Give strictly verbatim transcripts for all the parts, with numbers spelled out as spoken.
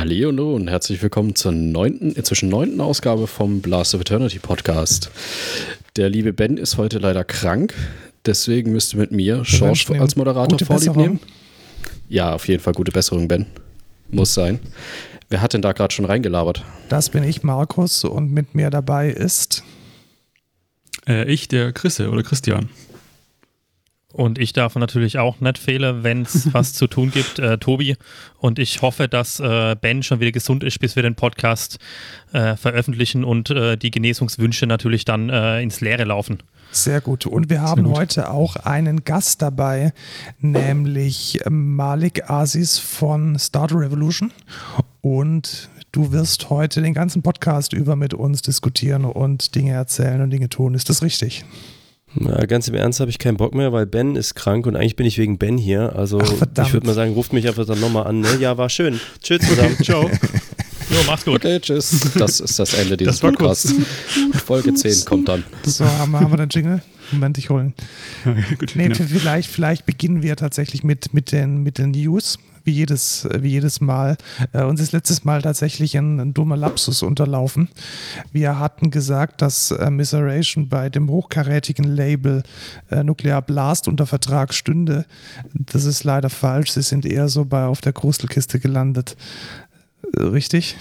Hallo und herzlich willkommen zur neunten, inzwischen neunten Ausgabe vom Blast of Eternity Podcast. Der liebe Ben ist heute leider krank, deswegen müsste mit mir Schorsch als Moderator Vorlieb nehmen. Ja, auf jeden Fall gute Besserung, Ben. Muss sein. Wer hat denn da gerade schon reingelabert? Das bin ich, Markus, und mit mir dabei ist... Äh, ich, der Chrisse oder Christian. Und ich darf natürlich auch nicht fehlen, wenn es was zu tun gibt, äh, Tobi. Und ich hoffe, dass äh, Ben schon wieder gesund ist, bis wir den Podcast äh, veröffentlichen und äh, die Genesungswünsche natürlich dann äh, ins Leere laufen. Sehr gut. Und wir haben heute auch einen Gast dabei, nämlich Malik Aziz von Stardew Revolution. Und du wirst heute den ganzen Podcast über mit uns diskutieren und Dinge erzählen und Dinge tun. Ist das richtig? Na, ganz im Ernst habe ich keinen Bock mehr, weil Ben ist krank und eigentlich bin ich wegen Ben hier. Also Ach, ich würde mal sagen, ruft mich einfach dann nochmal an. Ne? Ja, war schön. Tschüss zusammen. Ciao. Jo, mach's gut. Okay, tschüss. Das ist das Ende dieses Podcasts. Folge zehn kommt dann. So, haben wir, haben wir den Jingle? Moment, ich holen. Gut, nee, ja. vielleicht, vielleicht beginnen wir tatsächlich mit, mit, den, mit den News. Wie jedes, wie jedes Mal. Äh, uns ist letztes Mal tatsächlich ein, ein dummer Lapsus unterlaufen. Wir hatten gesagt, dass äh, Misceration bei dem hochkarätigen Label äh, Nuclear Blast unter Vertrag stünde. Das ist leider falsch. Sie sind eher so bei auf der Krustelkiste gelandet. Äh, richtig?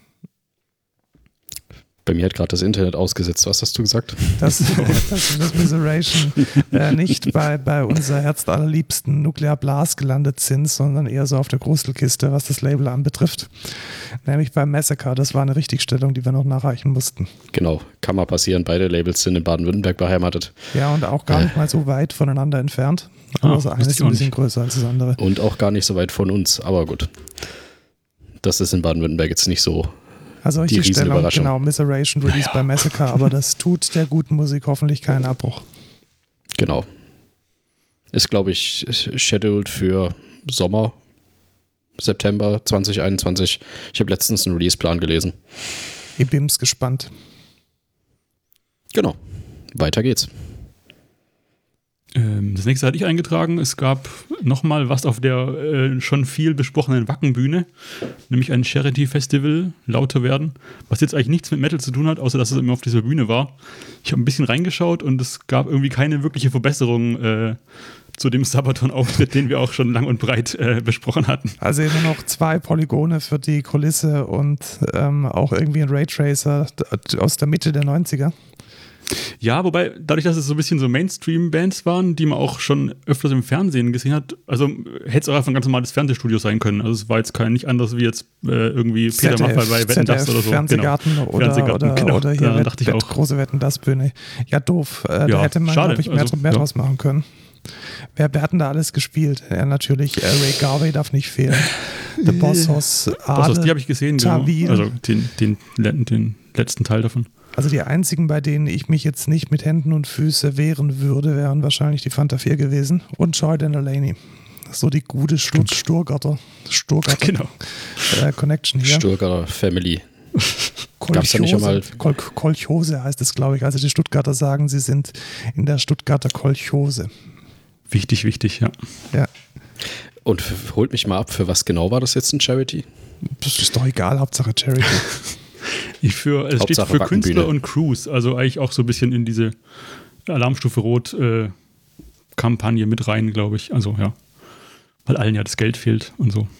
Bei mir hat gerade das Internet ausgesetzt. Was hast du gesagt? Dass das, das Misceration äh, nicht bei, bei unser herzallerliebsten Nuclear Blast gelandet sind, sondern eher so auf der Krustelkiste, was das Label anbetrifft. Nämlich beim Massacre. Das war eine Richtigstellung, die wir noch nachreichen mussten. Genau, kann mal passieren. Beide Labels sind in Baden-Württemberg beheimatet. Ja, und auch gar nicht mal so weit voneinander entfernt. Aber Ah, das eine ist ein bisschen größer als das andere. Und auch gar nicht so weit von uns. Aber gut, das ist in Baden-Württemberg jetzt nicht so... Also Die Richtigstellung, genau, Misceration Release ja. bei Massacre, aber das tut der guten Musik hoffentlich keinen Abbruch. Genau. Ist, glaube ich, scheduled für Sommer, September zwanzig einundzwanzig. Ich habe letztens einen Release-Plan gelesen. Ich bin's gespannt. Genau. Weiter geht's. Ähm, das nächste hatte ich eingetragen. Es gab nochmal was auf der äh, schon viel besprochenen Wackenbühne, nämlich ein Charity-Festival, Lauter werden, was jetzt eigentlich nichts mit Metal zu tun hat, außer dass es immer auf dieser Bühne war. Ich habe ein bisschen reingeschaut und es gab irgendwie keine wirkliche Verbesserung äh, zu dem Sabaton-Auftritt, den wir auch schon lang und breit äh, besprochen hatten. Also immer noch zwei Polygone für die Kulisse und ähm, auch irgendwie ein Raytracer aus der Mitte der neunziger. Ja, wobei, dadurch, dass es so ein bisschen so Mainstream-Bands waren, die man auch schon öfters im Fernsehen gesehen hat, also hätte es auch einfach ein ganz normales Fernsehstudio sein können. Also es war jetzt kein, nicht anders wie jetzt äh, irgendwie Peter Maffay bei Wetten, dass oder so. Fernsehgarten genau. oder, Fernsehgarten, oder, genau. oder hier da Wett, dachte ich Wett, auch. große Wetten, das Bühne. Ja, doof. Äh, ja, da hätte man, glaube ich, mehr, also, mehr ja. draus machen können. Wer, wer hat denn da alles gespielt? Ja, natürlich, äh, Ray Garvey darf nicht fehlen. The Boss Hoss, Ade, die habe ich gesehen, genau. Tawil. Also den, den, den letzten Teil davon. Also die einzigen, bei denen ich mich jetzt nicht mit Händen und Füßen wehren würde, wären wahrscheinlich die Fanta vier gewesen und Joy Delaney. So die gute Stur- Sturgarter, Sturgarter genau. äh, Connection hier. Sturgarter Family. Gab's da nicht einmal Kol- Kolchose heißt es, glaube ich. Also die Stuttgarter sagen, sie sind in der Stuttgarter Kolchose. Wichtig, wichtig, ja. Ja. Und f- holt mich mal ab, für was genau war das jetzt ein Charity? Das ist doch egal, Hauptsache Charity. Ich für, es steht für Künstler und Crews, also eigentlich auch so ein bisschen in diese Alarmstufe Rot äh, Kampagne mit rein, glaube ich. Also ja, weil allen ja das Geld fehlt und so.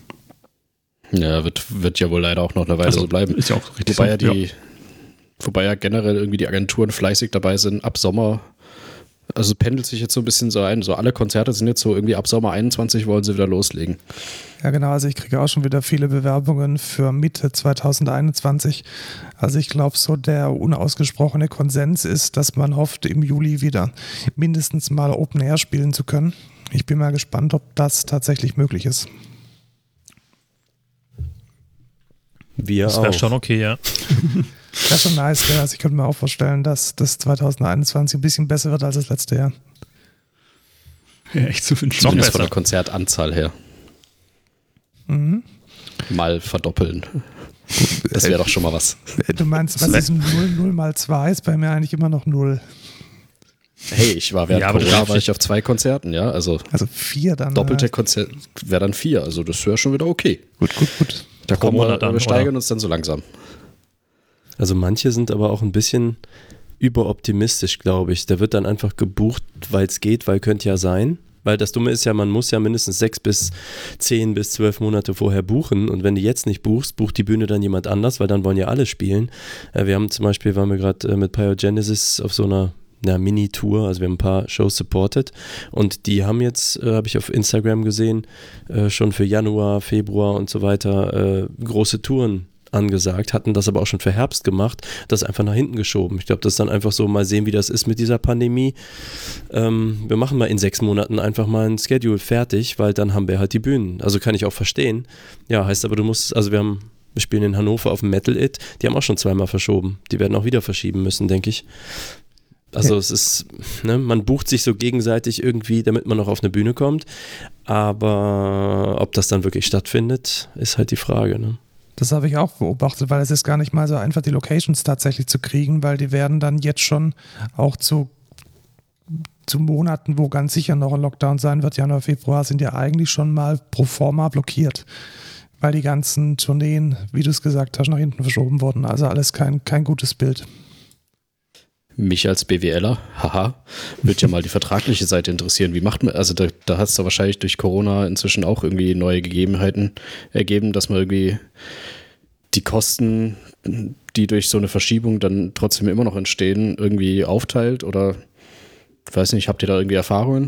Ja, wird, wird ja wohl leider auch noch eine Weile also, so bleiben. Ist ja auch richtig wobei so, ja die, ja. wobei ja generell irgendwie die Agenturen fleißig dabei sind, ab Sommer, also pendelt sich jetzt so ein bisschen so ein, so alle Konzerte sind jetzt so irgendwie ab Sommer einundzwanzig wollen sie wieder loslegen. Ja genau, also ich kriege auch schon wieder viele Bewerbungen für Mitte zwanzig einundzwanzig. Also ich glaube so der unausgesprochene Konsens ist, dass man hofft im Juli wieder mindestens mal Open Air spielen zu können. Ich bin mal gespannt, ob das tatsächlich möglich ist. Wir das wäre auch. schon okay, ja. Das ist schon nice, ja. Also ich könnte mir auch vorstellen, dass das zwanzig einundzwanzig ein bisschen besser wird als das letzte Jahr. Ja, echt zu wünschen. Zumindest von der Konzertanzahl her. Mhm. Mal verdoppeln. Das wäre doch schon mal was. Du meinst, was ist null, null mal zwei ist bei mir eigentlich immer noch null. Hey, ich war während Ja, aber du Corona darfst war ich auf zwei Konzerten, ja, also Also vier dann. doppelte äh, Konzert wäre dann vier, also das wäre schon wieder okay. Gut, gut, gut. Da kommen wir, dann, wir steigern oder? uns dann so langsam. Also manche sind aber auch ein bisschen überoptimistisch, glaube ich. Da wird dann einfach gebucht, weil es geht, weil könnte ja sein. Weil das Dumme ist ja, man muss ja mindestens sechs bis zehn bis zwölf Monate vorher buchen. Und wenn du jetzt nicht buchst, bucht die Bühne dann jemand anders, weil dann wollen ja alle spielen. Äh, wir haben zum Beispiel, waren wir gerade äh, mit Pyogenesis auf so einer einer Mini-Tour, also wir haben ein paar Shows supported und die haben jetzt, äh, habe ich auf Instagram gesehen, äh, schon für Januar, Februar und so weiter äh, große Touren angesagt, hatten das aber auch schon für Herbst gemacht, das einfach nach hinten geschoben. Ich glaube, das ist dann einfach so, mal sehen, wie das ist mit dieser Pandemie. Ähm, wir machen mal in sechs Monaten einfach mal ein Schedule fertig, weil dann haben wir halt die Bühnen. Also kann ich auch verstehen. Ja, heißt aber, du musst, also wir haben, wir spielen in Hannover auf dem Metal It, die haben auch schon zweimal verschoben. Die werden auch wieder verschieben müssen, denke ich. Also ja. es ist, ne, man bucht sich so gegenseitig irgendwie, damit man noch auf eine Bühne kommt, aber ob das dann wirklich stattfindet, ist halt die Frage, ne? Das habe ich auch beobachtet, weil es ist gar nicht mal so einfach, die Locations tatsächlich zu kriegen, weil die werden dann jetzt schon auch zu, zu Monaten, wo ganz sicher noch ein Lockdown sein wird, Januar, Februar, sind ja eigentlich schon mal pro forma blockiert, weil die ganzen Tourneen, wie du es gesagt hast, nach hinten verschoben wurden. Also alles kein, kein gutes Bild. Mich als BWLer, haha, würde ja mal die vertragliche Seite interessieren. Wie macht man, also da, da hat es da wahrscheinlich durch Corona inzwischen auch irgendwie neue Gegebenheiten ergeben, dass man irgendwie die Kosten, die durch so eine Verschiebung dann trotzdem immer noch entstehen, irgendwie aufteilt oder, ich weiß nicht, habt ihr da irgendwie Erfahrungen?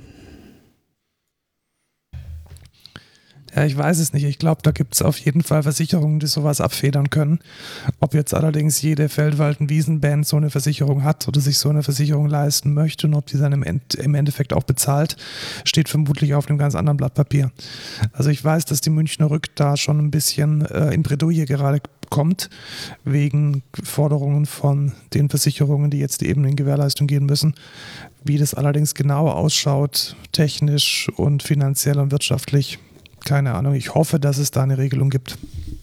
Ja, ich weiß es nicht. Ich glaube, da gibt es auf jeden Fall Versicherungen, die sowas abfedern können. Ob jetzt allerdings jede Feldwald- und Wiesenband so eine Versicherung hat oder sich so eine Versicherung leisten möchte und ob die dann im, End, im Endeffekt auch bezahlt, steht vermutlich auf einem ganz anderen Blatt Papier. Also ich weiß, dass die Münchner Rück da schon ein bisschen äh, in Bredouille gerade kommt, wegen Forderungen von den Versicherungen, die jetzt eben in Gewährleistung gehen müssen. Wie das allerdings genau ausschaut, technisch und finanziell und wirtschaftlich, keine Ahnung. Ich hoffe, dass es da eine Regelung gibt.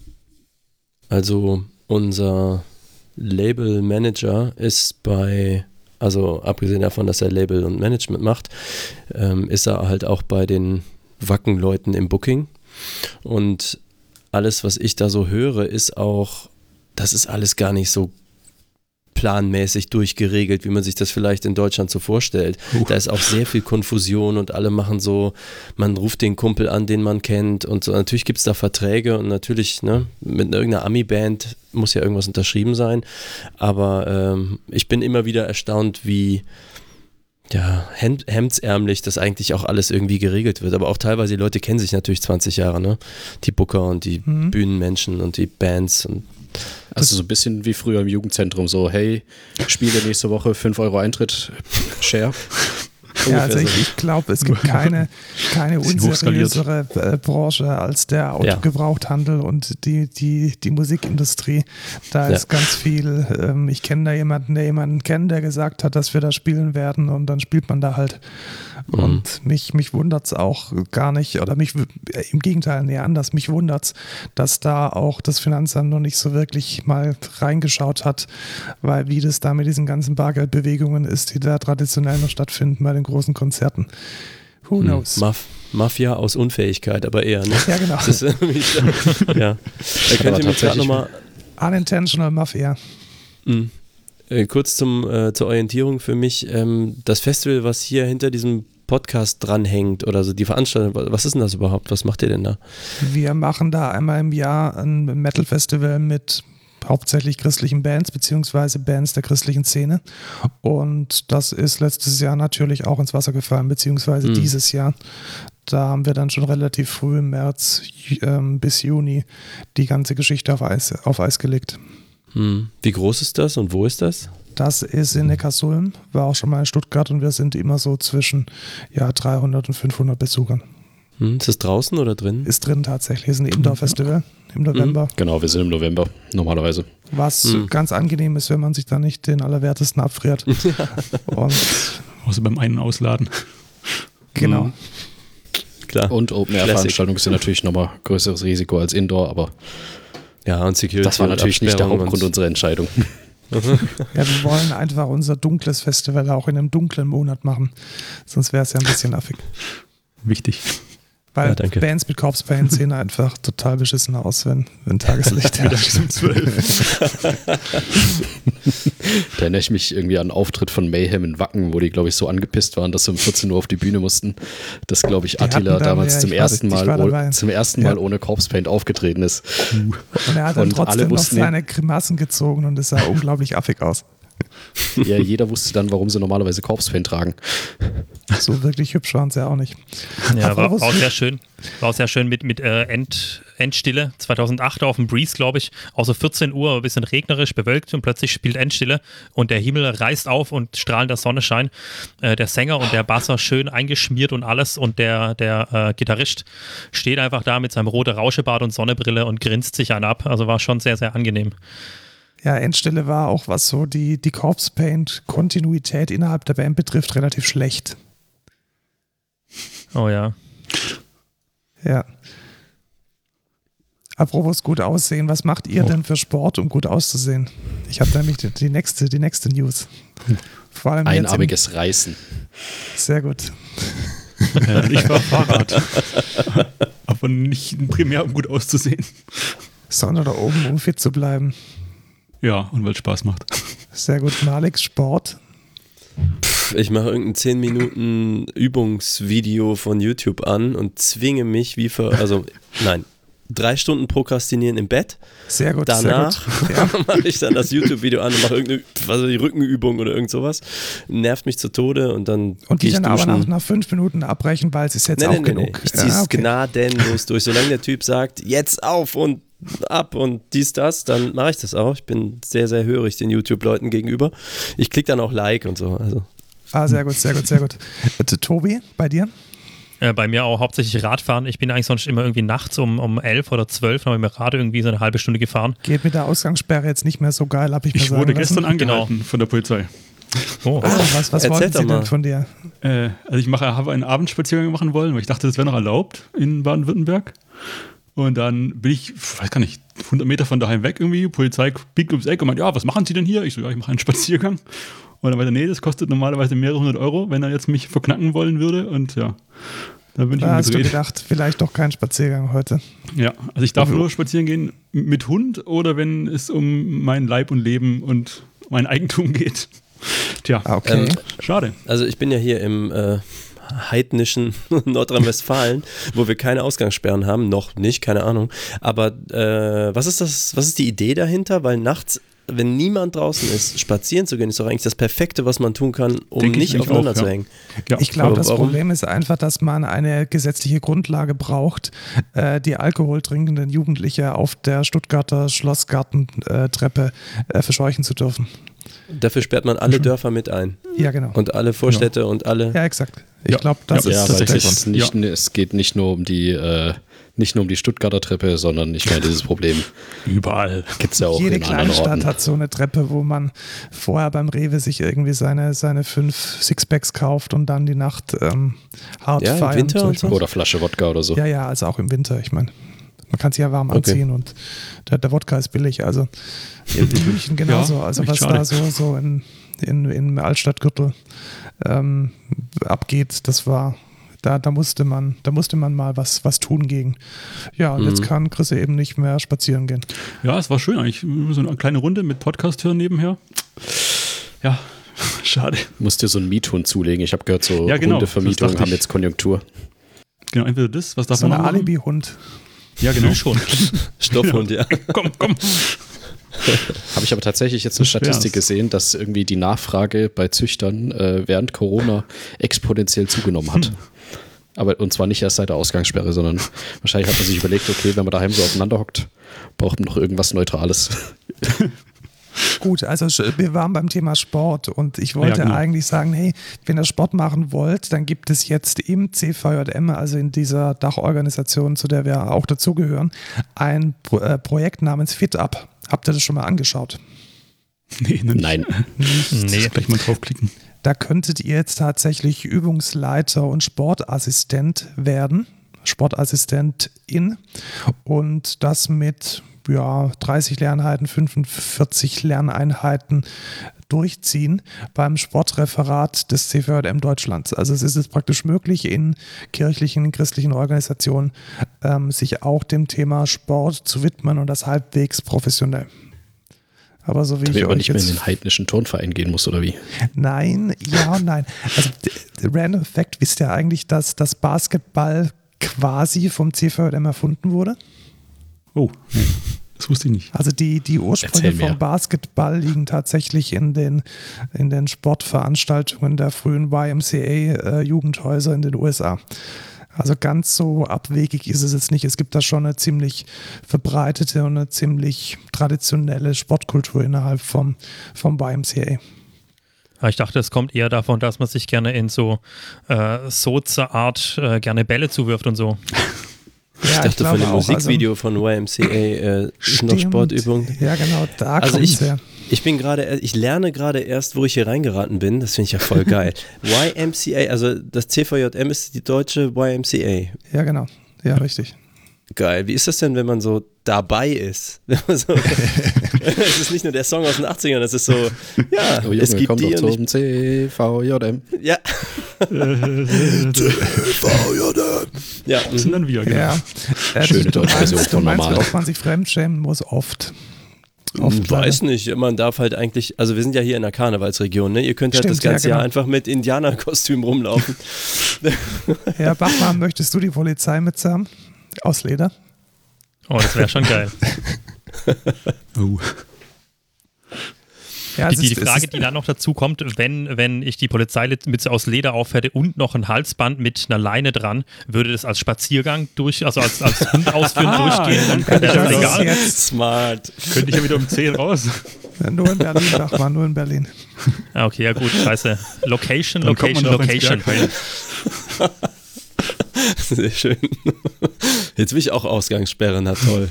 Also unser Label-Manager ist bei, also abgesehen davon, dass er Label und Management macht, ähm, ist er halt auch bei den Wacken-Leuten im Booking. Und alles, was ich da so höre, ist auch, das ist alles gar nicht so planmäßig durchgeregelt, wie man sich das vielleicht in Deutschland so vorstellt. Uh. Da ist auch sehr viel Konfusion und alle machen so, man ruft den Kumpel an, den man kennt und so. Natürlich gibt es da Verträge und natürlich, ne, mit irgendeiner Ami-Band muss ja irgendwas unterschrieben sein, aber ähm, ich bin immer wieder erstaunt, wie ja, hem- hemdsärmlich das eigentlich auch alles irgendwie geregelt wird, aber auch teilweise, die Leute kennen sich natürlich zwanzig Jahre, ne? Die Booker und die mhm. Bühnenmenschen und die Bands und also so ein bisschen wie früher im Jugendzentrum, so hey, Spiele nächste Woche, fünf Euro Eintritt, Share. Ja, also ich, ich glaube, es gibt keine, keine unseriösere äh, Branche als der Autogebrauchthandel und die, die, die Musikindustrie. Da ja. ist ganz viel, ähm, ich kenne da jemanden, der jemanden kennt, der gesagt hat, dass wir da spielen werden und dann spielt man da halt. Mhm. Und mich, mich wundert es auch gar nicht, oder mich im Gegenteil, nee, anders, mich wundert es, dass da auch das Finanzamt noch nicht so wirklich mal reingeschaut hat, weil wie das da mit diesen ganzen Bargeldbewegungen ist, die da traditionell noch stattfinden bei den großen Konzerten. Who knows? Hm, Maf- Mafia aus Unfähigkeit, aber eher, ne? Ja, genau. Das ist, äh, ja. Da könnt ihr mich gerade nochmal... Unintentional Mafia. Mhm. Äh, kurz zum, äh, zur Orientierung für mich. Ähm, das Festival, was hier hinter diesem Podcast dranhängt oder so die Veranstaltung, was ist denn das überhaupt? Was macht ihr denn da? Wir machen da einmal im Jahr ein Metal-Festival mit hauptsächlich christlichen Bands beziehungsweise Bands der christlichen Szene und das ist letztes Jahr natürlich auch ins Wasser gefallen, beziehungsweise mhm. dieses Jahr. Da haben wir dann schon relativ früh im März ähm, bis Juni die ganze Geschichte auf Eis, auf Eis gelegt. Mhm. Wie groß ist das und wo ist das? Das ist in Neckarsulm, war auch schon mal in Stuttgart und wir sind immer so zwischen ja, dreihundert und fünfhundert Besuchern. Hm, ist das draußen oder drin? Ist drin tatsächlich, ist ein Indoor-Festival im November. Genau, wir sind im November normalerweise. Was hm. ganz angenehm ist, wenn man sich da nicht den Allerwertesten abfriert. Und außer beim einen Ausladen. Genau. Hm. Klar. Und Open-Air-Veranstaltungen sind natürlich nochmal größeres Risiko als Indoor, aber ja, und Security. Das war natürlich nicht der Hauptgrund unserer Entscheidung. Ja, wir wollen einfach unser dunkles Festival auch in einem dunklen Monat machen. Sonst wäre es ja ein bisschen affig. Wichtig. Weil Ja, danke. Bands mit Corpse Paint sehen einfach total beschissen aus, wenn, wenn Tageslicht herrscht. um zwölf. Da erinnere ich mich irgendwie an einen Auftritt von Mayhem in Wacken, wo die, glaube ich, so angepisst waren, dass sie um vierzehn Uhr auf die Bühne mussten, dass, glaube ich, Die hatten Attila dann, damals ja, zum, ich ersten war- ich Mal, war oh- dabei. zum ersten Ja. Mal ohne Corpse Paint aufgetreten ist. Und er hat dann Und alle trotzdem noch wussten- seine Grimassen gezogen und es sah unglaublich affig aus. Ja, jeder wusste dann, warum sie normalerweise Corpse Paint tragen. So wirklich hübsch waren sie ja auch nicht. Ja, Aber war, was- war auch sehr schön. War auch sehr schön mit, mit äh, End, Endstille. zweitausendacht auf dem Breeze, glaube ich. Außer vierzehn Uhr, ein bisschen regnerisch, bewölkt und plötzlich spielt Endstille und der Himmel reißt auf und strahlender Sonnenschein. Äh, der Sänger und der Basser schön eingeschmiert und alles und der, der äh, Gitarrist steht einfach da mit seinem roten Rauschebart und Sonnenbrille und grinst sich einen ab. Also war schon sehr, sehr angenehm. Ja, Endstelle war auch, was so die, die Corpse Paint Kontinuität innerhalb der Band betrifft, relativ schlecht. Oh ja. Ja. Apropos gut aussehen, was macht ihr Oh. denn für Sport, um gut auszusehen? Ich habe nämlich die, die, nächste, die nächste News. Vor allem jetzt im, Einarmiges Reißen. sehr gut. Äh, ich fahre Fahrrad. Aber nicht primär, um gut auszusehen. Sonne da oben, um fit zu bleiben. Ja, und weil es Spaß macht. Sehr gut. Malik, Sport. Ich mache irgendein zehn Minuten Übungsvideo von YouTube an und zwinge mich wie für, also nein, drei Stunden prokrastinieren im Bett. Sehr gut, Danach sehr gut. Ja. mache ich dann das YouTube-Video an und mache irgendeine was weiß ich, Rückenübung oder irgend sowas. Nervt mich zu Tode und dann Und die gehe ich dann aber duschen. nach, nach fünf Minuten abbrechen, weil es ist jetzt Nee, auch nee, nee, nee. genug. Ich ziehe es Ja, okay. gnadenlos durch. Solange der Typ sagt, jetzt auf und ab und dies, das, dann mache ich das auch. Ich bin sehr, sehr hörig den YouTube-Leuten gegenüber. Ich klicke dann auch Like und so. Also. Ah, sehr gut, sehr gut, sehr gut. Bitte, Tobi, bei dir? Äh, bei mir auch hauptsächlich Radfahren. Ich bin eigentlich sonst immer irgendwie nachts um, um elf oder zwölf, dann habe ich mit Rad irgendwie so eine halbe Stunde gefahren. Geht mit der Ausgangssperre jetzt nicht mehr so geil, habe ich mir Ich sagen wurde lassen. gestern angehalten von der Polizei. Oh. Ah, was was Erzähl wollten doch sie mal. denn von dir? Äh, also ich mache, habe einen Abendspaziergang machen wollen, weil ich dachte, das wäre noch erlaubt in Baden-Württemberg. Und dann bin ich, weiß gar nicht, hundert Meter von daheim weg irgendwie. Polizei biegt ums Eck und meint, ja, was machen Sie denn hier? Ich so, ja, ich mache einen Spaziergang. Und dann meinte er, nee, das kostet normalerweise mehrere hundert Euro, wenn er jetzt mich verknacken wollen würde. Und ja, da bin ich Da hast du umgedreht. gedacht, vielleicht doch kein Spaziergang heute. Ja, also ich darf nur spazieren gehen mit Hund oder wenn es um mein Leib und Leben und mein Eigentum geht. Tja, Ah, okay. Ähm, schade. Also ich bin ja hier im äh, heidnischen Nordrhein-Westfalen, wo wir keine Ausgangssperren haben, noch nicht, keine Ahnung. Aber äh, was ist das, was ist die Idee dahinter? Weil nachts, wenn niemand draußen ist, spazieren zu gehen, ist doch eigentlich das Perfekte, was man tun kann, um Denke ich nicht eigentlich aufeinander auch, zu ja. hängen. Ja. Ich glaube, Aber das warum? Problem ist einfach, dass man eine gesetzliche Grundlage braucht, äh, die Alkohol trinkenden Jugendliche auf der Stuttgarter Schlossgartentreppe äh, verscheuchen zu dürfen. Dafür sperrt man alle Dörfer mit ein Ja, genau. und alle Vorstädte und alle. Ja, exakt. Ich Ja. glaube, das Ja, ist Ja, weil tatsächlich es, ist so. nicht, Ja. es geht nicht nur um die, äh, nicht nur um die Stuttgarter Treppe, sondern ich meine, dieses Problem Überall. gibt es ja auch jede in anderen Kleinstadt Orten. hat so eine Treppe, wo man vorher beim Rewe sich irgendwie seine, seine fünf Sixpacks kauft und dann die Nacht ähm, hart Ja, im feiern. Winter und so? Oder Flasche Wodka oder so. Ja, ja, also auch im Winter. Ich meine, man kann sich ja warm Okay. anziehen und der, der Wodka ist billig. Also in München genauso. Ja, also echt was schade. da so, so in, in, im Altstadtgürtel ähm, abgeht, das war, da, da musste man, da musste man mal was, was tun gegen. Ja, und Mhm. jetzt kann Chris eben nicht mehr spazieren gehen. Ja, es war schön eigentlich. So eine kleine Runde mit Podcast hören nebenher. Ja, schade. Musst dir so einen Miethund zulegen. Ich habe gehört, so Ja, genau, Hundevermietungen das dachte haben ich. jetzt Konjunktur. Genau, entweder das, was darf So man ein noch machen? Alibi-Hund. Ja, genau. schon. Stoffhund, ja. komm, komm. Habe ich aber tatsächlich jetzt eine So schwer Statistik ist. gesehen, dass irgendwie die Nachfrage bei Züchtern äh, während Corona exponentiell zugenommen hat. Aber und zwar nicht erst seit der Ausgangssperre, sondern wahrscheinlich hat man sich überlegt, okay, wenn man daheim so aufeinander hockt, braucht man noch irgendwas Neutrales. Gut, also sch- wir waren beim Thema Sport und ich wollte Ja, genau. eigentlich sagen, hey, wenn ihr Sport machen wollt, dann gibt es jetzt im C V J M, also in dieser Dachorganisation, zu der wir auch dazugehören, ein Pro äh, Projekt namens FitUp. Habt ihr das schon mal angeschaut? Nee, noch nicht. Nein. Nee. Gleich mal draufklicken. Da könntet ihr jetzt tatsächlich Übungsleiter und Sportassistent werden, Sportassistentin, und das mit ja, dreißig Lerneinheiten, fünfundvierzig Lerneinheiten durchziehen beim Sportreferat des C V J M Deutschlands. Also es ist jetzt praktisch möglich, in kirchlichen, christlichen Organisationen ähm, sich auch dem Thema Sport zu widmen und das halbwegs professionell. Aber so wie Damit ich aber euch nicht mehr jetzt in den heidnischen Turnverein gehen muss, oder wie? Nein, ja und nein. Also Random Fact, wisst ihr eigentlich, dass das Basketball quasi vom C V J M erfunden wurde? Oh, nee, das wusste ich nicht. Also die, die Ursprünge vom Basketball liegen tatsächlich in den, in den Sportveranstaltungen der frühen Y M C A-Jugendhäuser in den U S A. Also ganz so abwegig ist es jetzt nicht. Es gibt da schon eine ziemlich verbreitete und eine ziemlich traditionelle Sportkultur innerhalb vom, vom Y M C A. Ich dachte, es kommt eher davon, dass man sich gerne in so äh, Soze-Art äh, gerne Bälle zuwirft und so. Ich Ja, dachte ich glaube von dem auch, Musikvideo von Y M C A äh, ist noch Stimmt. Sportübung. Ja, genau, da Also kommt's ich, her. ich bin gerade, ich lerne gerade erst, wo ich hier reingeraten bin. Das finde ich ja voll geil. Y M C A, also das C V J M ist die deutsche Y M C A. Ja, genau. Ja, richtig. Geil. Wie ist das denn, wenn man so dabei ist? so, es ist nicht nur der Song aus den achtzigern, das ist so, ja, Oh, Junge, es gibt kommt die doch und ich, zum C V J M. ja. C V J M. Ja, Das sind dann wir, genau. Ja. Äh, Schöne du deutsche meinst, Version du von meinst, normal. ob man sich fremdschämen muss, oft. Oft Ich weiß nicht, man darf halt eigentlich, also wir sind ja hier in der Karnevalsregion, ne? Ihr könnt halt Stimmt, das ganze ja, genau. Jahr einfach mit Indianerkostüm rumlaufen. Herr Bachmann, möchtest du die Polizei mitsamen? Aus Leder? Oh, das wäre schon geil. Oh. Ja, Die, es die ist- es Frage, ist- die dann noch dazu kommt, wenn, wenn ich die Polizeimütze aus Leder aufhätte und noch ein Halsband mit einer Leine dran, würde das als Spaziergang durch, also als, als Hund ausführen Ah, durchgehen, dann dann wäre das das ist egal. jetzt Smart. Könnte ich ja wieder um zehn raus. nur in Berlin, Bachmann, nur in Berlin. Ah, okay, ja gut, scheiße. Location, Dann kommt man Location, doch ins Location. Bergheim. Sehr schön. Jetzt will ich auch Ausgangssperren, na toll.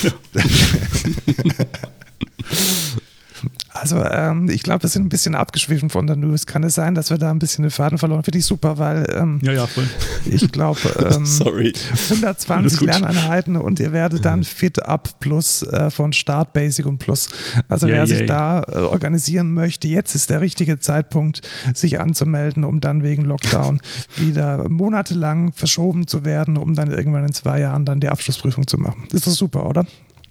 Also ähm, ich glaube, wir sind ein bisschen abgeschwiffen von der News. Kann es sein, dass wir da ein bisschen den Faden verloren? Finde ich super, weil ähm, Ja, ja, voll. ich glaube, ähm, Sorry. Alles hundertzwanzig gut. Lerneinheiten und ihr werdet dann Fit Up Plus äh, von Start, Basic und Plus. Also Yay, wer sich yay. da äh, organisieren möchte, jetzt ist der richtige Zeitpunkt, sich anzumelden, um dann wegen Lockdown wieder monatelang verschoben zu werden, um dann irgendwann in zwei Jahren dann die Abschlussprüfung zu machen. Ist doch super, oder?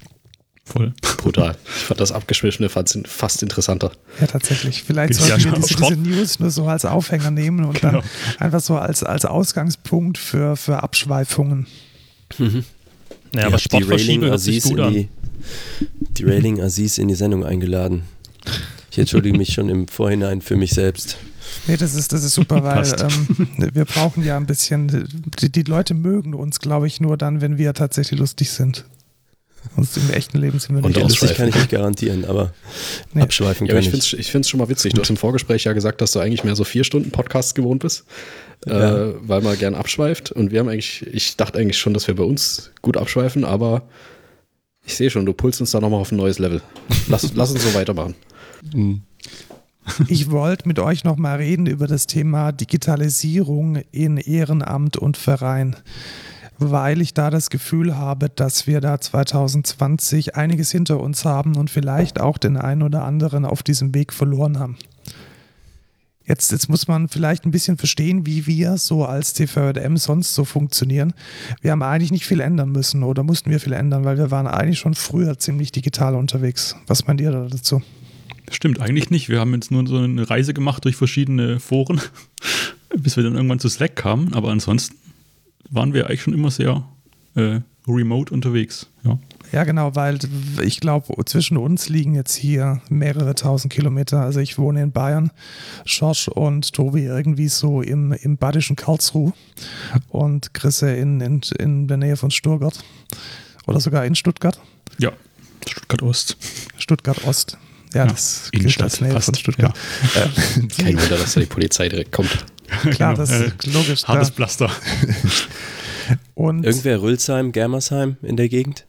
Voll. Brutal. Ich fand das Abgeschwiffene fast, fast interessanter. Ja, tatsächlich. Vielleicht Bin ich sollten ja wir schon diese, auf diese News nur so als Aufhänger nehmen und Genau. dann einfach so als, als Ausgangspunkt für, für Abschweifungen. Ja, Ihr aber habt Sportverschiebe hört sich Aziz gut in an. die, die Railing Aziz in die Sendung eingeladen. Ich entschuldige mich schon im Vorhinein für mich selbst. Nee, das ist, das ist super, weil Passt. ähm, wir brauchen ja ein bisschen, die, die Leute mögen uns, glaube ich, nur dann, wenn wir tatsächlich lustig sind. Und im echten Leben sind wir Und nicht. auch- Lustig kann ich nicht garantieren, aber Nee. abschweifen Ja, kann aber ich ich. finde es ich find's schon mal witzig. Du hast im Vorgespräch ja gesagt, dass du eigentlich mehr so vier Stunden Podcasts gewohnt bist, Ja. äh, weil man gern abschweift. Und wir haben eigentlich, ich dachte eigentlich schon, dass wir bei uns gut abschweifen, aber ich sehe schon, du pulst uns da nochmal auf ein neues Level. Lass, lass uns so weitermachen. Hm. Ich wollte mit euch noch mal reden über das Thema Digitalisierung in Ehrenamt und Verein, weil ich da das Gefühl habe, dass wir da zwanzig zwanzig einiges hinter uns haben und vielleicht auch den einen oder anderen auf diesem Weg verloren haben. Jetzt, jetzt muss man vielleicht ein bisschen verstehen, wie wir so als T V J M sonst so funktionieren. Wir haben eigentlich nicht viel ändern müssen oder mussten wir viel ändern, weil wir waren eigentlich schon früher ziemlich digital unterwegs. Was meint ihr da dazu? Stimmt, eigentlich nicht. Wir haben jetzt nur so eine Reise gemacht durch verschiedene Foren, bis wir dann irgendwann zu Slack kamen. Aber ansonsten waren wir eigentlich schon immer sehr äh, remote unterwegs. Ja. Ja, genau, weil ich glaube, zwischen uns liegen jetzt hier mehrere tausend Kilometer. Also ich wohne in Bayern, Schorsch und Tobi irgendwie so im, im badischen Karlsruhe und Chrisse in, in, in der Nähe von Stuttgart oder sogar in Stuttgart, Ja, Stuttgart Ost. Stuttgart Ost. Ja, Ja, das gilt Innenstadt, als Nähe passt, von Stuttgart. Äh, die- Kein Wunder, dass da die Polizei direkt kommt. Klar, Genau, das äh, ist logisch. Hartes Da. Pflaster. Und Irgendwer Rülsheim, Germersheim in der Gegend?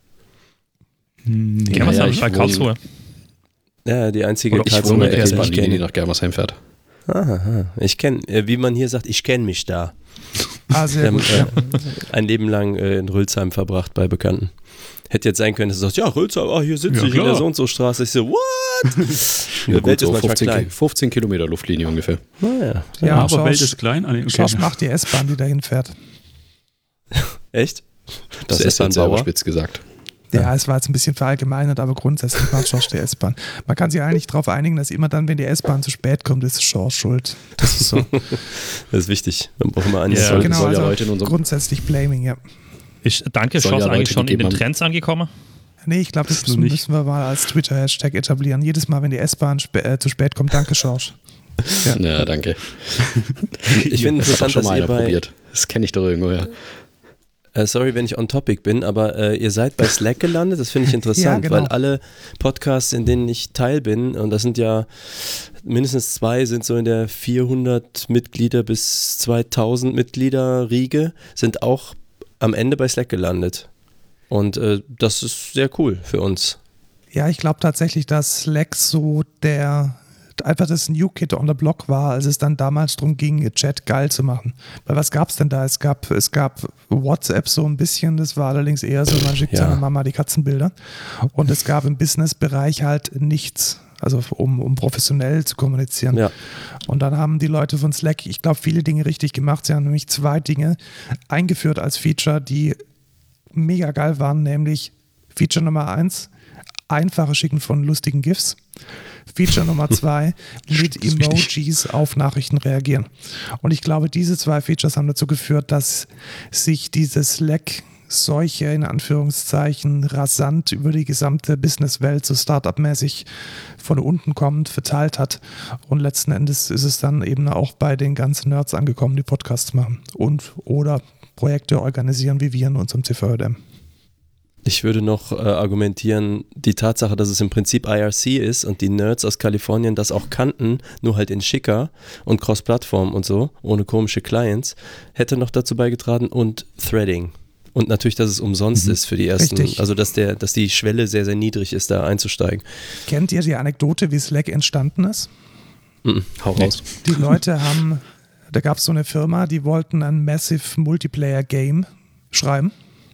Hm, Die Ja, Germersheim ja, ist bei ich Karlsruhe. Ja, die einzige Oder ich Ich wohne Karlsruher in der Ecke, die S-Bahn-Linie, ich die kenne. nach Germersheim fährt. Aha, ich kenne, äh, wie man hier sagt, ich kenne mich da. Ah, sehr Wir gut. haben Ja. äh, ein Leben lang äh, in Rülsheim verbracht bei Bekannten. Hätte jetzt sein können, dass du sagst, ja, Rülsheim, oh, hier sitze Ja, ich in der klar. So-und-so-Straße. Ich so, what? Die Ja, Welt gut, ist so manchmal fünfzehn, klein. Ki- fünfzehn Kilometer Luftlinie ungefähr. Naja, Ja, aber Schorsch- Welt ist klein. Ah, nee, okay. Schorsch macht die S-Bahn, die dahin fährt. echt? Das, Das ist dann selber S-Bahn-Bauer? spitz gesagt. Ja, es war jetzt ein bisschen verallgemeinert, aber grundsätzlich macht Schorsch die S-Bahn. Man kann sich eigentlich darauf einigen, dass immer dann, wenn die S-Bahn zu spät kommt, ist Schorsch schuld. Das ist so. Das ist wichtig. Man braucht immer alles. Ja, soll, genau, soll ja also heute in unserem grundsätzlich Blaming, ja. Ich danke, Soll Schorsch, ja eigentlich Leute schon in den gegeben haben. Trends angekommen. Nee, ich glaube, das Das noch müssen, nicht. müssen wir mal als Twitter-Hashtag etablieren. Jedes Mal, wenn die S-Bahn spä äh, zu spät kommt, danke Schorsch. Ja. Ja, danke. Ich finde Das hat interessant, schon dass mal ihr einer bei, probiert. Das kenne ich doch irgendwo, ja. Äh, sorry, wenn ich on topic bin, aber äh, ihr seid bei Slack gelandet, das finde ich interessant, Ja, genau. weil alle Podcasts, in denen ich Teil bin, und das sind ja mindestens zwei, sind so in der vierhundert Mitglieder bis zweitausend Mitglieder Riege, sind auch am Ende bei Slack gelandet. Und äh, das ist sehr cool für uns. Ja, ich glaube tatsächlich, dass Slack so der einfach das New Kid on the Block war, als es dann damals darum ging, Chat geil zu machen. Weil was gab es denn da? Es gab, es gab WhatsApp so ein bisschen, das war allerdings eher so, man schickt Ja. seiner Mama die Katzenbilder. Und es gab im Business-Bereich halt nichts, also um, um professionell zu kommunizieren. Ja. Und dann haben die Leute von Slack, ich glaube, viele Dinge richtig gemacht. Sie haben nämlich zwei Dinge eingeführt als Feature, die mega geil waren, nämlich Feature Nummer eins, einfache Schicken von lustigen GIFs. Feature Nummer zwei, mit Emojis auf Nachrichten reagieren. Und ich glaube, diese zwei Features haben dazu geführt, dass sich dieses Slack solche, in Anführungszeichen, rasant über die gesamte Businesswelt, so Startup-mäßig von unten kommend, verteilt hat. Und letzten Endes ist es dann eben auch bei den ganzen Nerds angekommen, die Podcasts machen und oder Projekte organisieren, wie wir in unserem T V M. Ich würde noch äh, argumentieren, die Tatsache, dass es im Prinzip I R C ist und die Nerds aus Kalifornien das auch kannten, nur halt in schicker und Cross-Plattform und so, ohne komische Clients, hätte noch dazu beigetragen und Threading. Und natürlich, dass es umsonst Mhm. ist für die ersten, Richtig. also dass, der, dass die Schwelle sehr, sehr niedrig ist, da einzusteigen. Kennt ihr die Anekdote, wie Slack entstanden ist? Mhm. Hau raus. Die Leute haben, da gab es so eine Firma, die wollten ein Massive Multiplayer Game schreiben.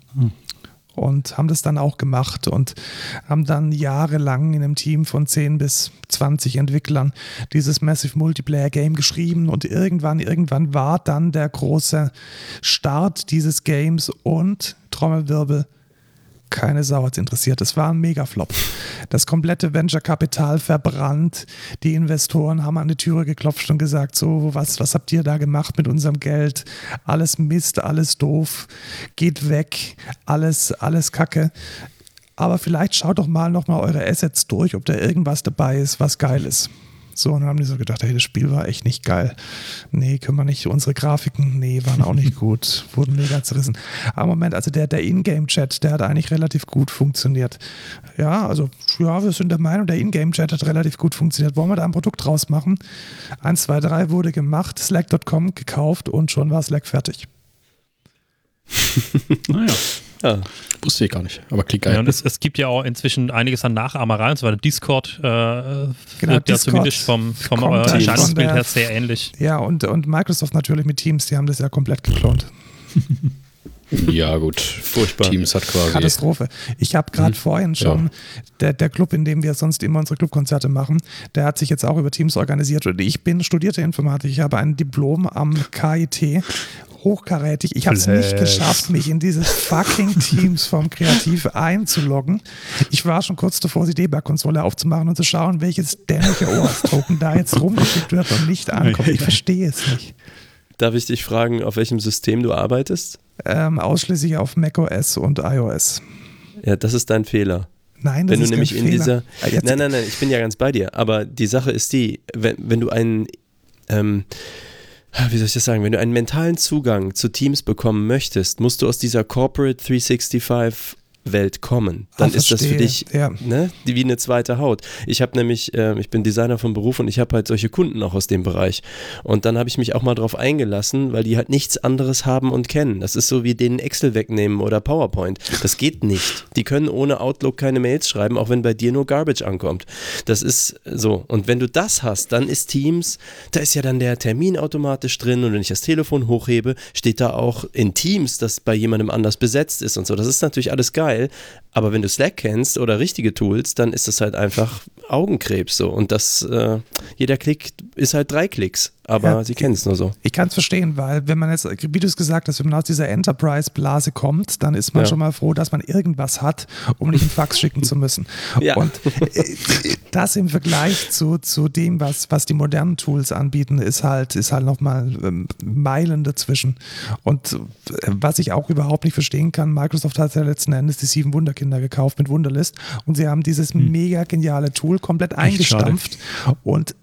Und haben das dann auch gemacht und haben dann jahrelang in einem Team von zehn bis zwanzig Entwicklern dieses Massive Multiplayer Game geschrieben und irgendwann, irgendwann war dann der große Start dieses Games und Trommelwirbel, keine Sau hat's interessiert. Es war ein Megaflop. Das komplette Venture-Kapital verbrannt. Die Investoren haben an die Türe geklopft und gesagt, so, was, was habt ihr da gemacht mit unserem Geld? Alles Mist, alles doof, geht weg, alles, alles Kacke. Aber vielleicht schaut doch mal nochmal eure Assets durch, ob da irgendwas dabei ist, was geil ist. So, und dann haben die so gedacht, hey, das Spiel war echt nicht geil. Nee, können wir nicht. Unsere Grafiken, nee, waren auch nicht gut. Wurden mega zerrissen. Aber Moment, also der, der Ingame-Chat, der hat eigentlich relativ gut funktioniert. Ja, also, ja, wir sind der Meinung, der Ingame-Chat hat relativ gut funktioniert. Wollen wir da ein Produkt draus machen? eins, zwei, drei wurde gemacht, Slack Punkt com gekauft und schon war Slack fertig. Naja. Ja. Wusste ich gar nicht, aber klingt geil. Ja, und es, es gibt ja auch inzwischen einiges an Nachahmerei und so weiter. Discord äh, Genau, wirkt ja Discord zumindest vom, vom kommt äh, dann Erscheinungsbild von der- her sehr ähnlich. Ja, und, und Microsoft natürlich mit Teams, die haben das ja komplett geklont. Ja, gut. Furchtbar. Teams hat quasi. Katastrophe. Ich habe gerade Mhm. vorhin schon, Ja. der, der Club, in dem wir sonst immer unsere Clubkonzerte machen, der hat sich jetzt auch über Teams organisiert. Und ich bin studierte Informatik, ich habe ein Diplom am K I T, hochkarätig. Ich habe es nicht Flex. geschafft, mich in dieses fucking Teams vom Kreativ einzuloggen. Ich war schon kurz davor, die Debug-Konsole aufzumachen und zu schauen, welches dämliche O AuthToken da jetzt rumgeschickt wird und nicht ankommt. Ich verstehe es nicht. Darf ich dich fragen, auf welchem System du arbeitest? Ähm, ausschließlich auf macOS und iOS. Ja, das ist dein Fehler. Nein, das Wenn du ist kein nämlich in Fehler. dieser. Ah, jetzt- Nein, nein, nein, ich bin ja ganz bei dir. Aber die Sache ist die, wenn, wenn du einen, ähm, wie soll ich das sagen, wenn du einen mentalen Zugang zu Teams bekommen möchtest, musst du aus dieser Corporate dreihundertfünfundsechzig Welt kommen, dann ah, ist das für dich ja. ne, wie eine zweite Haut. Ich habe nämlich, äh, ich bin Designer vom Beruf und ich habe halt solche Kunden auch aus dem Bereich. Und dann habe ich mich auch mal drauf eingelassen, weil die halt nichts anderes haben und kennen. Das ist so wie denen Excel wegnehmen oder PowerPoint. Das geht nicht. Die können ohne Outlook keine Mails schreiben, auch wenn bei dir nur Garbage ankommt. Das ist so. Und wenn du das hast, dann ist Teams, da ist ja dann der Termin automatisch drin und wenn ich das Telefon hochhebe, steht da auch in Teams, dass bei jemandem anders besetzt ist und so. Das ist natürlich alles geil. Aber wenn du Slack kennst oder richtige Tools, dann ist das halt einfach Augenkrebs so. Und das, äh, jeder Klick ist halt drei Klicks. Aber ja, sie kennen es nur so. Ich kann es verstehen, weil wenn man jetzt, wie du es gesagt hast, wenn man aus dieser Enterprise-Blase kommt, dann ist man ja. schon mal froh, dass man irgendwas hat, um nicht einen Fax schicken zu müssen. Ja. Und äh, das im Vergleich zu, zu dem, was, was die modernen Tools anbieten, ist halt, ist halt nochmal ähm, Meilen dazwischen. Und äh, was ich auch überhaupt nicht verstehen kann, Microsoft hat ja letzten Endes die sieben Wunderkinder gekauft mit Wunderlist und sie haben dieses hm. mega geniale Tool komplett Echt eingestampft schade. und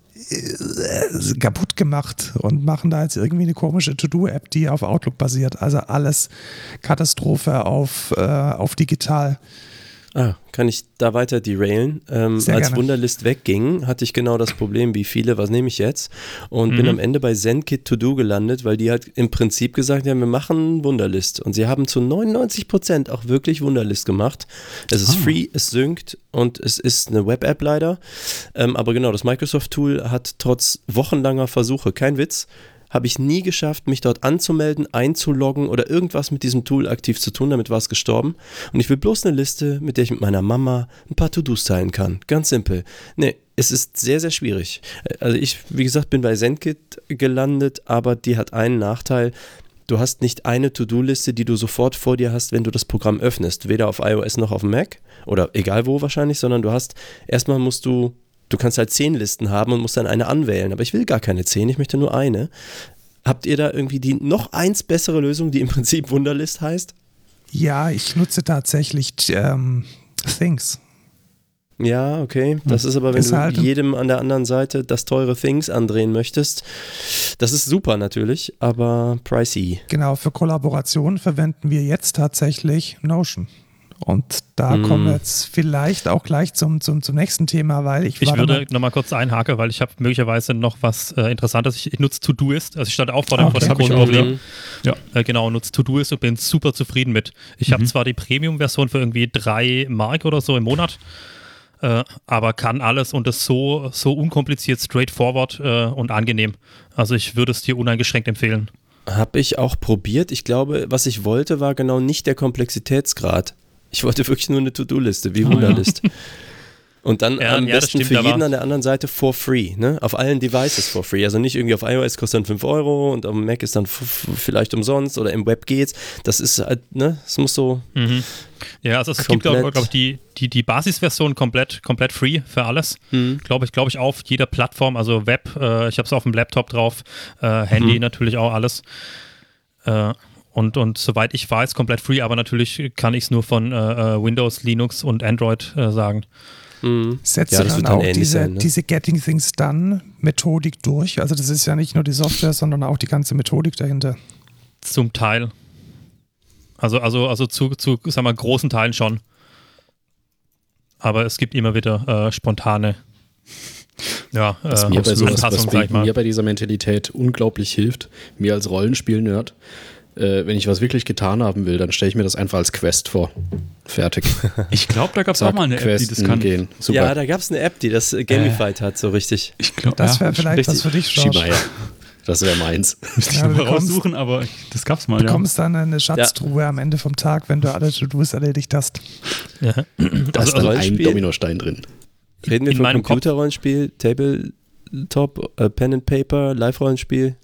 kaputt gemacht und machen da jetzt irgendwie eine komische To-Do-App, die auf Outlook basiert. Also alles Katastrophe auf, äh, auf digital. Ah, kann ich da weiter derailen? Ähm, als gerne. Wunderlist wegging, hatte ich genau das Problem wie viele, was nehme ich jetzt? Und mhm. bin am Ende bei ZenKit To Do gelandet, weil die halt im Prinzip gesagt haben, wir machen Wunderlist. Und sie haben zu neunundneunzig Prozent auch wirklich Wunderlist gemacht. Es ist ah. free, es synkt und es ist eine Web-App leider. Ähm, aber genau, das Microsoft-Tool hat trotz wochenlanger Versuche, kein Witz, habe ich nie geschafft, mich dort anzumelden, einzuloggen oder irgendwas mit diesem Tool aktiv zu tun, damit war es gestorben. Und ich will bloß eine Liste, mit der ich mit meiner Mama ein paar To-Dos teilen kann. Ganz simpel. Nee, es ist sehr, sehr schwierig. Also ich, wie gesagt, bin bei ZenKit gelandet, aber die hat einen Nachteil. Du hast nicht eine To-Do-Liste, die du sofort vor dir hast, wenn du das Programm öffnest. Weder auf iOS noch auf dem Mac oder egal wo wahrscheinlich, sondern du hast, erstmal musst du Du kannst halt zehn Listen haben und musst dann eine anwählen, aber ich will gar keine zehn, ich möchte nur eine. Habt ihr da irgendwie die noch eins bessere Lösung, die im Prinzip Wunderlist heißt? Ja, ich nutze tatsächlich ähm, Things. Ja, okay. Das ist aber, wenn ist du halt jedem an der anderen Seite das teure Things andrehen möchtest. Das ist super natürlich, aber pricey. Genau, für Kollaboration verwenden wir jetzt tatsächlich Notion. Und da mm. kommen wir jetzt vielleicht auch gleich zum, zum, zum nächsten Thema, weil ich Ich würde nochmal kurz einhaken, weil ich habe möglicherweise noch was äh, Interessantes. Ich, ich nutze Todoist, also ich stand auch vor dem, okay. vor dem Grundproblem. Ja. Äh, genau, nutze Todoist und bin super zufrieden mit. Ich mhm. habe zwar die Premium-Version für irgendwie drei Mark oder so im Monat, äh, aber kann alles und ist so, so unkompliziert, straightforward äh, und angenehm. Also ich würde es dir uneingeschränkt empfehlen. Habe ich auch probiert. Ich glaube, was ich wollte, war genau nicht der Komplexitätsgrad. Ich wollte wirklich nur eine To-Do-Liste, wie Wunderlist. Oh, ja. Und dann ja, am ja, besten stimmt, für jeden an der anderen Seite for free, ne? Auf allen Devices for free. Also nicht irgendwie auf iOS kostet dann fünf Euro und auf dem Mac ist dann f- vielleicht umsonst oder im Web geht's. Das ist halt, ne? Es muss so. Mhm. Ja, also es gibt auch, glaube ich, die, die, die Basisversion komplett, komplett free für alles. Mhm. Glaube ich, glaube ich, auf jeder Plattform, also Web, äh, ich habe es auf dem Laptop drauf, äh, Handy mhm. natürlich auch alles. Äh, Und, und soweit ich weiß, komplett free, aber natürlich kann ich es nur von äh, Windows, Linux und Android äh, sagen. Mhm. Setzt ja, du dann auch diese, sein, ne? diese Getting Things Done Methodik durch? Also das ist ja nicht nur die Software, sondern auch die ganze Methodik dahinter. Zum Teil. Also, also, also zu, zu sagen wir, großen Teilen schon. Aber es gibt immer wieder äh, spontane ja, was äh, mir bei sowas, Anpassung, was sag ich mal. mir bei dieser Mentalität unglaublich hilft, mir als Rollenspiel-Nerd, Äh, wenn ich was wirklich getan haben will, dann stelle ich mir das einfach als Quest vor. Fertig. Ich glaube, da gab es auch mal eine App, die das kann. Gehen. Super. Ja, da gab es eine App, die das äh, gamified äh, hat, so richtig. Ich glaube, das wäre ja, vielleicht richtig. was für dich, Schorsch. Schieber, ja. Das wäre meins. Müsste ich Ja, mal bekommst, raussuchen, aber das gab's mal, du ja. Du bekommst dann eine Schatztruhe ja. am Ende vom Tag, wenn du alle To-Dos erledigt hast. Ja. Da also, ist dann also ein Dominostein drin. Reden wir in von Computerrollenspiel, Tabletop, äh, Pen and Paper, Live-Rollenspiel?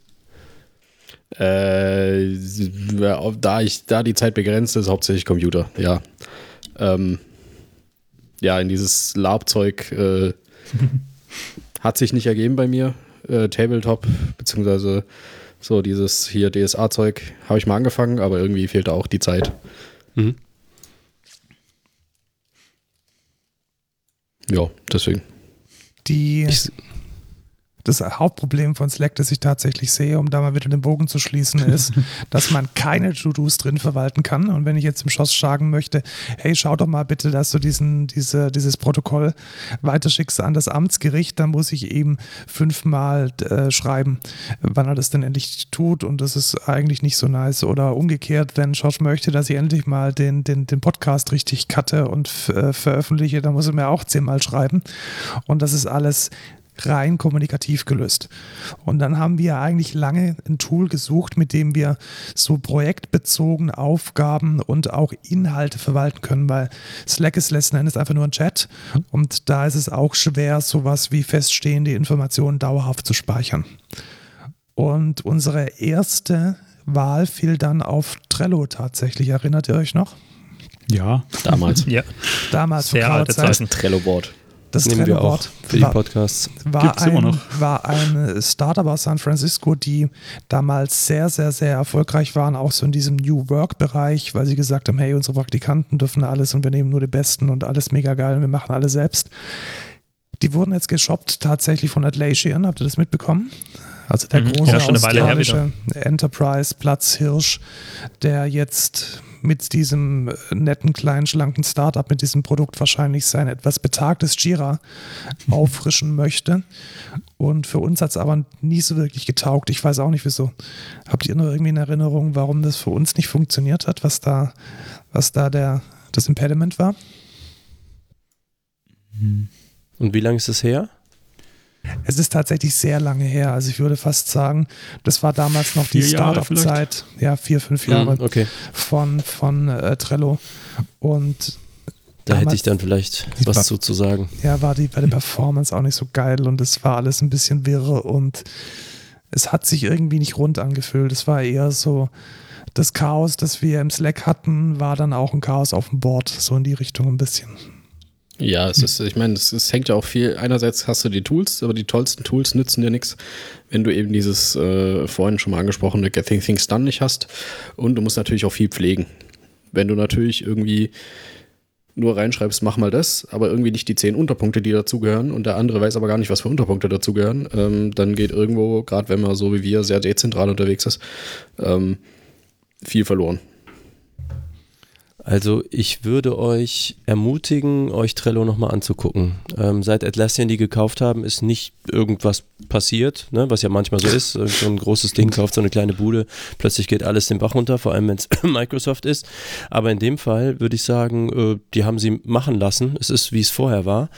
Äh, da, ich, da die Zeit begrenzt ist, hauptsächlich Computer, ja. Ähm, ja, in dieses LARP-Zeug äh, hat sich nicht ergeben bei mir. Äh, Tabletop, beziehungsweise so dieses hier D S A-Zeug habe ich mal angefangen, aber irgendwie fehlt da auch die Zeit. Mhm. Ja, deswegen. Die... Ich, Das Hauptproblem von Slack, das ich tatsächlich sehe, um da mal wieder den Bogen zu schließen, ist, dass man keine To-Dos drin verwalten kann. Und wenn ich jetzt im Schoss sagen möchte, hey, schau doch mal bitte, dass du diesen, diese, dieses Protokoll weiterschickst an das Amtsgericht, dann muss ich eben fünfmal äh, schreiben, wann er das denn endlich tut. Und das ist eigentlich nicht so nice. Oder umgekehrt, wenn Josh möchte, dass ich endlich mal den, den, den Podcast richtig cutte und f- äh, veröffentliche, dann muss er mir auch zehnmal schreiben. Und das ist alles rein kommunikativ gelöst. Und dann haben wir eigentlich lange ein Tool gesucht, mit dem wir so projektbezogene Aufgaben und auch Inhalte verwalten können, weil Slack ist letzten Endes einfach nur ein Chat und da ist es auch schwer, sowas wie feststehende Informationen dauerhaft zu speichern. Und unsere erste Wahl fiel dann auf Trello tatsächlich. Erinnert ihr euch noch? Ja. Damals. Ja. Damals Sehr vor alte Zeit. Zeiten. Trello-Board. Das nehmen wir auch Trello-Board für die war, Podcasts. war, Gibt's immer ein, noch. war ein Startup aus San Francisco, die damals sehr, sehr, sehr erfolgreich waren, auch so in diesem New Work-Bereich, weil sie gesagt haben, hey, unsere Praktikanten dürfen alles und wir nehmen nur die Besten und alles mega geil und wir machen alles selbst. Die wurden jetzt geshoppt tatsächlich von Atlassian, habt ihr das mitbekommen? Also der Mhm. große Ja, schon eine Weile her australische Enterprise-Platzhirsch, der jetzt mit diesem netten, kleinen, schlanken Startup, mit diesem Produkt wahrscheinlich sein etwas betagtes Jira auffrischen möchte. Und für uns hat es aber nie so wirklich getaugt. Ich weiß auch nicht, wieso. Habt ihr noch irgendwie in Erinnerung, warum das für uns nicht funktioniert hat, was da, was da der, das Impediment war? Und wie lange ist es her? Es ist tatsächlich sehr lange her. Also ich würde fast sagen, das war damals noch die Vier Jahre Startup-Zeit, ja, vier, fünf Jahre Hm, okay. von, von äh, Trello. Und Da damals, hätte ich dann vielleicht Ich war- was zu, zu sagen. ja, war die bei der Performance auch nicht so geil und es war alles ein bisschen wirre und es hat sich irgendwie nicht rund angefühlt. Es war eher so, das Chaos, das wir im Slack hatten, war dann auch ein Chaos auf dem Board, so in die Richtung ein bisschen. Ja, es ist, ich meine, es, es hängt ja auch viel. Einerseits hast du die Tools, aber die tollsten Tools nützen dir nichts, wenn du eben dieses äh, vorhin schon mal angesprochene Getting Things Done nicht hast. Und du musst natürlich auch viel pflegen. Wenn du natürlich irgendwie nur reinschreibst, mach mal das, aber irgendwie nicht die zehn Unterpunkte, die dazugehören und der andere weiß aber gar nicht, was für Unterpunkte dazugehören, ähm, dann geht irgendwo, gerade wenn man so wie wir sehr dezentral unterwegs ist, ähm, viel verloren. Also ich würde euch ermutigen, euch Trello nochmal anzugucken. Ähm, seit Atlassian die gekauft haben, ist nicht irgendwas passiert, ne, was ja manchmal so ist. So ein großes Ding kauft so eine kleine Bude, plötzlich geht alles den Bach runter, vor allem wenn es Microsoft ist. Aber in dem Fall würde ich sagen, äh, die haben sie machen lassen. Es ist, wie es vorher war.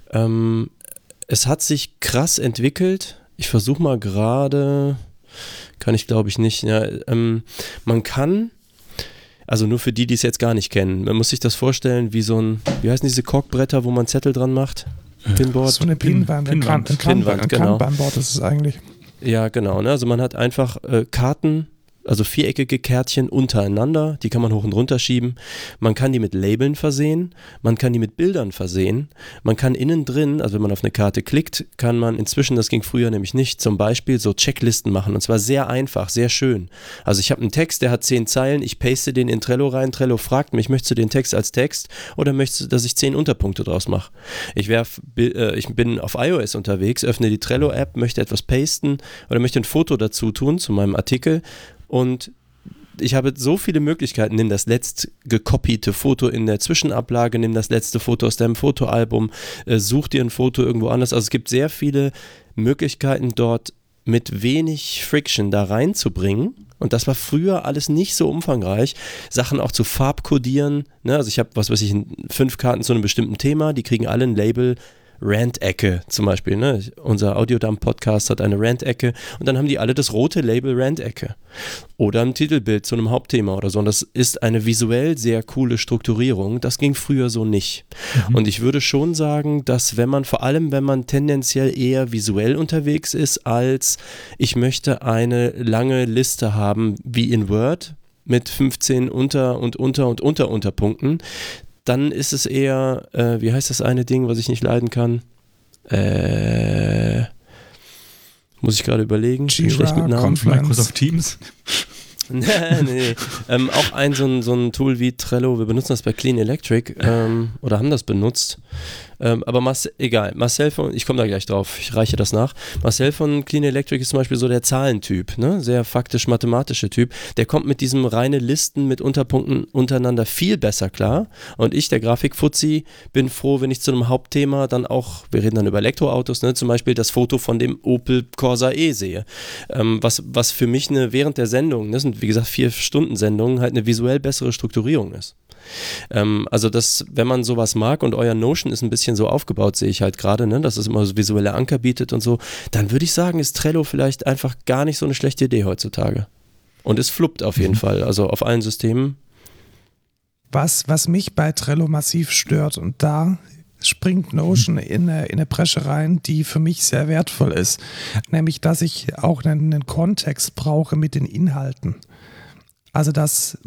Ähm, es hat sich krass entwickelt. Ich versuche mal gerade, kann ich glaube ich nicht. Ja, ähm, man kann... Also nur für die, die es jetzt gar nicht kennen. Man muss sich das vorstellen wie so ein, wie heißen diese Korkbretter, wo man Zettel dran macht? Pinboard? So eine Pinwand, ein Pinwand. Kan- ein Pinwand, Kanban- genau. Kanban-Board ist es eigentlich. Ja, genau. Ne? Also man hat einfach äh, Karten, also viereckige Kärtchen untereinander, die kann man hoch und runter schieben. Man kann die mit Labeln versehen, man kann die mit Bildern versehen, man kann innen drin, also wenn man auf eine Karte klickt, kann man inzwischen, das ging früher nämlich nicht, zum Beispiel so Checklisten machen und zwar sehr einfach, sehr schön. Also ich habe einen Text, der hat zehn Zeilen, ich paste den in Trello rein, Trello fragt mich, möchtest du den Text als Text oder möchtest du, dass ich zehn Unterpunkte draus mache? Ich, werf, äh, ich bin auf iOS unterwegs, öffne die Trello-App, möchte etwas pasten oder möchte ein Foto dazu tun zu meinem Artikel. Und ich habe so viele Möglichkeiten. Nimm das letzt gekopierte Foto in der Zwischenablage, nimm das letzte Foto aus deinem Fotoalbum, äh, such dir ein Foto irgendwo anders. Also es gibt sehr viele Möglichkeiten dort mit wenig Friction da reinzubringen. Und das war früher alles nicht so umfangreich. Sachen auch zu farbkodieren. Ne? Also ich habe, was weiß ich, fünf Karten zu einem bestimmten Thema, die kriegen alle ein Label. Rant-Ecke zum Beispiel, ne? Unser Audiodump-Podcast hat eine Rant-Ecke und dann haben die alle das rote Label Rant-Ecke oder ein Titelbild zu einem Hauptthema oder so und das ist eine visuell sehr coole Strukturierung, das ging früher so nicht mhm. Und ich würde schon sagen, dass wenn man, vor allem wenn man tendenziell eher visuell unterwegs ist, als ich möchte eine lange Liste haben wie in Word mit fünfzehn Unter- und Unter- und Unter-Unterpunkten, dann ist es eher, äh, wie heißt das eine Ding, was ich nicht leiden kann? Äh, muss ich gerade überlegen. Jira, Schlecht mit Namen. Confluence. Microsoft Teams. nee, nee. Ähm, auch ein so, ein so ein Tool wie Trello, wir benutzen das bei Clean Electric ähm, oder haben das benutzt. Ähm, aber Marcel, egal, Marcel von, ich komme da gleich drauf, ich reiche das nach. Marcel von Clean Electric ist zum Beispiel so der Zahlentyp, ne? Sehr faktisch-mathematische Typ. Der kommt mit diesem reine Listen mit Unterpunkten untereinander viel besser klar. Und ich, der Grafikfuzzi, bin froh, wenn ich zu einem Hauptthema dann auch, wir reden dann über Elektroautos, ne? Zum Beispiel das Foto von dem Opel Corsa E sehe. Ähm, was, was für mich eine während der Sendung, das sind wie gesagt vier Stunden Sendungen, halt eine visuell bessere Strukturierung ist. Ähm, also das, wenn man sowas mag und euer Notion ist ein bisschen so aufgebaut, sehe ich halt gerade, ne, dass es immer so visuelle Anker bietet und so, dann würde ich sagen, ist Trello vielleicht einfach gar nicht so eine schlechte Idee heutzutage. Und es fluppt auf jeden mhm. Fall, also auf allen Systemen. Was, was mich bei Trello massiv stört, und da springt Notion in eine, in eine Bresche rein, die für mich sehr wertvoll ist, nämlich, dass ich auch einen, einen Kontext brauche mit den Inhalten. Also, dass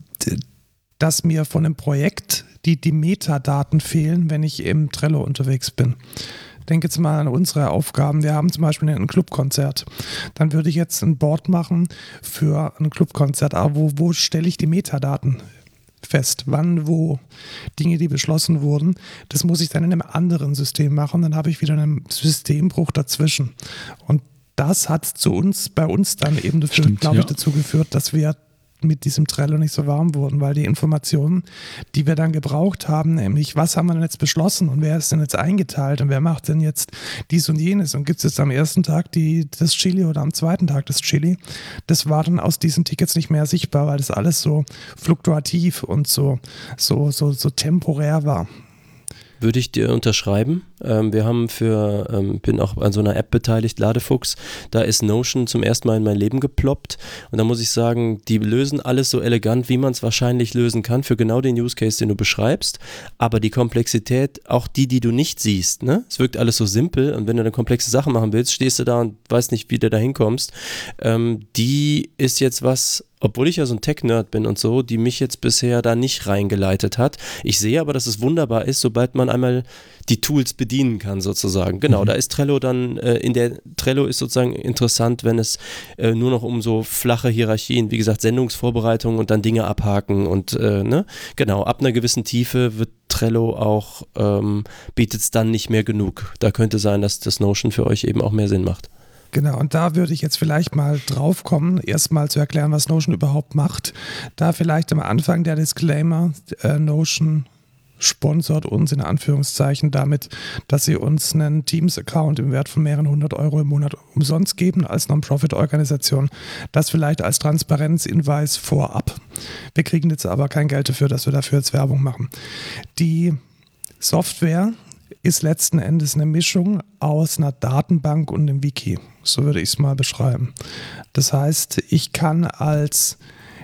dass mir von einem Projekt die, die Metadaten fehlen, wenn ich im Trello unterwegs bin. Denke jetzt mal an unsere Aufgaben. Wir haben zum Beispiel ein Clubkonzert. Dann würde ich jetzt ein Board machen für ein Clubkonzert. Aber wo, wo stelle ich die Metadaten fest? Wann, wo? Dinge, die beschlossen wurden. Das muss ich dann in einem anderen System machen. Dann habe ich wieder einen Systembruch dazwischen. Und das hat zu uns, bei uns dann eben dafür, Stimmt, glaube ich, ja. dazu geführt, dass wir mit diesem Trello nicht so warm wurden, weil die Informationen, die wir dann gebraucht haben, nämlich was haben wir denn jetzt beschlossen und wer ist denn jetzt eingeteilt und wer macht denn jetzt dies und jenes und gibt es jetzt am ersten Tag die, das Chili oder am zweiten Tag das Chili, das war dann aus diesen Tickets nicht mehr sichtbar, weil das alles so fluktuativ und so, so, so, so temporär war. Würde ich dir unterschreiben. Ähm, wir haben für, ähm, bin auch an so einer App beteiligt, Ladefuchs, da ist Notion zum ersten Mal in mein Leben geploppt und da muss ich sagen, die lösen alles so elegant, wie man es wahrscheinlich lösen kann für genau den Use Case, den du beschreibst, aber die Komplexität, auch die, die du nicht siehst, ne? Es wirkt alles so simpel und wenn du eine komplexe Sache machen willst, stehst du da und weißt nicht, wie du da hinkommst. Ähm, die ist jetzt was, obwohl ich ja so ein Tech-Nerd bin und so, die mich jetzt bisher da nicht reingeleitet hat. Ich sehe aber, dass es wunderbar ist, sobald man einmal die Tools bedienen kann sozusagen. Genau, mhm. Da ist Trello dann, äh, in der Trello ist sozusagen interessant, wenn es äh, nur noch um so flache Hierarchien, wie gesagt, Sendungsvorbereitung und dann Dinge abhaken und äh, ne, genau, ab einer gewissen Tiefe wird Trello auch, ähm, bietet es dann nicht mehr genug. Da könnte sein, dass das Notion für euch eben auch mehr Sinn macht. Genau, und da würde ich jetzt vielleicht mal drauf kommen, erstmal zu erklären, was Notion überhaupt macht. Da vielleicht am Anfang der Disclaimer, äh, Notion sponsert uns in Anführungszeichen damit, dass sie uns einen Teams-Account im Wert von mehreren hundert Euro im Monat umsonst geben als Non-Profit-Organisation. Das vielleicht als Transparenzinweis vorab. Wir kriegen jetzt aber kein Geld dafür, dass wir dafür jetzt Werbung machen. Die Software ist letzten Endes eine Mischung aus einer Datenbank und einem Wiki. So würde ich es mal beschreiben. Das heißt, ich kann als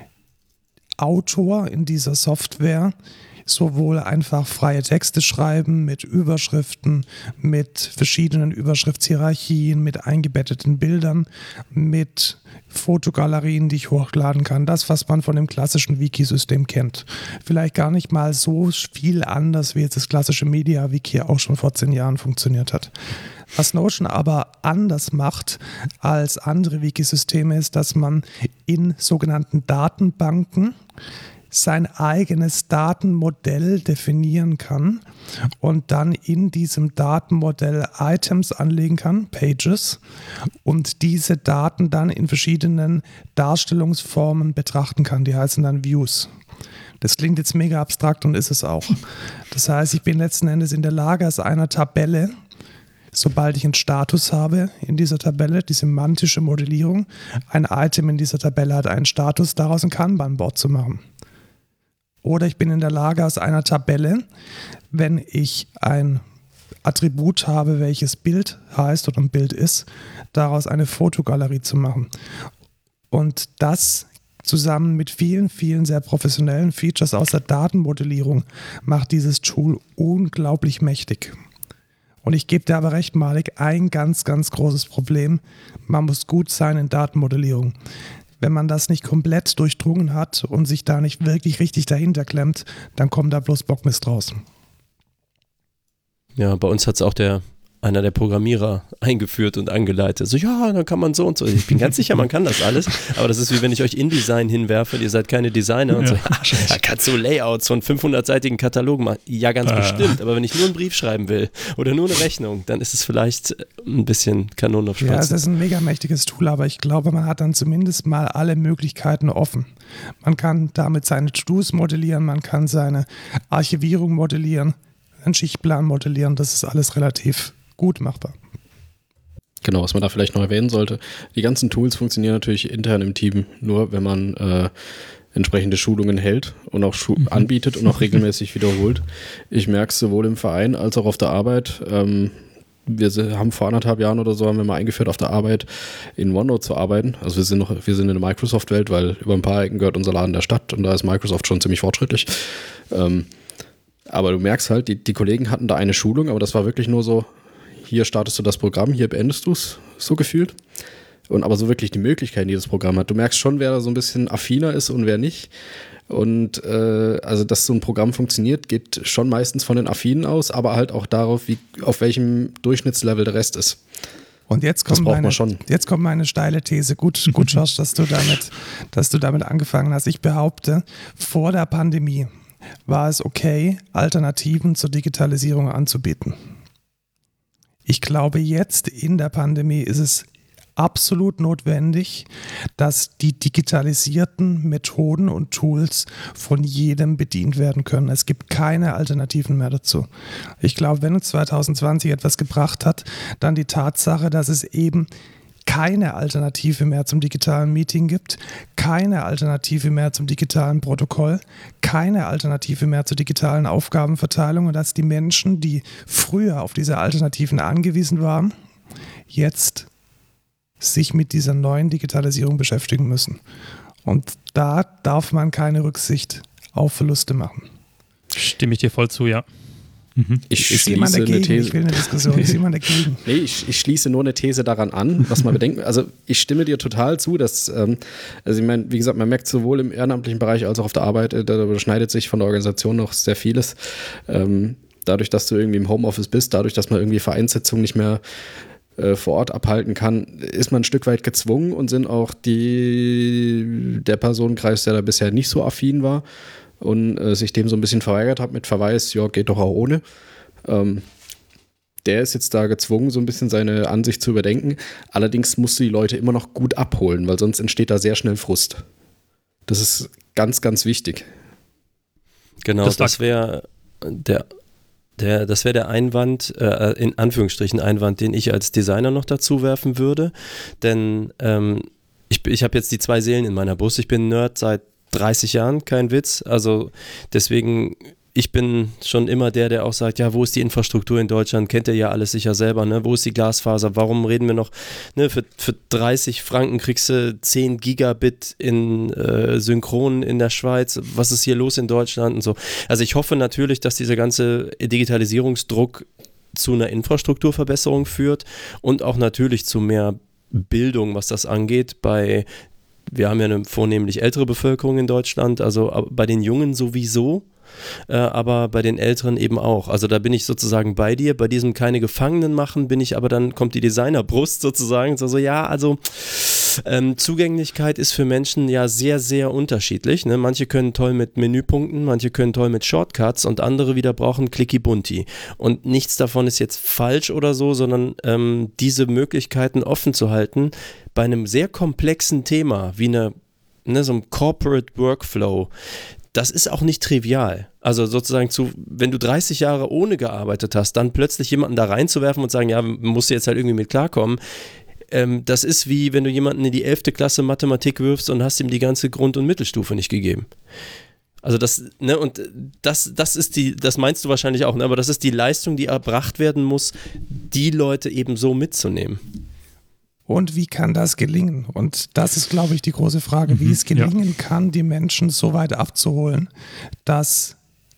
Autor in dieser Software sowohl einfach freie Texte schreiben mit Überschriften, mit verschiedenen Überschriftshierarchien, mit eingebetteten Bildern, mit Fotogalerien, die ich hochladen kann. Das, was man von dem klassischen Wiki-System kennt. Vielleicht gar nicht mal so viel anders, wie jetzt das klassische Media-Wiki auch schon vor zehn Jahren funktioniert hat. Was Notion aber anders macht als andere Wikisysteme ist, dass man in sogenannten Datenbanken sein eigenes Datenmodell definieren kann und dann in diesem Datenmodell Items anlegen kann, Pages, und diese Daten dann in verschiedenen Darstellungsformen betrachten kann. Die heißen dann Views. Das klingt jetzt mega abstrakt und ist es auch. Das heißt, ich bin letzten Endes in der Lage, aus einer Tabelle, sobald ich einen Status habe in dieser Tabelle, die semantische Modellierung, ein Item in dieser Tabelle hat einen Status, daraus ein Kanban-Board zu machen. Oder ich bin in der Lage, aus einer Tabelle, wenn ich ein Attribut habe, welches Bild heißt oder ein Bild ist, daraus eine Fotogalerie zu machen. Und das zusammen mit vielen, vielen sehr professionellen Features aus der Datenmodellierung macht dieses Tool unglaublich mächtig. Und ich gebe dir aber recht, Malik, ein ganz, ganz großes Problem. Man muss gut sein in Datenmodellierung. Wenn man das nicht komplett durchdrungen hat und sich da nicht wirklich richtig dahinter klemmt, dann kommt da bloß Bockmist raus. Ja, bei uns hat es auch der einer der Programmierer eingeführt und angeleitet. So, ja, dann kann man so und so. Ich bin ganz sicher, man kann das alles, aber das ist wie wenn ich euch InDesign hinwerfe, ihr seid keine Designer und ja. so, ja, da kannst du Layouts von fünfhundertseitigen Katalogen machen. Ja, ganz ah. bestimmt, aber wenn ich nur einen Brief schreiben will oder nur eine Rechnung, dann ist es vielleicht ein bisschen Kanonen auf Spatzen. Ja, es ist ein mega mächtiges Tool, aber ich glaube, man hat dann zumindest mal alle Möglichkeiten offen. Man kann damit seine To-Dos modellieren, man kann seine Archivierung modellieren, einen Schichtplan modellieren, das ist alles relativ gut machbar. Genau, was man da vielleicht noch erwähnen sollte, die ganzen Tools funktionieren natürlich intern im Team nur, wenn man äh, entsprechende Schulungen hält und auch Schu- mhm. anbietet und auch regelmäßig wiederholt. Ich merke es sowohl im Verein als auch auf der Arbeit. Ähm, wir haben vor anderthalb Jahren oder so haben wir mal eingeführt, auf der Arbeit in OneNote zu arbeiten. Also wir sind noch, wir sind in der Microsoft-Welt, weil über ein paar Ecken gehört unser Laden der Stadt und da ist Microsoft schon ziemlich fortschrittlich. Ähm, aber du merkst halt, die, die Kollegen hatten da eine Schulung, aber das war wirklich nur so, hier startest du das Programm, hier beendest du es, so gefühlt. Und aber so wirklich die Möglichkeiten, die das Programm hat. Du merkst schon, wer da so ein bisschen affiner ist und wer nicht. Und äh, also, dass so ein Programm funktioniert, geht schon meistens von den Affinen aus, aber halt auch darauf, wie, auf welchem Durchschnittslevel der Rest ist. Und jetzt kommt, das braucht meine, man schon. Jetzt kommt meine steile These. Gut, gut Josh, dass du damit, dass du damit angefangen hast. Ich behaupte, vor der Pandemie war es okay, Alternativen zur Digitalisierung anzubieten. Ich glaube, jetzt in der Pandemie ist es absolut notwendig, dass die digitalisierten Methoden und Tools von jedem bedient werden können. Es gibt keine Alternativen mehr dazu. Ich glaube, wenn uns zwanzig zwanzig etwas gebracht hat, dann die Tatsache, dass es eben keine Alternative mehr zum digitalen Meeting gibt, keine Alternative mehr zum digitalen Protokoll, keine Alternative mehr zur digitalen Aufgabenverteilung und dass die Menschen, die früher auf diese Alternativen angewiesen waren, jetzt sich mit dieser neuen Digitalisierung beschäftigen müssen. Und da darf man keine Rücksicht auf Verluste machen. Stimme ich dir voll zu, ja. Ich ist jemand dagegen? These. Ich will eine Diskussion. Ist jemand dagegen? Nee, ich, ich schließe nur eine These daran an, was man bedenkt. Also ich stimme dir total zu, dass, ähm, also ich meine, wie gesagt, man merkt sowohl im ehrenamtlichen Bereich als auch auf der Arbeit, äh, da überschneidet sich von der Organisation noch sehr vieles. Ähm, dadurch, dass du irgendwie im Homeoffice bist, dadurch, dass man irgendwie Vereinssitzungen nicht mehr äh, vor Ort abhalten kann, ist man ein Stück weit gezwungen und sind auch die der Personenkreis, der da bisher nicht so affin war, und äh, sich dem so ein bisschen verweigert hat mit Verweis, ja, geht doch auch ohne. Ähm, der ist jetzt da gezwungen, so ein bisschen seine Ansicht zu überdenken. Allerdings musst du die Leute immer noch gut abholen, weil sonst entsteht da sehr schnell Frust. Das ist ganz, ganz wichtig. Genau, das, das wäre der, der, das wäre der Einwand, äh, in Anführungsstrichen Einwand, den ich als Designer noch dazu werfen würde. Denn ähm, ich, ich habe jetzt die zwei Seelen in meiner Brust. Ich bin Nerd seit dreißig Jahren, kein Witz. Also deswegen, ich bin schon immer der, der auch sagt, ja, wo ist die Infrastruktur in Deutschland? Kennt ihr ja alles sicher selber, ne? Wo ist die Glasfaser? Warum reden wir noch, ne, für, für dreißig Franken kriegst du zehn Gigabit in äh, Synchron in der Schweiz? Was ist hier los in Deutschland und so? Also ich hoffe natürlich, dass dieser ganze Digitalisierungsdruck zu einer Infrastrukturverbesserung führt und auch natürlich zu mehr Bildung, was das angeht, bei wir haben ja eine vornehmlich ältere Bevölkerung in Deutschland, also bei den Jungen sowieso, äh, aber bei den Älteren eben auch. Also da bin ich sozusagen bei dir, bei diesem keine Gefangenen machen, bin ich aber dann, kommt die Designerbrust sozusagen, so, so ja, also ähm, Zugänglichkeit ist für Menschen ja sehr, sehr unterschiedlich. Ne? Manche können toll mit Menüpunkten, manche können toll mit Shortcuts und andere wieder brauchen Clicky-Bunti. Und nichts davon ist jetzt falsch oder so, sondern ähm, diese Möglichkeiten offen zu halten, bei einem sehr komplexen Thema wie eine, ne, so ein Corporate Workflow, das ist auch nicht trivial. Also sozusagen, zu, wenn du dreißig Jahre ohne gearbeitet hast, dann plötzlich jemanden da reinzuwerfen und sagen, ja, musst du jetzt halt irgendwie mit klarkommen, ähm, das ist wie, wenn du jemanden in die elfte Klasse Mathematik wirfst und hast ihm die ganze Grund- und Mittelstufe nicht gegeben. Also das, ne, und das, das ist die, das meinst du wahrscheinlich auch, ne, aber das ist die Leistung, die erbracht werden muss, die Leute eben so mitzunehmen. Und wie kann das gelingen? Und das ist, glaube ich, die große Frage, mhm, wie es gelingen ja. kann, die Menschen so weit abzuholen, dass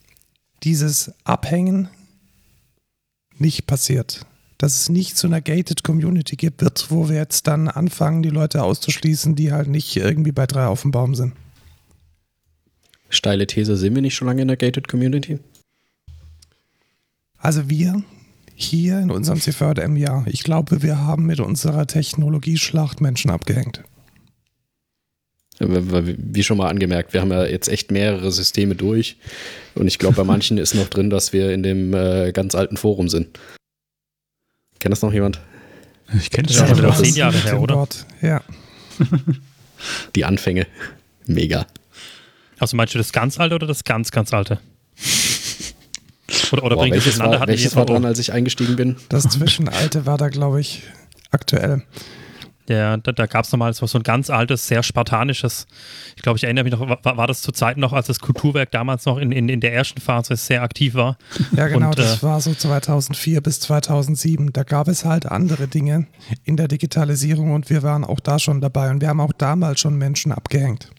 dieses Abhängen nicht passiert. Dass es nicht zu einer gated Community gibt, wird, wo wir jetzt dann anfangen, die Leute auszuschließen, die halt nicht irgendwie bei drei auf dem Baum sind. Steile These, sind wir nicht schon lange in der gated Community? Also wir Hier in unserem C V J M ja. Ich glaube, wir haben mit unserer Technologieschlacht Menschen abgehängt. Wie schon mal angemerkt, wir haben ja jetzt echt mehrere Systeme durch und ich glaube, bei manchen ist noch drin, dass wir in dem äh, ganz alten Forum sind. Kennt das noch jemand? Ich kenne das ja, schon wieder wieder zehn Jahre her, oder? Wort. Ja. Die Anfänge. Mega. Also meinst du das ganz alte oder das ganz, ganz alte? Oder, oder Boah, bringt das welches durcheinander? war, Hatten welches wir- war dran, als ich eingestiegen bin? Das Zwischenalte war da, glaube ich, aktuell. Ja, da, da gab es nochmal so ein ganz altes, sehr spartanisches, ich glaube, ich erinnere mich noch, war, war das zu Zeiten noch, als das Kulturwerk damals noch in, in, in der ersten Phase sehr aktiv war? Ja, genau, Und, das äh, war so zweitausendvier bis zweitausendsieben. Da gab es halt andere Dinge in der Digitalisierung und wir waren auch da schon dabei und wir haben auch damals schon Menschen abgehängt.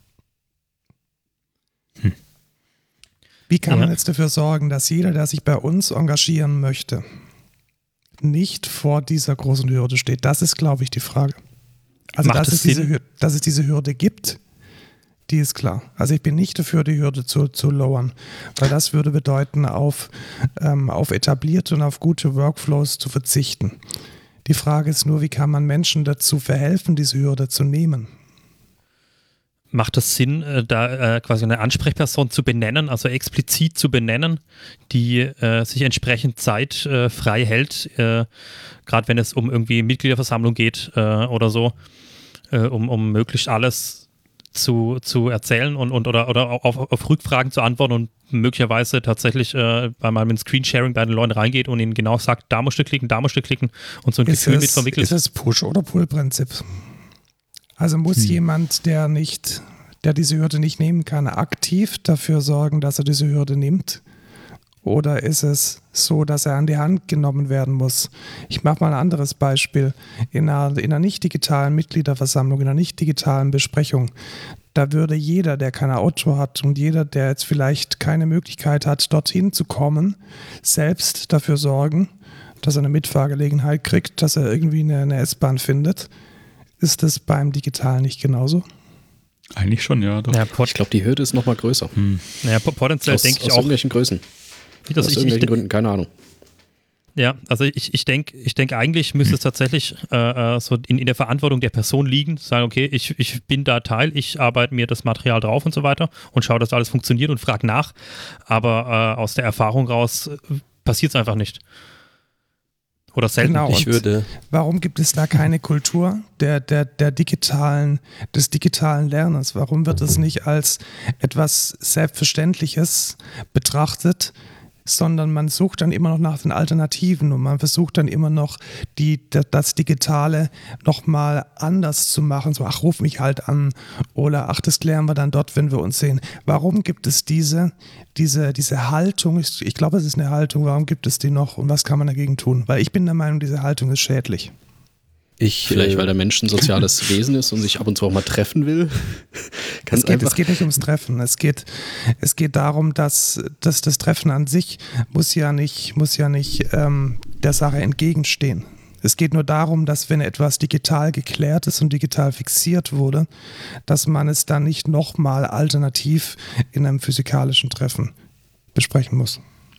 Hm. Wie kann man Ja. jetzt dafür sorgen, dass jeder, der sich bei uns engagieren möchte, nicht vor dieser großen Hürde steht? Das ist, glaube ich, die Frage. Also, Macht dass es es, diese, Sinn? Hür- dass es diese Hürde gibt, die ist klar. Also ich bin nicht dafür, die Hürde zu, zu lowern, weil das würde bedeuten, auf, ähm, auf etablierte und auf gute Workflows zu verzichten. Die Frage ist nur, wie kann man Menschen dazu verhelfen, diese Hürde zu nehmen? Macht es Sinn, äh, da äh, quasi eine Ansprechperson zu benennen, also explizit zu benennen, die äh, sich entsprechend Zeit äh, frei hält, äh, gerade wenn es um irgendwie Mitgliederversammlung geht äh, oder so, äh, um, um möglichst alles zu, zu erzählen und, und oder, oder auf, auf Rückfragen zu antworten und möglicherweise tatsächlich äh, bei mal mit Screensharing bei den Leuten reingeht und ihnen genau sagt, da musst du klicken, da musst du klicken und so ein Ist Gefühl es, mit vermittelt. ist es Push- oder Pull-Prinzip? Also muss Hm. jemand, der nicht, der diese Hürde nicht nehmen kann, aktiv dafür sorgen, dass er diese Hürde nimmt? Oder ist es so, dass er an die Hand genommen werden muss? Ich mache mal ein anderes Beispiel. In einer, in einer nicht digitalen Mitgliederversammlung, in einer nicht digitalen Besprechung, da würde jeder, der kein Auto hat und jeder, der jetzt vielleicht keine Möglichkeit hat, dorthin zu kommen, selbst dafür sorgen, dass er eine Mitfahrgelegenheit kriegt, dass er irgendwie eine, eine S-Bahn findet. Ist das beim Digitalen nicht genauso? Eigentlich schon, ja. Doch. Ja, pot- Ich glaube, die Hürde ist noch mal größer. Hm. ja, potenziell Aus, denke ich aus auch. irgendwelchen Größen. Also aus ich, irgendwelchen ich, Gründen, keine Ahnung. Ja, also ich, ich denke, ich denk, eigentlich müsste es tatsächlich äh, so in, in der Verantwortung der Person liegen, sagen, okay, ich, ich bin da Teil, ich arbeite mir das Material drauf und so weiter und schaue, dass alles funktioniert und frage nach. Aber äh, aus der Erfahrung raus äh, passiert es einfach nicht. Oder selten. Genau. Ich und würde, Warum gibt es da keine Kultur der, der, der digitalen, des digitalen Lernens? Warum wird es nicht als etwas Selbstverständliches betrachtet, sondern man sucht dann immer noch nach den Alternativen und man versucht dann immer noch die, das Digitale nochmal anders zu machen. So, ach, ruf mich halt an oder ach, das klären wir dann dort, wenn wir uns sehen. Warum gibt es diese, diese, diese Haltung? Ich, ich glaube, es ist eine Haltung. Warum gibt es die noch und was kann man dagegen tun? Weil ich bin der Meinung, diese Haltung ist schädlich. ich, Vielleicht, äh, weil der Mensch ein soziales Wesen ist und sich ab und zu auch mal treffen will. Ganz Es geht, einfach. es geht nicht ums Treffen. Es geht, es geht darum, dass, dass das Treffen an sich muss ja nicht, muss ja nicht ähm, der Sache entgegenstehen. Es geht nur darum, dass wenn etwas digital geklärt ist und digital fixiert wurde, dass man es dann nicht nochmal alternativ in einem physikalischen Treffen besprechen muss.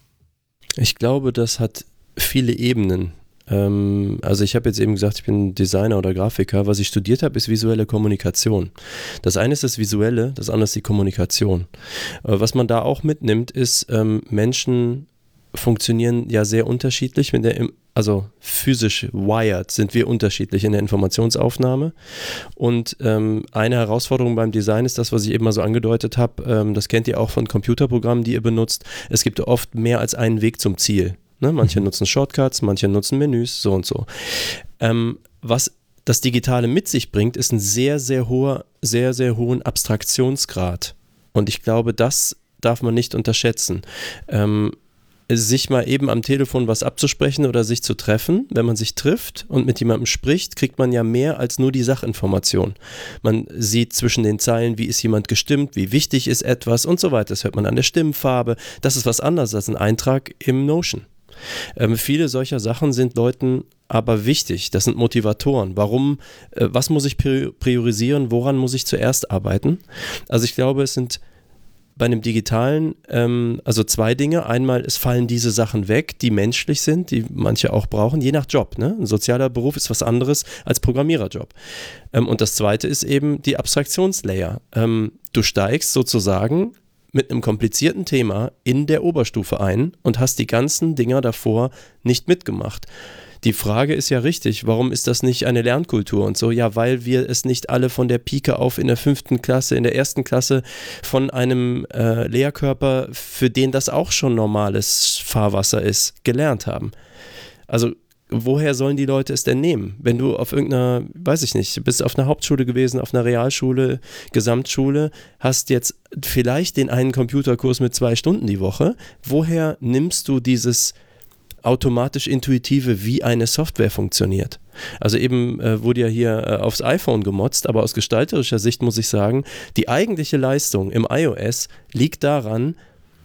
Ich glaube, das hat viele Ebenen. Ähm, also ich habe jetzt eben gesagt, ich bin Designer oder Grafiker. Was ich studiert habe, ist visuelle Kommunikation. Das eine ist das Visuelle, das andere ist die Kommunikation. Äh, was man da auch mitnimmt, ist, ähm, Menschen funktionieren ja sehr unterschiedlich, mit der, also physisch wired sind wir unterschiedlich in der Informationsaufnahme und ähm, eine Herausforderung beim Design ist das, was ich eben mal so angedeutet habe, ähm, das kennt ihr auch von Computerprogrammen, die ihr benutzt, es gibt oft mehr als einen Weg zum Ziel. Ne? Manche nutzen Shortcuts, manche nutzen Menüs, so und so. Ähm, was das Digitale mit sich bringt, ist ein sehr, sehr hoher, sehr, sehr hohen Abstraktionsgrad und ich glaube, das darf man nicht unterschätzen. Ähm, sich mal eben am Telefon was abzusprechen oder sich zu treffen. Wenn man sich trifft und mit jemandem spricht, kriegt man ja mehr als nur die Sachinformation. Man sieht zwischen den Zeilen, wie ist jemand gestimmt, wie wichtig ist etwas und so weiter. Das hört man an der Stimmfarbe. Das ist was anderes als ein Eintrag im Notion. Ähm, viele solcher Sachen sind Leuten aber wichtig. Das sind Motivatoren. Warum, äh, was muss ich priorisieren? Woran muss ich zuerst arbeiten? Also ich glaube, es sind bei einem digitalen, ähm, also zwei Dinge. Einmal, es fallen diese Sachen weg, die menschlich sind, die manche auch brauchen, je nach Job. Ne? Ein sozialer Beruf ist was anderes als Programmiererjob. Ähm, und das zweite ist eben die Abstraktionslayer. Ähm, du steigst sozusagen mit einem komplizierten Thema in der Oberstufe ein und hast die ganzen Dinger davor nicht mitgemacht. Die Frage ist ja richtig, warum ist das nicht eine Lernkultur und so? Ja, weil wir es nicht alle von der Pike auf in der fünften Klasse, in der ersten Klasse von einem äh, Lehrkörper, für den das auch schon normales Fahrwasser ist, gelernt haben. Also woher sollen die Leute es denn nehmen? Wenn du auf irgendeiner, weiß ich nicht, bist auf einer Hauptschule gewesen, auf einer Realschule, Gesamtschule, hast jetzt vielleicht den einen Computerkurs mit zwei Stunden die Woche, woher nimmst du dieses automatisch intuitive, wie eine Software funktioniert? Also eben äh, wurde ja hier äh, aufs iPhone gemotzt, aber aus gestalterischer Sicht muss ich sagen, die eigentliche Leistung im iOS liegt daran,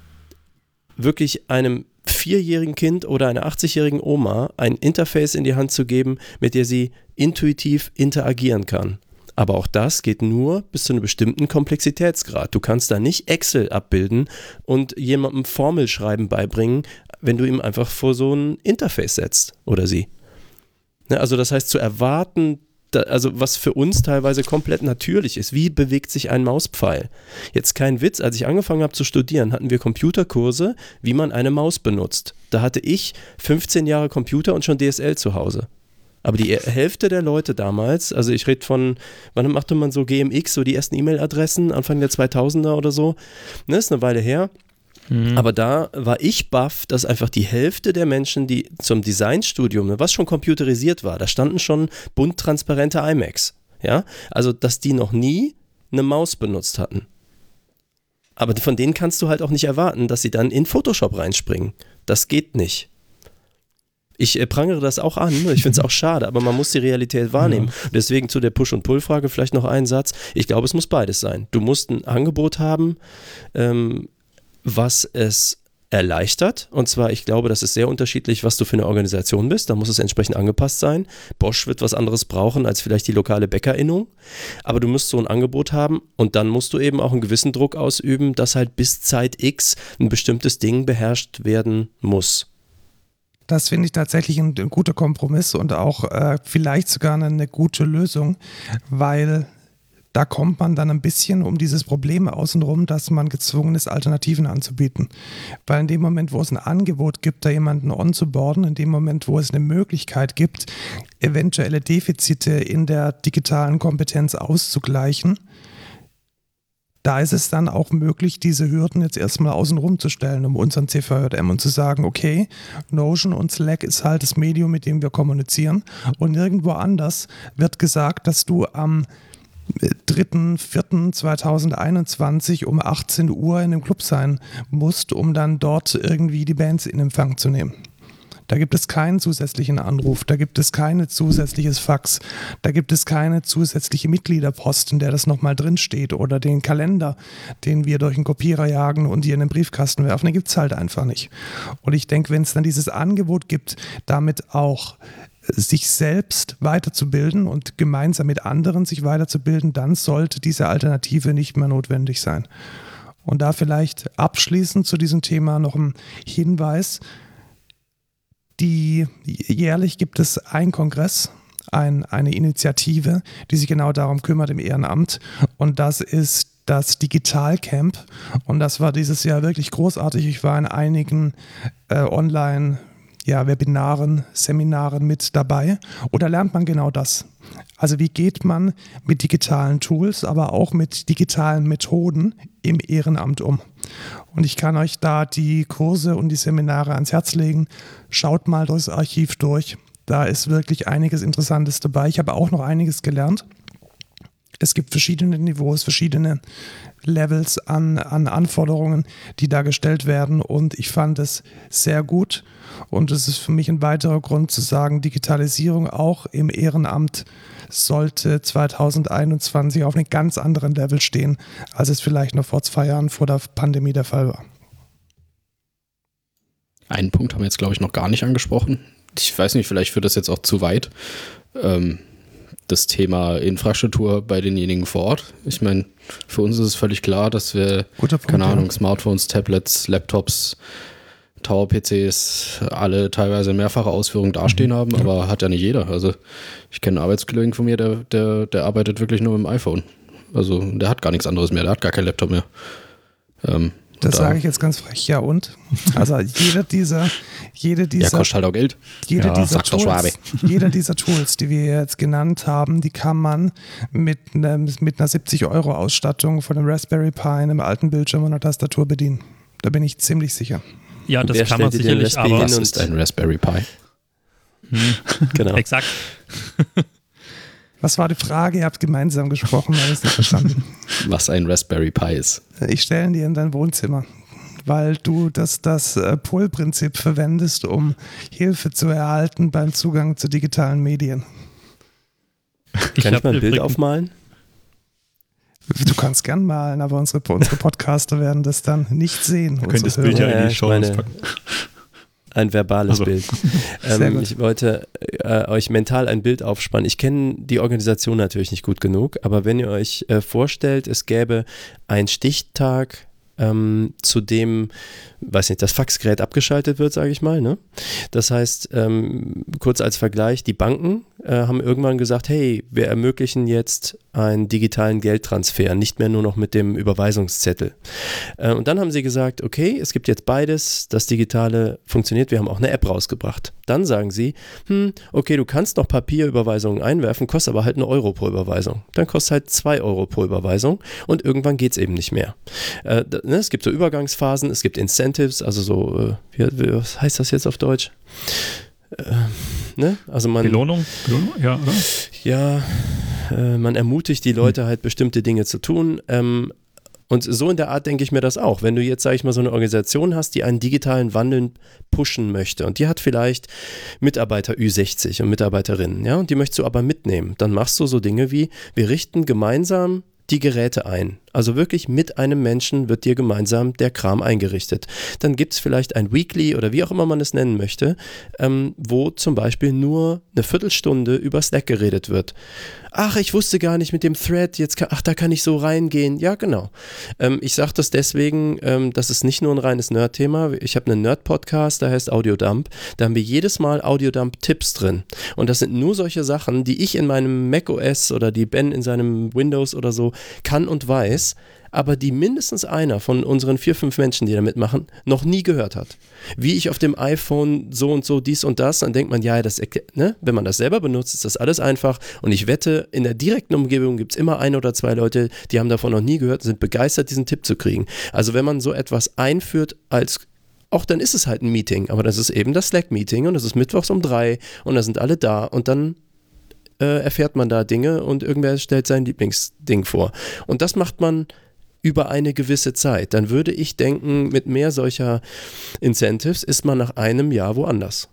wirklich einem vierjährigen Kind oder einer achtzigjährigen Oma ein Interface in die Hand zu geben, mit der sie intuitiv interagieren kann. Aber auch das geht nur bis zu einem bestimmten Komplexitätsgrad. Du kannst da nicht Excel abbilden und jemandem Formelschreiben beibringen, wenn du ihm einfach vor so ein Interface setzt oder sie. Ne, also das heißt, zu erwarten, da, also was für uns teilweise komplett natürlich ist, wie bewegt sich ein Mauspfeil? Jetzt kein Witz, als ich angefangen habe zu studieren, hatten wir Computerkurse, wie man eine Maus benutzt. Da hatte ich fünfzehn Jahre Computer und schon D S L zu Hause. Aber die Hälfte der Leute damals, also ich rede von, wann machte man so G M X, so die ersten E-Mail-Adressen, Anfang der zweitausender oder so, ne, ist eine Weile her. Mhm. Aber da war ich baff, dass einfach die Hälfte der Menschen, die zum Designstudium, was schon computerisiert war, da standen schon bunt transparente iMacs, ja, also dass die noch nie eine Maus benutzt hatten. Aber von denen kannst du halt auch nicht erwarten, dass sie dann in Photoshop reinspringen. Das geht nicht. Ich äh, prangere das auch an, ich finde es auch schade, aber man muss die Realität wahrnehmen. Ja. Deswegen zu der Push- und Pull-Frage vielleicht noch einen Satz. Ich glaube, es muss beides sein. Du musst ein Angebot haben, ähm, was es erleichtert. Und zwar, ich glaube, das ist sehr unterschiedlich, was du für eine Organisation bist. Da muss es entsprechend angepasst sein. Bosch wird was anderes brauchen als vielleicht die lokale Bäckerinnung. Aber du musst so ein Angebot haben und dann musst du eben auch einen gewissen Druck ausüben, dass halt bis Zeit X ein bestimmtes Ding beherrscht werden muss. Das finde ich tatsächlich ein, ein guter Kompromiss und auch äh, vielleicht sogar eine, eine gute Lösung, weil da kommt man dann ein bisschen um dieses Problem außenrum, dass man gezwungen ist, Alternativen anzubieten. Weil in dem Moment, wo es ein Angebot gibt, da jemanden onzuboarden, in dem Moment, wo es eine Möglichkeit gibt, eventuelle Defizite in der digitalen Kompetenz auszugleichen, da ist es dann auch möglich, diese Hürden jetzt erstmal außenrum zu stellen, um unseren C V J M und zu sagen, okay, Notion und Slack ist halt das Medium, mit dem wir kommunizieren und nirgendwo anders wird gesagt, dass du am dritter vierter zweitausendeinundzwanzig um achtzehn Uhr in dem Club sein musst, um dann dort irgendwie die Bands in Empfang zu nehmen. Da gibt es keinen zusätzlichen Anruf, da gibt es kein zusätzliches Fax, da gibt es keine zusätzliche Mitgliederposten, der das nochmal drinsteht oder den Kalender, den wir durch den Kopierer jagen und die in den Briefkasten werfen, den gibt es halt einfach nicht. Und ich denke, wenn es dann dieses Angebot gibt, damit auch sich selbst weiterzubilden und gemeinsam mit anderen sich weiterzubilden, dann sollte diese Alternative nicht mehr notwendig sein. Und da vielleicht abschließend zu diesem Thema noch ein Hinweis. Die, jährlich gibt es einen Kongress, ein, eine Initiative, die sich genau darum kümmert im Ehrenamt. Und das ist das Digitalcamp. Und das war dieses Jahr wirklich großartig. Ich war in einigen äh, Online- ja, Webinaren, Seminaren mit dabei. Oder lernt man genau das? Also wie geht man mit digitalen Tools, aber auch mit digitalen Methoden im Ehrenamt um? Und ich kann euch da die Kurse und die Seminare ans Herz legen. Schaut mal durchs Archiv durch. Da ist wirklich einiges Interessantes dabei. Ich habe auch noch einiges gelernt. Es gibt verschiedene Niveaus, verschiedene Levels an, an Anforderungen, die da gestellt werden und ich fand es sehr gut und es ist für mich ein weiterer Grund zu sagen, Digitalisierung auch im Ehrenamt sollte zweitausendeinundzwanzig auf einem ganz anderen Level stehen, als es vielleicht noch vor zwei Jahren vor der Pandemie der Fall war. Einen Punkt haben wir jetzt, glaube ich, noch gar nicht angesprochen. Ich weiß nicht, vielleicht führt das jetzt auch zu weit. Ähm das Thema Infrastruktur bei denjenigen vor Ort. Ich meine, für uns ist es völlig klar, dass wir, Punkt, keine Ahnung, ja. Smartphones, Tablets, Laptops, Tower-P Cs, alle teilweise in mehrfacher Ausführung dastehen mhm. haben, aber hat ja nicht jeder. Also ich kenne einen Arbeitskollegen von mir, der, der, der arbeitet wirklich nur mit dem iPhone. Also der hat gar nichts anderes mehr, der hat gar keinen Laptop mehr. Ähm, Das sage ich jetzt ganz frech, ja und? Also jeder dieser, jede dieser, ja, kostet halt auch Geld. Jede ja, dieser Tools, jeder dieser Tools, die wir jetzt genannt haben, die kann man mit, ne, mit einer siebzig Euro Ausstattung von einem Raspberry Pi, einem alten Bildschirm und einer Tastatur bedienen. Da bin ich ziemlich sicher. Ja, das kann man sicherlich, aber was ist ein Raspberry Pi? Hm. Genau. Exakt. Was war die Frage? Ihr habt gemeinsam gesprochen, habe ich es nicht verstanden. Was ein Raspberry Pi ist. Ich stelle ihn dir in dein Wohnzimmer, weil du das, das Pull-Prinzip verwendest, um Hilfe zu erhalten beim Zugang zu digitalen Medien. Ich Kann ich mal ein Bild aufmalen? Du kannst gern malen, aber unsere, unsere Podcaster werden das dann nicht sehen. Du könntest das Bild ja in die Show packen. Ein verbales also. Bild. Ähm, ich wollte äh, euch mental ein Bild aufspannen. Ich kenne die Organisation natürlich nicht gut genug, aber wenn ihr euch äh, vorstellt, es gäbe einen Stichtag, ähm, zu dem, weiß nicht, das Faxgerät abgeschaltet wird, sage ich mal. Ne? Das heißt, ähm, kurz als Vergleich, die Banken äh, haben irgendwann gesagt, hey, wir ermöglichen jetzt einen digitalen Geldtransfer, nicht mehr nur noch mit dem Überweisungszettel. Äh, und dann haben sie gesagt, okay, es gibt jetzt beides, das Digitale funktioniert, wir haben auch eine App rausgebracht. Dann sagen sie, hm, okay, du kannst noch Papierüberweisungen einwerfen, kostet aber halt einen Euro pro Überweisung. Dann kostet halt zwei Euro pro Überweisung und irgendwann geht es eben nicht mehr. Äh, ne, es gibt so Übergangsphasen, es gibt Incentives, also so, äh, wie, was heißt das jetzt auf Deutsch? Äh, ne? Also man, Belohnung? Belohnung? Ja, oder? Ja, äh, man ermutigt die Leute halt bestimmte Dinge zu tun. Ähm, und so in der Art denke ich mir das auch. Wenn du jetzt, sage ich mal, so eine Organisation hast, die einen digitalen Wandel pushen möchte und die hat vielleicht Mitarbeiter Ü sechzig und Mitarbeiterinnen, ja, und die möchtest du aber mitnehmen, dann machst du so Dinge wie, wir richten gemeinsam die Geräte ein. Also wirklich mit einem Menschen wird dir gemeinsam der Kram eingerichtet. Dann gibt es vielleicht ein Weekly oder wie auch immer man es nennen möchte, ähm, wo zum Beispiel nur eine Viertelstunde über Slack geredet wird. Ach, ich wusste gar nicht mit dem Thread, jetzt kann, ach, da kann ich so reingehen. Ja, genau. Ähm, ich sage das deswegen, ähm, das ist nicht nur ein reines Nerd-Thema. Ich habe einen Nerd-Podcast, der heißt Audiodump. Da haben wir jedes Mal Audiodump-Tipps drin. Und das sind nur solche Sachen, die ich in meinem macOS oder die Ben in seinem Windows oder so kann und weiß, aber die mindestens einer von unseren vier, fünf Menschen, die da mitmachen, noch nie gehört hat. Wie ich auf dem iPhone so und so dies und das, dann denkt man, ja, das, ne? Wenn man das selber benutzt, ist das alles einfach und ich wette, in der direkten Umgebung gibt es immer ein oder zwei Leute, die haben davon noch nie gehört und sind begeistert, diesen Tipp zu kriegen. Also wenn man so etwas einführt als auch dann ist es halt ein Meeting, aber das ist eben das Slack-Meeting und das ist mittwochs um drei und da sind alle da und dann äh, erfährt man da Dinge und irgendwer stellt sein Lieblingsding vor. Und das macht man über eine gewisse Zeit. Dann würde ich denken, mit mehr solcher Incentives ist man nach einem Jahr woanders.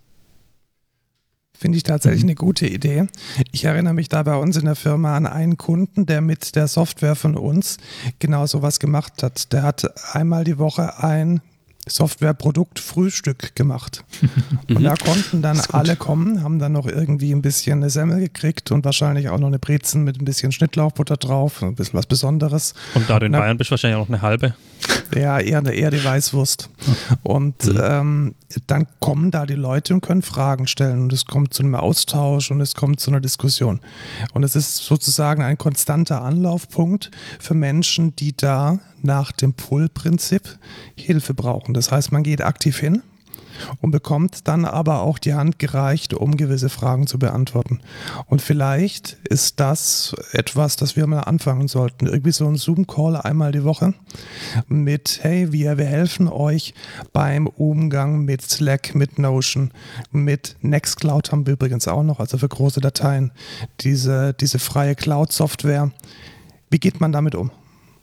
Finde ich tatsächlich eine gute Idee. Ich erinnere mich da bei uns in der Firma an einen Kunden, der mit der Software von uns genau sowas gemacht hat. Der hat einmal die Woche ein Softwareprodukt-Frühstück gemacht. Und da konnten dann alle kommen, haben dann noch irgendwie ein bisschen eine Semmel gekriegt und wahrscheinlich auch noch eine Brezen mit ein bisschen Schnittlauchbutter drauf, ein bisschen was Besonderes. Und da du in Bayern bist, wahrscheinlich auch noch eine halbe. Ja, eher, eher die Weißwurst. Und mhm. ähm, dann kommen da die Leute und können Fragen stellen und es kommt zu einem Austausch und es kommt zu einer Diskussion. Und es ist sozusagen ein konstanter Anlaufpunkt für Menschen, die da nach dem Pull-Prinzip Hilfe brauchen. Das heißt, man geht aktiv hin und bekommt dann aber auch die Hand gereicht, um gewisse Fragen zu beantworten. Und vielleicht ist das etwas, das wir mal anfangen sollten. Irgendwie so ein Zoom-Call einmal die Woche mit, hey, wir, wir helfen euch beim Umgang mit Slack, mit Notion, mit Nextcloud haben wir übrigens auch noch, also für große Dateien, diese, diese freie Cloud-Software. Wie geht man damit um?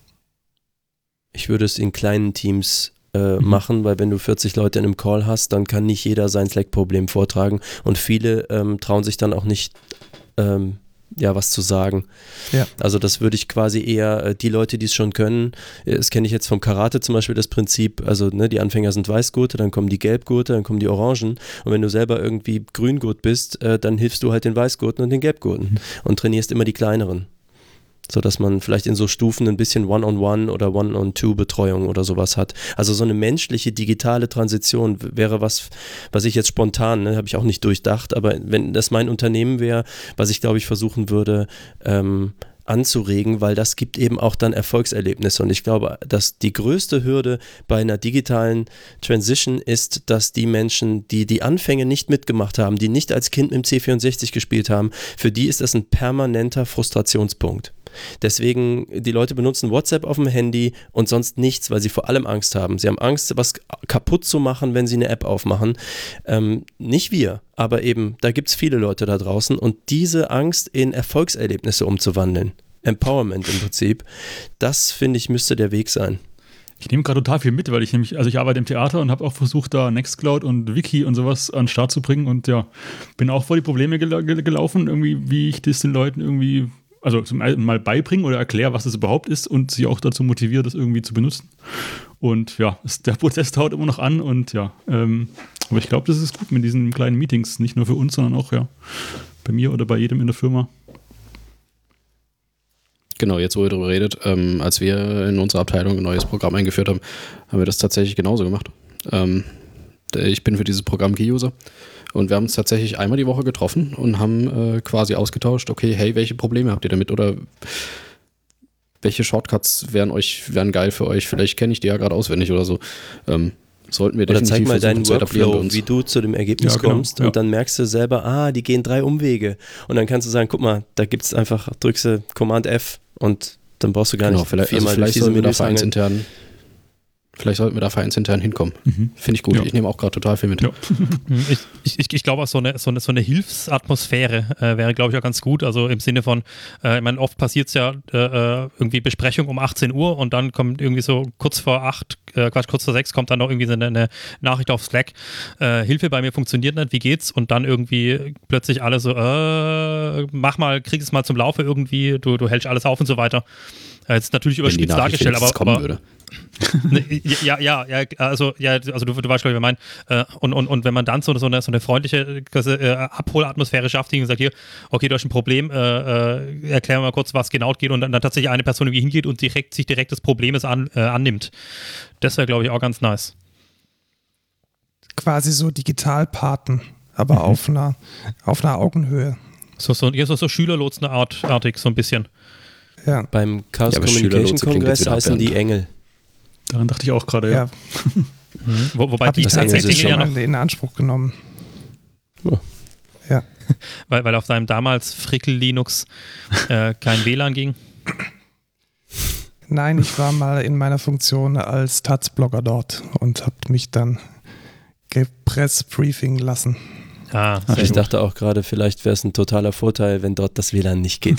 Ich würde es in kleinen Teams äh, mhm. machen, weil wenn du vierzig Leute in einem Call hast, dann kann nicht jeder sein Slack-Problem vortragen und viele ähm, trauen sich dann auch nicht, ähm, ja, was zu sagen. Ja. Also das würde ich quasi eher, äh, die Leute, die es schon können, äh, das kenne ich jetzt vom Karate zum Beispiel, das Prinzip, also ne, die Anfänger sind Weißgurte, dann kommen die Gelbgurte, dann kommen die Orangen und wenn du selber irgendwie Grüngurt bist, äh, dann hilfst du halt den Weißgurten und den Gelbgurten mhm. und trainierst immer die kleineren. Sodass man vielleicht in so Stufen ein bisschen One-on-One oder One-on-Two-Betreuung oder sowas hat. Also so eine menschliche, digitale Transition wäre was, was ich jetzt spontan, ne, habe ich auch nicht durchdacht, aber wenn das mein Unternehmen wäre, was ich glaube ich versuchen würde, ähm, anzuregen, weil das gibt eben auch dann Erfolgserlebnisse und ich glaube, dass die größte Hürde bei einer digitalen Transition ist, dass die Menschen, die die Anfänge nicht mitgemacht haben, die nicht als Kind mit dem C vierundsechzig gespielt haben, für die ist das ein permanenter Frustrationspunkt. Deswegen, die Leute benutzen WhatsApp auf dem Handy und sonst nichts, weil sie vor allem Angst haben. Sie haben Angst, was kaputt zu machen, wenn sie eine App aufmachen. Ähm, nicht wir, aber eben, da gibt es viele Leute da draußen und diese Angst in Erfolgserlebnisse umzuwandeln, Empowerment im Prinzip, das finde ich müsste der Weg sein. Ich nehme gerade total viel mit, weil ich nämlich, also ich arbeite im Theater und habe auch versucht, da Nextcloud und Wiki und sowas an den Start zu bringen und ja, bin auch vor die Probleme gel- gel- gelaufen, irgendwie, wie ich das den Leuten irgendwie also zum einen mal beibringen oder erklären, was das überhaupt ist und sie auch dazu motivieren, das irgendwie zu benutzen. Und ja, es, der Prozess dauert immer noch an und ja, ähm, aber ich glaube, das ist gut mit diesen kleinen Meetings, nicht nur für uns, sondern auch ja bei mir oder bei jedem in der Firma. Genau, jetzt wo ihr darüber redet, ähm, als wir in unserer Abteilung ein neues Programm eingeführt haben, haben wir das tatsächlich genauso gemacht. Ähm, ich bin für dieses Programm Key-User. Und wir haben uns tatsächlich einmal die Woche getroffen und haben äh, quasi ausgetauscht, okay, hey, welche Probleme habt ihr damit oder welche Shortcuts wären euch, wären geil für euch, vielleicht kenne ich die ja gerade auswendig oder so. Ähm, sollten wir oder definitiv zeig mal deinen Workflow, uns. wie du zu dem Ergebnis ja, genau, kommst ja. und dann merkst du selber, ah, die gehen drei Umwege und dann kannst du sagen, guck mal, da gibt es einfach, drückst du Command F und dann brauchst du gar genau, nicht vielleicht, viermal also vielleicht durch diese sollten wir da Menüs angeln. vereinsintern Vielleicht sollten wir da vereinsintern hinkommen. Mhm. Finde ich gut. Ja. Ich nehme auch gerade total viel mit. Ja. Ich, ich, ich glaube, auch so eine, so eine, so eine Hilfsatmosphäre äh, wäre, glaube ich, auch ganz gut. Also im Sinne von, äh, ich meine, oft passiert es ja äh, irgendwie Besprechung um achtzehn Uhr und dann kommt irgendwie so kurz vor acht, äh, Quatsch, kurz vor sechs kommt dann noch irgendwie so eine, eine Nachricht auf Slack. Äh, Hilfe bei mir funktioniert nicht, wie geht's? Und dann irgendwie plötzlich alle so, äh, mach mal, krieg es mal zum Laufe irgendwie, du, du hältst alles auf und so weiter. Äh, jetzt natürlich überspitzt dargestellt, aber, kommen aber würde. ja, ja, ja, also, ja, also du, du weißt, glaube ich, was ich meine. Äh, und, und, und wenn man dann so, so, eine, so eine freundliche äh, Abholatmosphäre schafft, die sagt, hier, okay, du hast ein Problem, äh, äh, erklär mal kurz, was genau geht und dann, dann tatsächlich eine Person irgendwie hingeht und direkt, sich direkt des Problems an, äh, annimmt. Das wäre, glaube ich, auch ganz nice. Quasi so Digitalpaten, aber mhm. auf, einer, auf einer Augenhöhe. So, so, ja, so, so Schülerlotsen-artig, so ein bisschen. Ja. Beim Chaos ja, Communication Kongress heißen ab, die Engel. Daran dachte ich auch gerade, ja. ja. mhm. Wo, wobei Hab die ich tatsächlich schon ja mal noch in Anspruch genommen. Oh. Ja. weil, weil auf deinem damals Frickel-Linux äh, kein W L A N ging? Nein, ich war mal in meiner Funktion als Taz-Blogger dort und habe mich dann gepressbriefing lassen. Ah, Ach, ich gut. dachte auch gerade, vielleicht wäre es ein totaler Vorteil, wenn dort das W L A N nicht geht.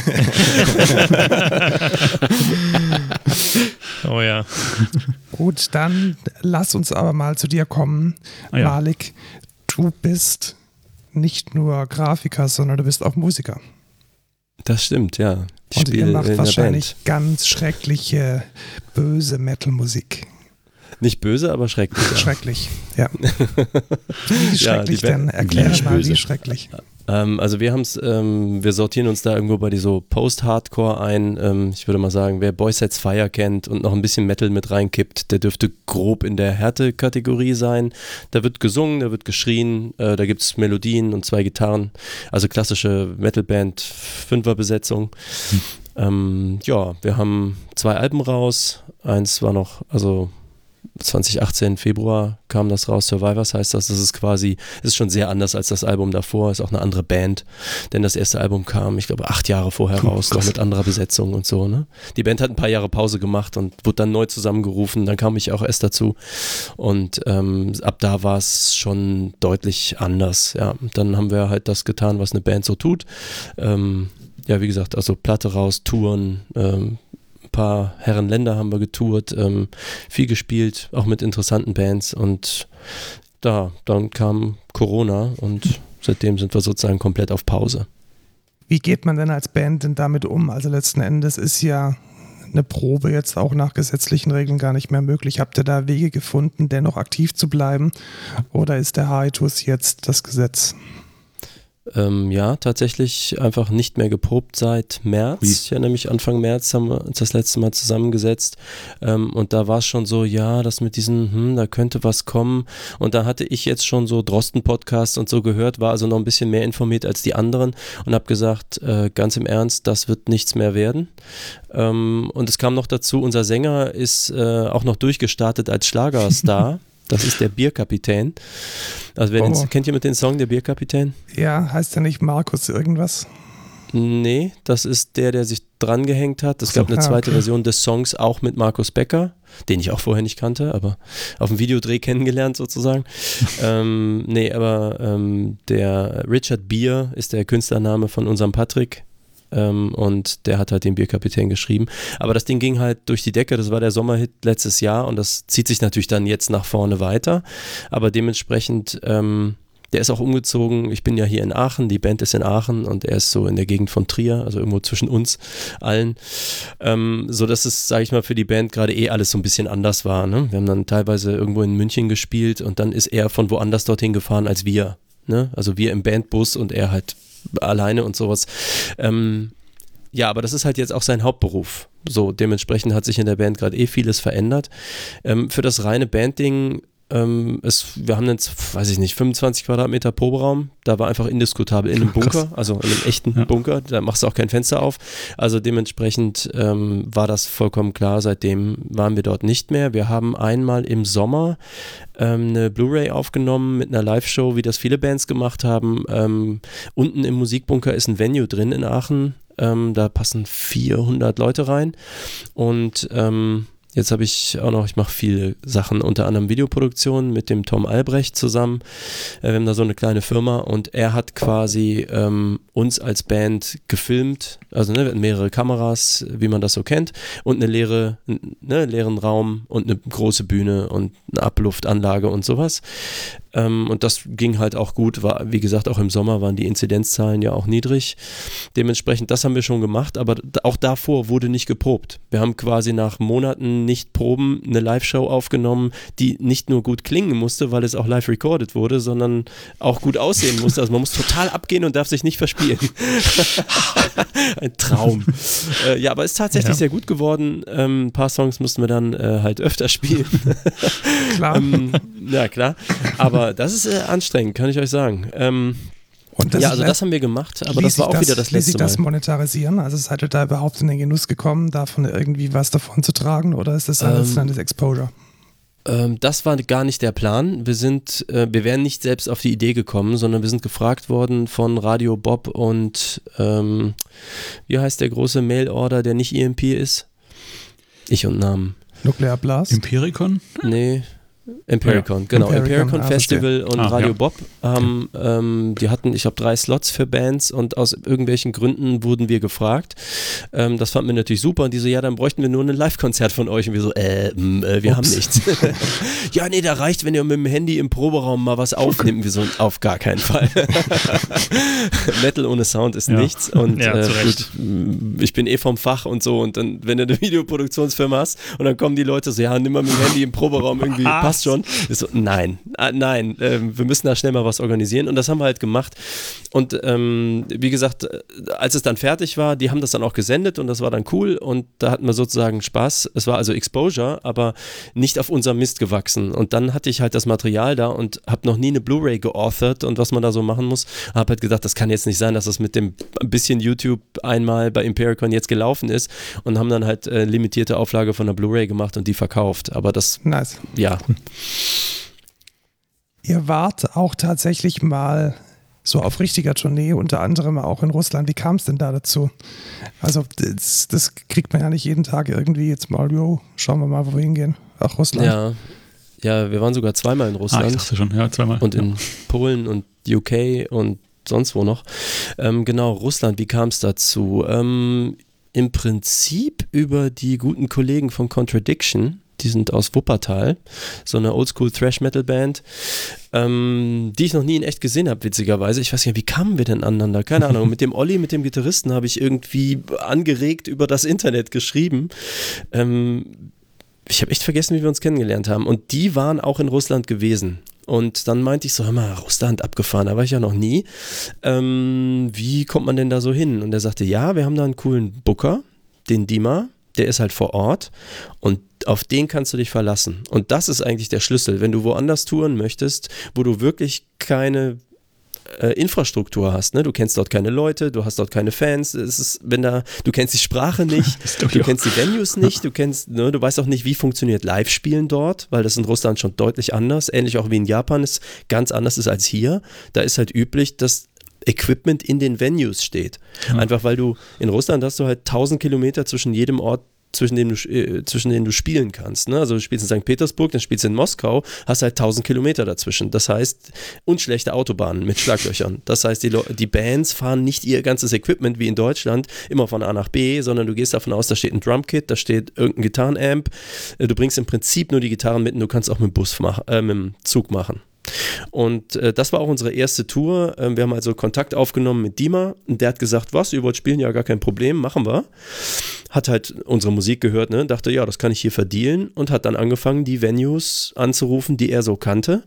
Oh ja. Gut, dann lass uns aber mal zu dir kommen, ah, ja. Malik. Du bist nicht nur Grafiker, sondern du bist auch Musiker. Das stimmt, ja. Ich Und ihr macht in wahrscheinlich ganz schreckliche, böse Metal-Musik. Nicht böse, aber schrecklich. Ja. Schrecklich, ja. Wie schrecklich ja, denn? Erklär mal, wie schrecklich. Ähm, also wir haben es, ähm, wir sortieren uns da irgendwo bei die so Post-Hardcore ein. Ähm, ich würde mal sagen, wer Boy Sets Fire kennt und noch ein bisschen Metal mit reinkippt, der dürfte grob in der Härte-Kategorie sein. Da wird gesungen, da wird geschrien, äh, da gibt es Melodien und zwei Gitarren. Also klassische Metal-Band, Fünferbesetzung. Hm. Ähm, ja, wir haben zwei Alben raus. Eins war noch, also zwanzig achtzehn, Februar kam das raus, Survivors heißt das, das ist quasi, ist schon sehr anders als das Album davor, ist auch eine andere Band, denn das erste Album kam, ich glaube, acht Jahre vorher raus, noch mit anderer Besetzung und so, ne? Die Band hat ein paar Jahre Pause gemacht und wurde dann neu zusammengerufen, dann kam ich auch erst dazu und ähm, ab da war es schon deutlich anders, ja, dann haben wir halt das getan, was eine Band so tut, ähm, ja, wie gesagt, also Platte raus, Touren, ähm, paar Herrenländer haben wir getourt, ähm, viel gespielt, auch mit interessanten Bands und da, dann kam Corona und seitdem sind wir sozusagen komplett auf Pause. wie geht man denn als Band denn damit um? Also letzten Endes ist ja eine Probe jetzt auch nach gesetzlichen Regeln gar nicht mehr möglich. Habt ihr da Wege gefunden, dennoch aktiv zu bleiben? Oder ist der Hiatus jetzt das Gesetz? Ähm, ja, tatsächlich einfach nicht mehr geprobt seit März. Wie? Ja, nämlich Anfang März haben wir uns das letzte Mal zusammengesetzt ähm, und da war es schon so, ja, das mit diesen, hm, da könnte was kommen und da hatte ich jetzt schon so Drosten-Podcasts und so gehört, war also noch ein bisschen mehr informiert als die anderen und habe gesagt, äh, ganz im Ernst, das wird nichts mehr werden. Ähm, und es kam noch dazu, unser Sänger ist äh, auch noch durchgestartet als Schlagerstar. Das ist der Bierkapitän. Also wer oh. den, kennt jemand den Song, der Bierkapitän? Ja, heißt der nicht Markus irgendwas? Nee, das ist der, der sich dran gehängt hat. Es so, gab eine zweite ah, okay. Version des Songs auch mit Markus Becker, den ich auch vorher nicht kannte, aber auf dem Videodreh kennengelernt sozusagen. ähm, nee, aber ähm, der Richard Bier ist der Künstlername von unserem Patrick. Ähm, und der hat halt den Bierkapitän geschrieben. Aber das Ding ging halt durch die Decke, das war der Sommerhit letztes Jahr und das zieht sich natürlich dann jetzt nach vorne weiter. Aber dementsprechend, ähm, der ist auch umgezogen. Ich bin ja hier in Aachen, die Band ist in Aachen und er ist so in der Gegend von Trier, also irgendwo zwischen uns allen. Ähm, so dass es, sage ich mal, für die Band gerade eh alles so ein bisschen anders war. Ne? Wir haben dann teilweise irgendwo in München gespielt und dann ist er von woanders dorthin gefahren als wir. Ne? Also wir im Bandbus und er halt alleine und sowas. Ähm, ja, aber das ist halt jetzt auch sein Hauptberuf. So, dementsprechend hat sich in der Band gerade eh vieles verändert. Ähm, für das reine Bandding, ähm, es, wir haben jetzt, weiß ich nicht, fünfundzwanzig Quadratmeter Proberaum. Da war einfach indiskutabel in einem Bunker, also in einem echten ja. Bunker. Da machst du auch kein Fenster auf. Also dementsprechend ähm, war das vollkommen klar. Seitdem waren wir dort nicht mehr. Wir haben einmal im Sommer ähm, eine Blu-ray aufgenommen mit einer Live-Show, wie das viele Bands gemacht haben. Ähm, unten im Musikbunker ist ein Venue drin in Aachen. Ähm, da passen vierhundert Leute rein. Und ähm, jetzt habe ich auch noch, ich mache viele Sachen, unter anderem Videoproduktionen mit dem Tom Albrecht zusammen. Wir haben da so eine kleine Firma und er hat quasi ähm, uns als Band gefilmt, also ne, mehrere Kameras, wie man das so kennt, und eine leere, ne, leeren Raum und eine große Bühne und eine Abluftanlage und sowas. Ähm, und das ging halt auch gut, war, wie gesagt, auch im Sommer waren die Inzidenzzahlen ja auch niedrig. Dementsprechend, das haben wir schon gemacht, aber auch davor wurde nicht geprobt. Wir haben quasi nach Monaten nicht proben eine Live-Show aufgenommen, die nicht nur gut klingen musste, weil es auch live recorded wurde, sondern auch gut aussehen musste. Also man muss total abgehen und darf sich nicht verspielen. Ein Traum. äh, ja, aber ist tatsächlich ja. sehr gut geworden. Ähm, ein paar Songs mussten wir dann äh, halt öfter spielen. Klar. ähm, ja, klar. Aber das ist äh, anstrengend, kann ich euch sagen. Ähm, Und das ja, also das haben wir gemacht, aber das war auch das, wieder das letzte Mal. Ließ sich das monetarisieren? Also seid ihr da überhaupt in den Genuss gekommen, davon irgendwie was davon zu tragen oder ist das alles ähm, das Exposure? Ähm, das war gar nicht der Plan. Wir sind, äh, wir wären nicht selbst auf die Idee gekommen, sondern wir sind gefragt worden von Radio Bob und ähm, wie heißt der große Mail-Order, der nicht E M P ist? Ich und Namen. Nuclear Blast? Empiricon? Nee. Empiricon, ja. genau. Empiricon, Empiricon ah, Festival und ah, Radio ja. Bob haben, okay. ähm, die hatten, ich glaube, drei Slots für Bands und aus irgendwelchen Gründen wurden wir gefragt. Ähm, das fanden wir natürlich super und die so, ja, dann bräuchten wir nur ein Live-Konzert von euch und wir so, äh, mh, äh wir Ups. haben nichts. Ja, nee, da reicht, wenn ihr mit dem Handy im Proberaum mal was aufnimmt. Wir so, auf gar keinen Fall. Metal ohne Sound ist ja. nichts und ja, äh, gut, ich bin eh vom Fach und so und dann, wenn du eine Videoproduktionsfirma hast und dann kommen die Leute so, ja, nimm mal mit dem Handy im Proberaum irgendwie, passt schon. Ich so, nein, äh, nein, äh, wir müssen da schnell mal was organisieren und das haben wir halt gemacht und ähm, wie gesagt, als es dann fertig war, die haben das dann auch gesendet und das war dann cool und da hatten wir sozusagen Spaß. Es war also Exposure, aber nicht auf unserem Mist gewachsen und dann hatte ich halt das Material da und habe noch nie eine Blu-ray geauthored und was man da so machen muss, habe halt gedacht, das kann jetzt nicht sein, dass das mit dem bisschen YouTube einmal bei Empiricon jetzt gelaufen ist und haben dann halt äh, limitierte Auflage von der Blu-ray gemacht und die verkauft, aber das, nice. ja. Ihr wart auch tatsächlich mal so auf richtiger Tournee, unter anderem auch in Russland. Wie kam es denn da dazu? Also das, das kriegt man ja nicht jeden Tag irgendwie jetzt mal, jo, schauen wir mal, wo wir hingehen. Ach, Russland. Ja, ja, wir waren sogar zweimal in Russland. Ah, ich dachte schon, ja, zweimal. Und in ja. Polen und U K und sonst wo noch. Ähm, genau, Russland, wie kam es dazu? Ähm, im Prinzip über die guten Kollegen von Contradiction. Die sind aus Wuppertal, so eine Oldschool-Thrash-Metal-Band, ähm, die ich noch nie in echt gesehen habe, witzigerweise. Ich weiß nicht, wie kamen wir denn aneinander? Keine Ahnung. Mit dem Olli, mit dem Gitarristen, habe ich irgendwie angeregt über das Internet geschrieben. Ähm, ich habe echt vergessen, wie wir uns kennengelernt haben. Und die waren auch in Russland gewesen. Und dann meinte ich so, hör mal, Russland abgefahren, da war ich ja noch nie. Ähm, wie kommt man denn da so hin? Und er sagte, ja, wir haben da einen coolen Booker, den Dima. Der ist halt vor Ort und auf den kannst du dich verlassen. Und das ist eigentlich der Schlüssel. Wenn du woanders touren möchtest, wo du wirklich keine äh, Infrastruktur hast, ne? Du kennst dort keine Leute, du hast dort keine Fans, es ist, wenn da, du kennst die Sprache nicht, du kennst die Venues nicht, du kennst, ne, du weißt auch nicht, wie funktioniert Live-Spielen dort, weil das in Russland schon deutlich anders, ähnlich auch wie in Japan ist, ganz anders ist als hier. Da ist halt üblich, dass Equipment in den Venues steht. Ja. Einfach weil du, in Russland hast du halt tausend Kilometer zwischen jedem Ort, zwischen dem du, äh, zwischen denen du spielen kannst. Ne? Also du spielst in Sankt Petersburg, dann spielst du in Moskau, hast halt tausend Kilometer dazwischen. Das heißt, und schlechte Autobahnen mit Schlaglöchern. Das heißt, die, die Bands fahren nicht ihr ganzes Equipment wie in Deutschland immer von A nach B, sondern du gehst davon aus, da steht ein Drumkit, da steht irgendein Gitarrenamp. Du bringst im Prinzip nur die Gitarren mit und du kannst auch mit dem Bus mach, äh, mit dem Zug machen. Und äh, das war auch unsere erste Tour. Ähm, wir haben also Kontakt aufgenommen mit Dima und der hat gesagt, was, ihr wollt spielen? Ja, gar kein Problem, machen wir. Hat halt unsere Musik gehört, ne? Dachte, ja, das kann ich hier verdealen und hat dann angefangen, die Venues anzurufen, die er so kannte.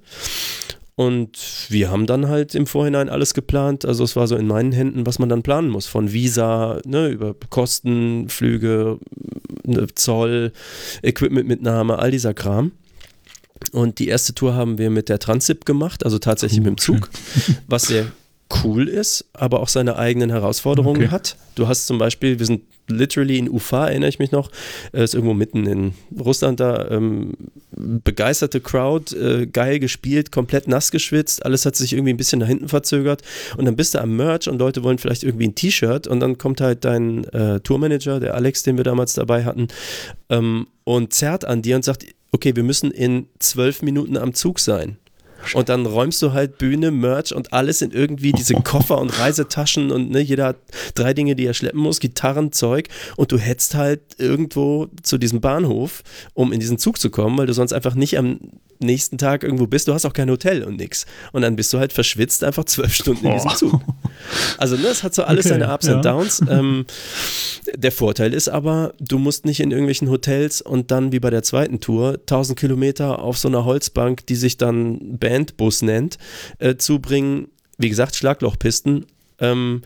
Und wir haben dann halt im Vorhinein alles geplant. Also es war so in meinen Händen, was man dann planen muss. Von Visa, ne, über Kosten, Flüge, ne, Zoll, Equipmentmitnahme, all dieser Kram. Und die erste Tour haben wir mit der Transip gemacht, also tatsächlich cool, mit dem Zug, schön. Was sehr cool ist, aber auch seine eigenen Herausforderungen okay. hat. Du hast zum Beispiel, wir sind literally in Ufa, erinnere ich mich noch, äh, ist irgendwo mitten in Russland da, ähm, begeisterte Crowd, äh, geil gespielt, komplett nass geschwitzt, alles hat sich irgendwie ein bisschen nach hinten verzögert und dann bist du am Merch und Leute wollen vielleicht irgendwie ein T-Shirt und dann kommt halt dein äh, Tourmanager, der Alex, den wir damals dabei hatten, ähm, und zerrt an dir und sagt, okay, wir müssen in zwölf Minuten am Zug sein. Und dann räumst du halt Bühne, Merch und alles in irgendwie diese Koffer und Reisetaschen und ne, jeder hat drei Dinge, die er schleppen muss, Gitarren, Zeug und du hetzt halt irgendwo zu diesem Bahnhof, um in diesen Zug zu kommen, weil du sonst einfach nicht am nächsten Tag irgendwo bist, du hast auch kein Hotel und nix. Und dann bist du halt verschwitzt einfach zwölf Stunden in diesem Zug. Also ne, es hat so alles okay, seine Ups ja. und Downs. Ähm, der Vorteil ist aber, du musst nicht in irgendwelchen Hotels und dann wie bei der zweiten Tour tausend Kilometer auf so einer Holzbank, die sich dann Bandbus nennt, äh, zubringen, wie gesagt, Schlaglochpisten, ähm,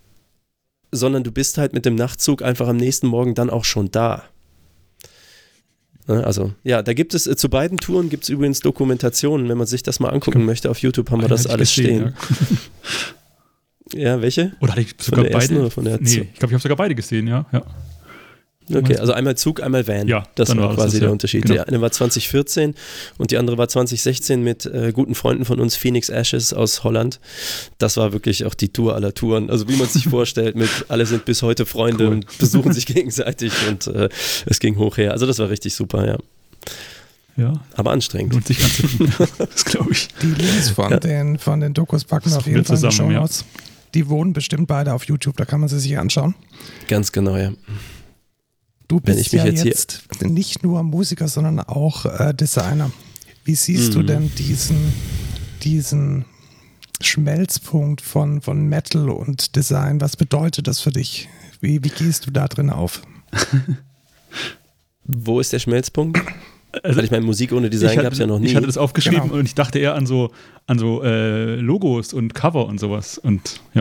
sondern du bist halt mit dem Nachtzug einfach am nächsten Morgen dann auch schon da. Also, ja, da gibt es, äh, zu beiden Touren gibt es übrigens Dokumentationen, wenn man sich das mal angucken glaub, möchte, auf YouTube haben wir das alles gesehen, stehen. Ja. ja, welche? Oder hatte ich sogar beide? Oder von der nee, ich glaube, ich habe sogar beide gesehen, ja. ja. Okay, also einmal Zug, einmal Van. Ja, das war quasi das, der ja. Unterschied. Genau. Die eine war zwanzig vierzehn und die andere war zwanzig sechzehn mit äh, guten Freunden von uns, Phoenix Ashes aus Holland. Das war wirklich auch die Tour aller Touren. Also wie man sich vorstellt, mit alle sind bis heute Freunde cool. und besuchen sich gegenseitig und äh, es ging hoch her. Also das war richtig super, ja. Ja. Aber anstrengend. Lohnt sich anzugucken. Das glaube ich. Die Links von, ja. den, von den Dokus packen auf jeden Fall in die Shownotes. Ja. Die wohnen bestimmt beide auf YouTube, da kann man sie sich anschauen. Ganz genau, ja. Du bist ich mich ja jetzt, jetzt nicht nur Musiker, sondern auch äh, Designer. Wie siehst mhm. du denn diesen, diesen Schmelzpunkt von, von Metal und Design? Was bedeutet das für dich? Wie, wie gehst du da drin auf? Wo ist der Schmelzpunkt? Also, Weil ich meine, Musik ohne Design gab es ja noch nie. Ich hatte das aufgeschrieben genau. und ich dachte eher an so, an so äh, Logos und Cover und sowas. Und ja.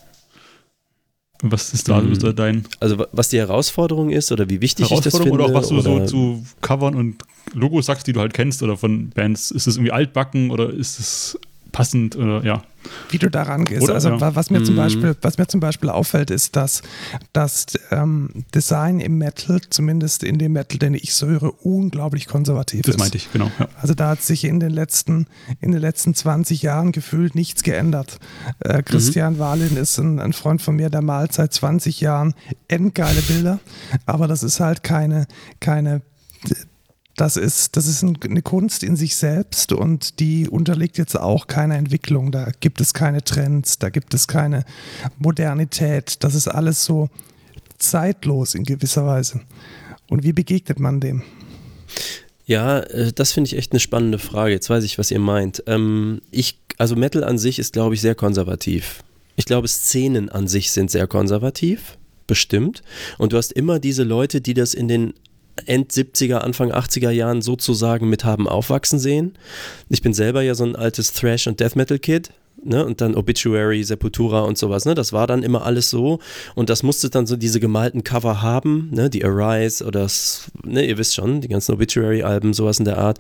Was ist da mhm. so dein... Also was die Herausforderung ist oder wie wichtig ich das finde? Oder auch was du so zu Covern und Logos sagst, die du halt kennst oder von Bands. Ist das irgendwie altbacken oder ist es passend oder ja? Wie du daran gehst. Oder, also ja. was, mir zum Beispiel, was mir zum Beispiel auffällt, ist, dass das ähm, Design im Metal, zumindest in dem Metal, den ich so höre, unglaublich konservativ das ist. Das meinte ich, genau. Ja. Also da hat sich in den letzten, in den letzten zwanzig Jahren gefühlt nichts geändert. Äh, Christian mhm. Wahlen ist ein, ein Freund von mir, der malt seit zwanzig Jahren endgeile Bilder, aber das ist halt keine, keine Das ist, das ist eine Kunst in sich selbst und die unterliegt jetzt auch keiner Entwicklung. Da gibt es keine Trends, da gibt es keine Modernität. Das ist alles so zeitlos in gewisser Weise. Und wie begegnet man dem? Ja, das finde ich echt eine spannende Frage. Jetzt weiß ich, was ihr meint. Ähm, ich, also Metal an sich ist, glaube ich, sehr konservativ. Ich glaube, Szenen an sich sind sehr konservativ, bestimmt. Und du hast immer diese Leute, die das in den End siebziger, Anfang achtziger Jahren sozusagen mit haben aufwachsen sehen. Ich bin selber ja so ein altes Thrash- und Death-Metal-Kid. Ne, und dann Obituary, Sepultura und sowas, ne, das war dann immer alles so und das musste dann so diese gemalten Cover haben, ne, die Arise oder das, ne, ihr wisst schon, die ganzen Obituary-Alben, sowas in der Art,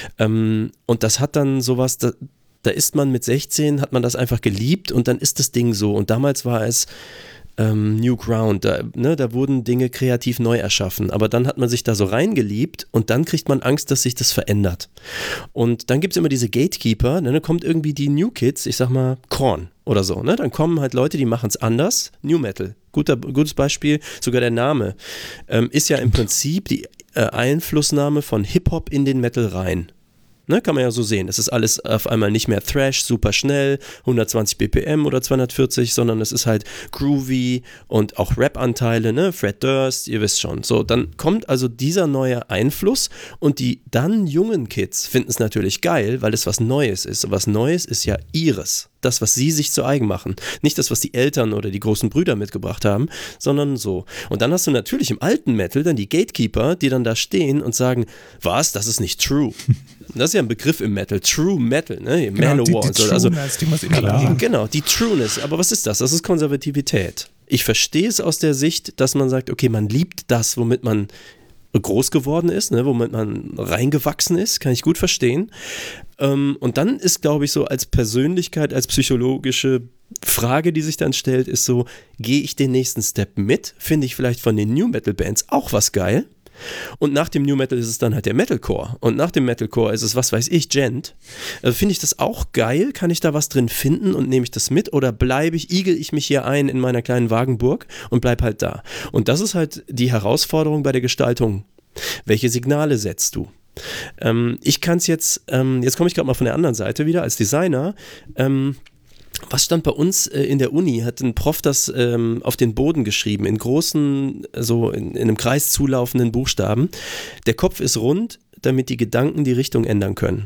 ähm, und das hat dann sowas, da, da ist man mit sechzehn, hat man das einfach geliebt und dann ist das Ding so und damals war es ähm, New Ground, da, ne, da wurden Dinge kreativ neu erschaffen, aber dann hat man sich da so reingeliebt und dann kriegt man Angst, dass sich das verändert. Und dann gibt es immer diese Gatekeeper, ne, dann kommt irgendwie die New Kids, ich sag mal Korn oder so, ne, dann kommen halt Leute, die machen es anders, New Metal, Guter, gutes Beispiel, sogar der Name, ähm, ist ja im Prinzip die äh, Einflussnahme von Hip-Hop in den Metal rein. Ne, kann man ja so sehen. Es ist alles auf einmal nicht mehr Thrash, super schnell, hundertzwanzig B P M oder zweihundertvierzig, sondern es ist halt groovy und auch Rap-Anteile, ne? Fred Durst, ihr wisst schon. So, dann kommt also dieser neue Einfluss und die dann jungen Kids finden es natürlich geil, weil es was Neues ist. Und was Neues ist ja ihres. Das, was sie sich zu eigen machen. Nicht das, was die Eltern oder die großen Brüder mitgebracht haben, sondern so. Und dann hast du natürlich im alten Metal dann die Gatekeeper, die dann da stehen und sagen, was, das ist nicht true. Das ist ja ein Begriff im Metal, True Metal, ne? Genau, Manowar die, die und so. Also, die muss immer genau, die Trueness. Aber was ist das? Das ist Konservativität. Ich verstehe es aus der Sicht, dass man sagt, okay, man liebt das, womit man groß geworden ist, ne, womit man reingewachsen ist, kann ich gut verstehen. Ähm, und dann ist, glaube ich, so als Persönlichkeit, als psychologische Frage, die sich dann stellt, ist so, gehe ich den nächsten Step mit? Finde ich vielleicht von den New Metal Bands auch was geil? Und nach dem New Metal ist es dann halt der Metalcore. Und nach dem Metalcore ist es, was weiß ich, Gent. Also finde ich das auch geil? Kann ich da was drin finden und nehme ich das mit? Oder bleibe ich, igel ich mich hier ein in meiner kleinen Wagenburg und bleib halt da? Und das ist halt die Herausforderung bei der Gestaltung. Welche Signale setzt du? Ähm, ich kann es jetzt, ähm, jetzt komme ich gerade mal von der anderen Seite wieder als Designer. Ähm, Was stand bei uns äh, in der Uni, hat ein Prof das ähm, auf den Boden geschrieben, in großen, so in, in einem Kreis zulaufenden Buchstaben. Der Kopf ist rund, damit die Gedanken die Richtung ändern können.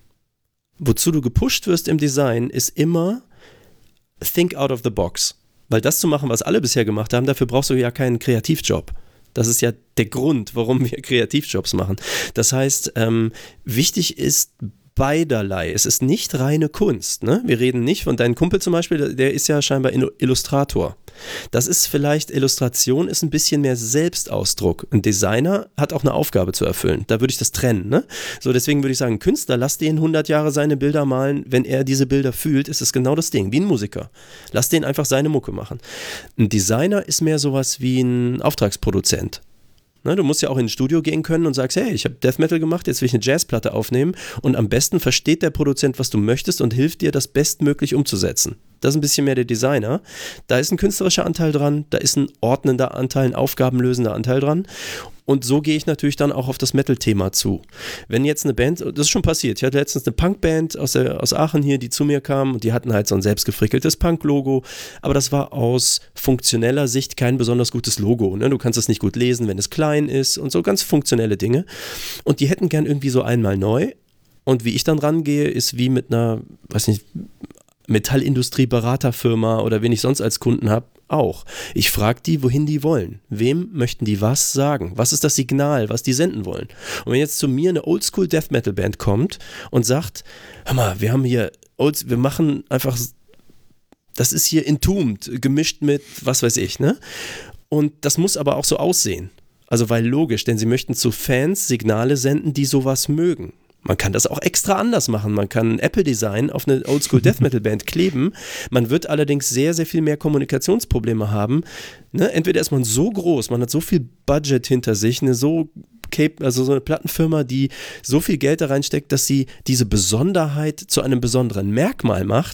Wozu du gepusht wirst im Design, ist immer think out of the box. Weil das zu machen, was alle bisher gemacht haben, dafür brauchst du ja keinen Kreativjob. Das ist ja der Grund, warum wir Kreativjobs machen. Das heißt, ähm, wichtig ist beiderlei. Es ist nicht reine Kunst. Ne? Wir reden nicht von deinem Kumpel zum Beispiel, der ist ja scheinbar Illustrator. Das ist vielleicht, Illustration ist ein bisschen mehr Selbstausdruck. Ein Designer hat auch eine Aufgabe zu erfüllen. Da würde ich das trennen. Ne? So, deswegen würde ich sagen, Künstler, lass den hundert Jahre seine Bilder malen. Wenn er diese Bilder fühlt, ist es genau das Ding, wie ein Musiker. Lass den einfach seine Mucke machen. Ein Designer ist mehr sowas wie ein Auftragsproduzent. Ne, du musst ja auch ins Studio gehen können und sagst, hey, ich habe Death Metal gemacht, jetzt will ich eine Jazzplatte aufnehmen und am besten versteht der Produzent, was du möchtest und hilft dir, das bestmöglich umzusetzen. Das ist ein bisschen mehr der Designer. Da ist ein künstlerischer Anteil dran, da ist ein ordnender Anteil, ein aufgabenlösender Anteil dran. Und so gehe ich natürlich dann auch auf das Metal-Thema zu. Wenn jetzt eine Band, das ist schon passiert, ich hatte letztens eine Punkband aus, der, aus Aachen hier, die zu mir kam und die hatten halt so ein selbstgefrickeltes Punk-Logo, aber das war aus funktioneller Sicht kein besonders gutes Logo. Ne? Du kannst es nicht gut lesen, wenn es klein ist und so ganz funktionelle Dinge. Und die hätten gern irgendwie so einmal neu. Und wie ich dann rangehe, ist wie mit einer, weiß nicht, Metallindustrie-Beraterfirma oder wen ich sonst als Kunden habe, auch. Ich frage die, wohin die wollen. Wem möchten die was sagen? Was ist das Signal, was die senden wollen? Und wenn jetzt zu mir eine Oldschool-Death-Metal-Band kommt und sagt, hör mal, wir haben hier, Olds, wir machen einfach, das ist hier Entombed, gemischt mit was weiß ich, ne? Und das muss aber auch so aussehen. Also weil logisch, denn sie möchten zu Fans Signale senden, die sowas mögen. Man kann das auch extra anders machen. Man kann ein Apple-Design auf eine Oldschool-Death-Metal-Band kleben. Man wird allerdings sehr, sehr viel mehr Kommunikationsprobleme haben. Ne? Entweder ist man so groß, man hat so viel Budget hinter sich, eine so also so eine Plattenfirma, die so viel Geld da reinsteckt, dass sie diese Besonderheit zu einem besonderen Merkmal macht.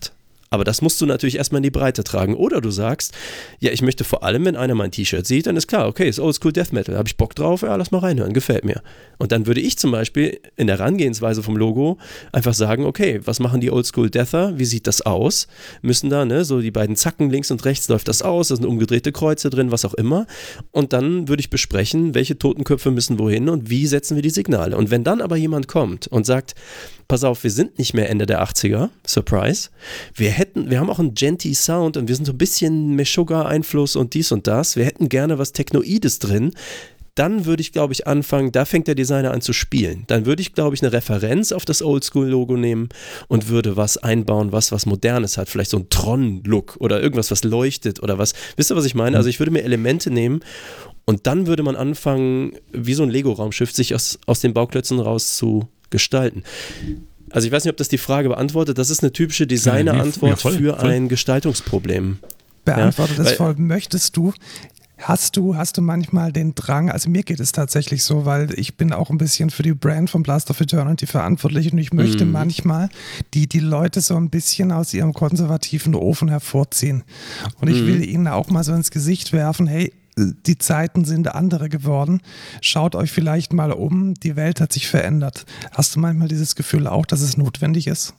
Aber das musst du natürlich erstmal in die Breite tragen. Oder du sagst, ja, ich möchte vor allem, wenn einer mein T-Shirt sieht, dann ist klar, okay, ist Oldschool Death Metal, habe ich Bock drauf, ja, lass mal reinhören, gefällt mir. Und dann würde ich zum Beispiel in der Herangehensweise vom Logo einfach sagen, okay, was machen die Oldschool Deather, wie sieht das aus? Müssen da, ne, so die beiden Zacken links und rechts, läuft das aus, da sind umgedrehte Kreuze drin, was auch immer. Und dann würde ich besprechen, welche Totenköpfe müssen wohin und wie setzen wir die Signale. Und wenn dann aber jemand kommt und sagt, pass auf, wir sind nicht mehr Ende der achtziger, Surprise, wir hätten, wir haben auch einen Genty Sound und wir sind so ein bisschen Meshuggah-Einfluss und dies und das, wir hätten gerne was Technoides drin, dann würde ich, glaube ich, anfangen, da fängt der Designer an zu spielen. Dann würde ich, glaube ich, eine Referenz auf das Oldschool-Logo nehmen und würde was einbauen, was was Modernes hat, vielleicht so ein Tron-Look oder irgendwas, was leuchtet oder was, wisst ihr, was ich meine? Also ich würde mir Elemente nehmen und dann würde man anfangen, wie so ein Lego-Raumschiff, sich aus, aus den Bauklötzen raus zu gestalten. Also ich weiß nicht, ob das die Frage beantwortet. Das ist eine typische Designer-Antwort ja, voll, für voll. ein Gestaltungsproblem. Beantwortet ja, das voll. Möchtest du, hast du, hast du manchmal den Drang, also mir geht es tatsächlich so, weil ich bin auch ein bisschen für die Brand von Blast of Eternity verantwortlich und ich möchte mm. manchmal die, die Leute so ein bisschen aus ihrem konservativen Ofen hervorziehen. Und ich mm. will ihnen auch mal so ins Gesicht werfen, hey, die Zeiten sind andere geworden. Schaut euch vielleicht mal um, die Welt hat sich verändert. Hast du manchmal dieses Gefühl auch, dass es notwendig ist?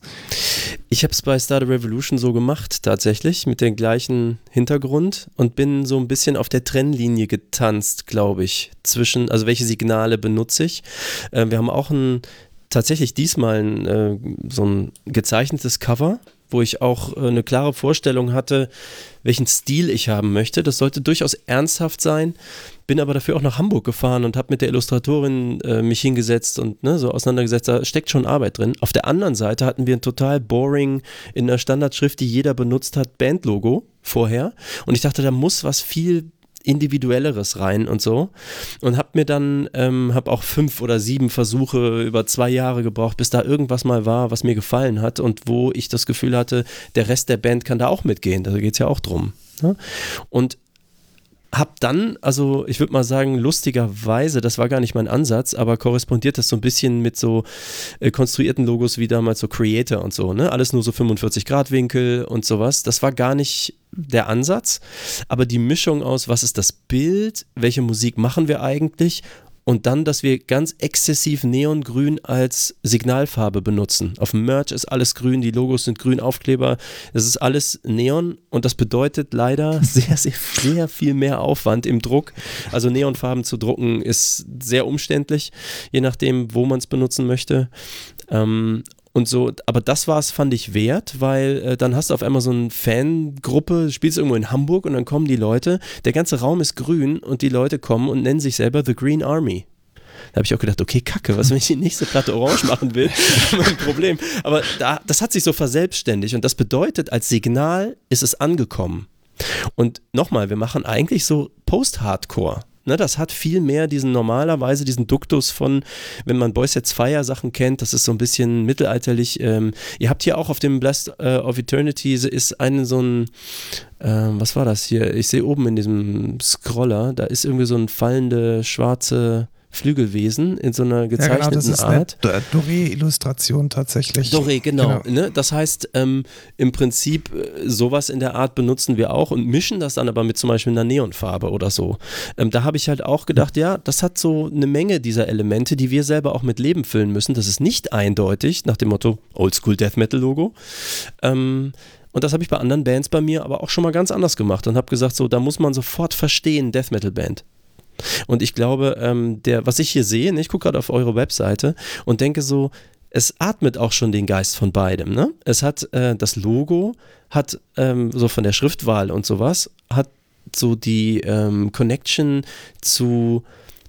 Ich habe es bei Starter Revolution so gemacht, tatsächlich, mit dem gleichen Hintergrund und bin so ein bisschen auf der Trennlinie getanzt, glaube ich, zwischen, also welche Signale benutze ich. Äh, wir haben auch ein, tatsächlich diesmal ein, äh, so ein gezeichnetes Cover, wo ich auch äh, eine klare Vorstellung hatte, welchen Stil ich haben möchte. Das sollte durchaus ernsthaft sein, bin aber dafür auch nach Hamburg gefahren und habe mit der Illustratorin äh, mich hingesetzt und ne, so auseinandergesetzt, da steckt schon Arbeit drin. Auf der anderen Seite hatten wir ein total boring, in der Standardschrift, die jeder benutzt hat, Bandlogo vorher und ich dachte, da muss was viel Individuelleres rein und so und habe mir dann, ähm, habe auch fünf oder sieben Versuche über zwei Jahre gebraucht, bis da irgendwas mal war, was mir gefallen hat und wo ich das Gefühl hatte, der Rest der Band kann da auch mitgehen, da geht es ja auch drum. Ne? Und hab dann, also ich würde mal sagen, lustigerweise, das war gar nicht mein Ansatz, aber korrespondiert das so ein bisschen mit so äh, konstruierten Logos wie damals so Creator und so, ne? Alles nur so fünfundvierzig Grad Winkel und sowas. Das war gar nicht der Ansatz, aber die Mischung aus, was ist das Bild, welche Musik machen wir eigentlich und dann, dass wir ganz exzessiv Neongrün als Signalfarbe benutzen. Auf dem Merch ist alles grün, die Logos sind grün, Aufkleber, das ist alles Neon und das bedeutet leider sehr, sehr, sehr viel mehr Aufwand im Druck. Also Neonfarben zu drucken ist sehr umständlich, je nachdem, wo man es benutzen möchte. Ähm, Und so, aber das war es, fand ich wert, weil äh, dann hast du auf einmal so eine Fangruppe, spielst irgendwo in Hamburg und dann kommen die Leute, der ganze Raum ist grün und die Leute kommen und nennen sich selber The Green Army. Da habe ich auch gedacht, okay, kacke, was, wenn ich die nächste Platte orange machen will? Mein Problem. Aber da, das hat sich so verselbstständigt und das bedeutet, als Signal ist es angekommen. Und nochmal, wir machen eigentlich so Post-Hardcore. Ne, das hat viel mehr diesen normalerweise diesen Duktus von, wenn man Boys Sets Fire Sachen kennt, das ist so ein bisschen mittelalterlich. Ähm, ihr habt hier auch auf dem Blast äh, of Eternity ist ein so ein, äh, was war das hier? Ich sehe oben in diesem Scroller, da ist irgendwie so ein fallende schwarze Flügelwesen in so einer gezeichneten Art. Ja, genau, das ist Art. Eine Doré-Illustration tatsächlich. Doré, genau. genau. Ne? Das heißt, ähm, im Prinzip sowas in der Art benutzen wir auch und mischen das dann aber mit zum Beispiel einer Neonfarbe oder so. Ähm, da habe ich halt auch gedacht, ja, das hat so eine Menge dieser Elemente, die wir selber auch mit Leben füllen müssen. Das ist nicht eindeutig nach dem Motto Oldschool Death Metal Logo. Ähm, Und das habe ich bei anderen Bands bei mir aber auch schon mal ganz anders gemacht und habe gesagt, so, da muss man sofort verstehen, Death Metal Band. Und ich glaube, ähm, der, was ich hier sehe, ne, ich gucke gerade auf eure Webseite und denke so, es atmet auch schon den Geist von beidem. Ne? Es hat äh, das Logo, hat ähm, so von der Schriftwahl und sowas, hat so die ähm, Connection zu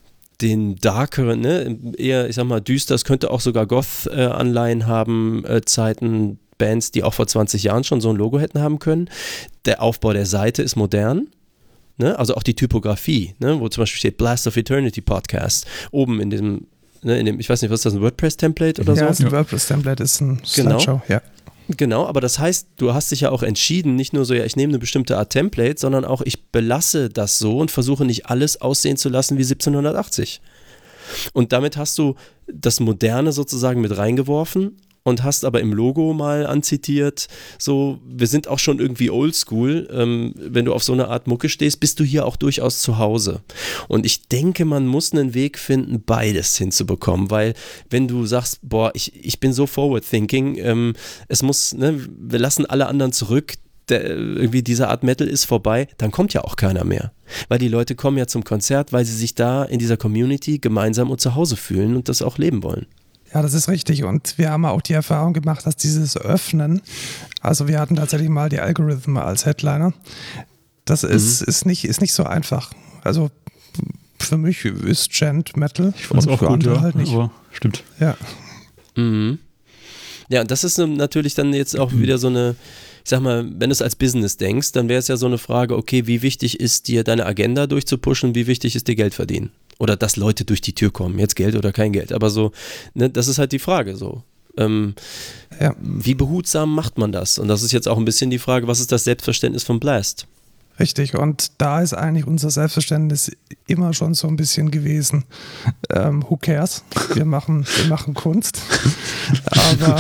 den darkeren, ne, eher, ich sag mal, düster, es könnte auch sogar Goth-Anleihen äh, haben, äh, Zeiten, Bands, die auch vor zwanzig Jahren schon so ein Logo hätten haben können. Der Aufbau der Seite ist modern. Ne? Also auch die Typografie, ne? Wo zum Beispiel steht Blast of Eternity Podcast, oben in dem, ne, in dem, ich weiß nicht, was ist das, ein WordPress-Template oder ja, so? Ja, ist ein WordPress-Template, ist ein Slideshow, genau. ja. Genau, aber das heißt, du hast dich ja auch entschieden, nicht nur so, ja, ich nehme eine bestimmte Art Template, sondern auch, ich belasse das so und versuche nicht alles aussehen zu lassen wie siebzehnhundertachtzig. Und damit hast du das Moderne sozusagen mit reingeworfen und hast aber im Logo mal anzitiert, so, wir sind auch schon irgendwie oldschool, ähm, wenn du auf so eine Art Mucke stehst, bist du hier auch durchaus zu Hause. Und ich denke, man muss einen Weg finden, beides hinzubekommen, weil wenn du sagst, boah, ich, ich bin so forward thinking, ähm, es muss, ne, wir lassen alle anderen zurück, der, irgendwie diese Art Metal ist vorbei, dann kommt ja auch keiner mehr. Weil die Leute kommen ja zum Konzert, weil sie sich da in dieser Community gemeinsam und zu Hause fühlen und das auch leben wollen. Ja, das ist richtig. Und wir haben auch die Erfahrung gemacht, dass dieses Öffnen, also wir hatten tatsächlich mal die Algorithm als Headliner, das ist, mhm. ist, nicht, ist nicht so einfach. Also für mich ist Gent Metal. Ich fand es auch für gut, andere ja, halt nicht. aber stimmt. Ja. Mhm. Ja, und das ist natürlich dann jetzt auch wieder so eine, ich sag mal, wenn du es als Business denkst, dann wäre es ja so eine Frage, okay, wie wichtig ist dir deine Agenda durchzupushen, wie wichtig ist dir Geld verdienen? Oder dass Leute durch die Tür kommen, jetzt Geld oder kein Geld. Aber so, ne, das ist halt die Frage so. Ähm, ja. Wie behutsam macht man das? Und das ist jetzt auch ein bisschen die Frage, was ist das Selbstverständnis von Blast? Richtig, und da ist eigentlich unser Selbstverständnis immer schon so ein bisschen gewesen. Ähm, who cares? Wir machen, wir machen Kunst. Aber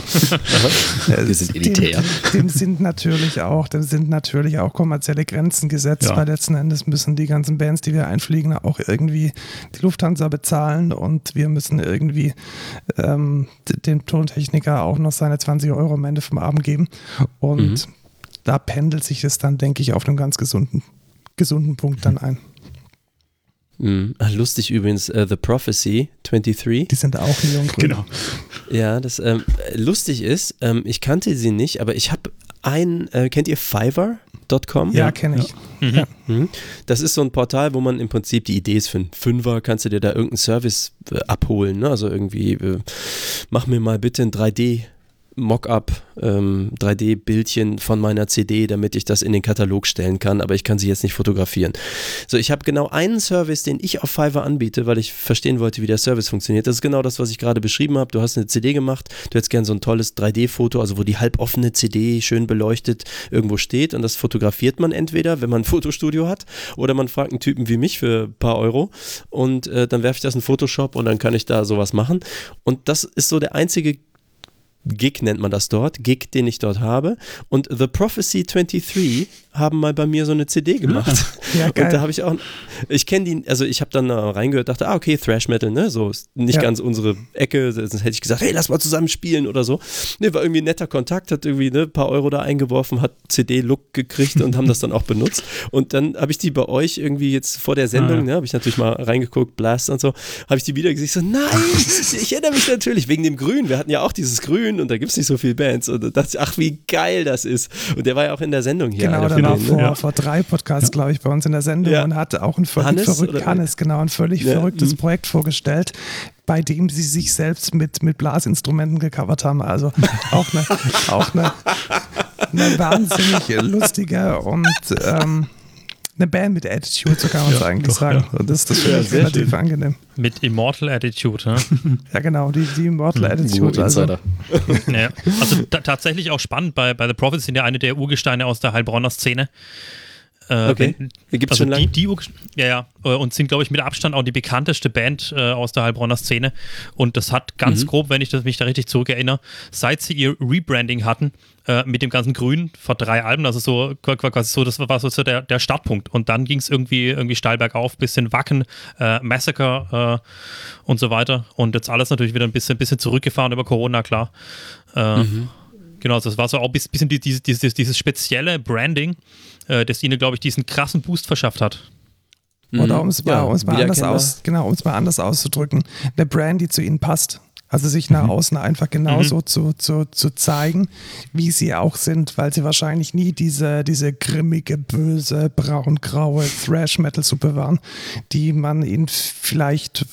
äh, wir sind elitär. Dem, dem sind natürlich auch, dem sind natürlich auch kommerzielle Grenzen gesetzt, ja. Weil letzten Endes müssen die ganzen Bands, die wir einfliegen, auch irgendwie die Lufthansa bezahlen und wir müssen irgendwie ähm, dem Tontechniker auch noch seine zwanzig Euro am Ende vom Abend geben. Und mhm. da pendelt sich es dann, denke ich, auf einem ganz gesunden, gesunden Punkt dann ein. Mhm. Lustig übrigens, uh, The Prophecy twenty-three. Die sind auch neongrün. Genau. Ja, das ähm, lustig ist, ähm, ich kannte sie nicht, aber ich habe ein, äh, kennt ihr Fiverr Punkt com? Ja, kenne ich. Ja. Ja. Mhm. Das ist so ein Portal, wo man im Prinzip die Idee ist, für einen Fünfer kannst du dir da irgendeinen Service äh, abholen. Ne? Also irgendwie, äh, mach mir mal bitte ein drei D Mockup, ähm, drei D-Bildchen von meiner C D, damit ich das in den Katalog stellen kann, aber ich kann sie jetzt nicht fotografieren. So, ich habe genau einen Service, den ich auf Fiverr anbiete, weil ich verstehen wollte, wie der Service funktioniert. Das ist genau das, was ich gerade beschrieben habe. Du hast eine C D gemacht, du hättest gern so ein tolles drei D-Foto, also wo die halboffene C D schön beleuchtet irgendwo steht und das fotografiert man entweder, wenn man ein Fotostudio hat, oder man fragt einen Typen wie mich für ein paar Euro und äh, dann werfe ich das in Photoshop und dann kann ich da sowas machen. Und das ist so der einzige Gig nennt man das dort, Gig, den ich dort habe. Und The Prophecy twenty-three haben mal bei mir so eine C D gemacht. Ja, geil. Und da habe ich auch, ich kenne die, also ich habe dann da reingehört, dachte, ah, okay, Thrash Metal, ne, so ist nicht ja. ganz unsere Ecke, sonst hätte ich gesagt, hey, lass mal zusammen spielen oder so. Ne, war irgendwie ein netter Kontakt, hat irgendwie ne, ein paar Euro da eingeworfen, hat C D-Look gekriegt und haben das dann auch benutzt. Und dann habe ich die bei euch irgendwie jetzt vor der Sendung, ah, ja. ne, habe ich natürlich mal reingeguckt, Blast und so, habe ich die wieder gesehen, so, nein, ich erinnere mich natürlich, wegen dem Grün, wir hatten ja auch dieses Grün und da gibt es nicht so viele Bands und da dachte ich, ach, wie geil das ist. Und der war ja auch in der Sendung hier. Genau, der war vor, ja. vor drei Podcasts, ja. glaube ich, bei uns in der Sendung ja. und hat auch ein völlig, Hannes, verrückt, Hannes, genau, ein völlig ja. verrücktes mhm. Projekt vorgestellt, bei dem sie sich selbst mit, mit Blasinstrumenten gecovert haben. Also auch eine, auch eine, eine wahnsinnig lustige und ähm, eine Band mit Attitude, so kann man es ja, eigentlich doch, sagen. Ja. Das, das finde ich ja, relativ schön. Angenehm. Mit Immortal Attitude, ne? Ja, genau, die, die Immortal Attitude. Also, ja, also t- tatsächlich auch spannend, bei, bei The Prophets sind ja eine der Urgesteine aus der Heilbronner Szene. Äh, okay, die gibt es also schon lange? Die, die, ja, ja, und sind, glaube ich, mit Abstand auch die bekannteste Band äh, aus der Heilbronner Szene. Und das hat ganz mhm. grob, wenn ich das, mich da richtig zurückerinnere, seit sie ihr Rebranding hatten, äh, mit dem ganzen Grün vor drei Alben, also so quasi so, das war so der, der Startpunkt. Und dann ging es irgendwie, irgendwie steil bergauf, bisschen Wacken, äh, Massacre äh, und so weiter. Und jetzt alles natürlich wieder ein bisschen, bisschen zurückgefahren über Corona, klar. Äh, mhm. Genau, das war so auch ein bisschen dieses, dieses, dieses spezielle Branding, äh, das ihnen, glaube ich, diesen krassen Boost verschafft hat. Oder um es mal, ja, um's mal, anders, aus, genau, um's mal anders auszudrücken, eine Brand, die zu ihnen passt. Also sich nach außen einfach genauso mhm. zu, zu, zu zeigen, wie sie auch sind, weil sie wahrscheinlich nie diese, diese grimmige, böse, braun-graue Thrash-Metal-Suppe waren, die man ihnen vielleicht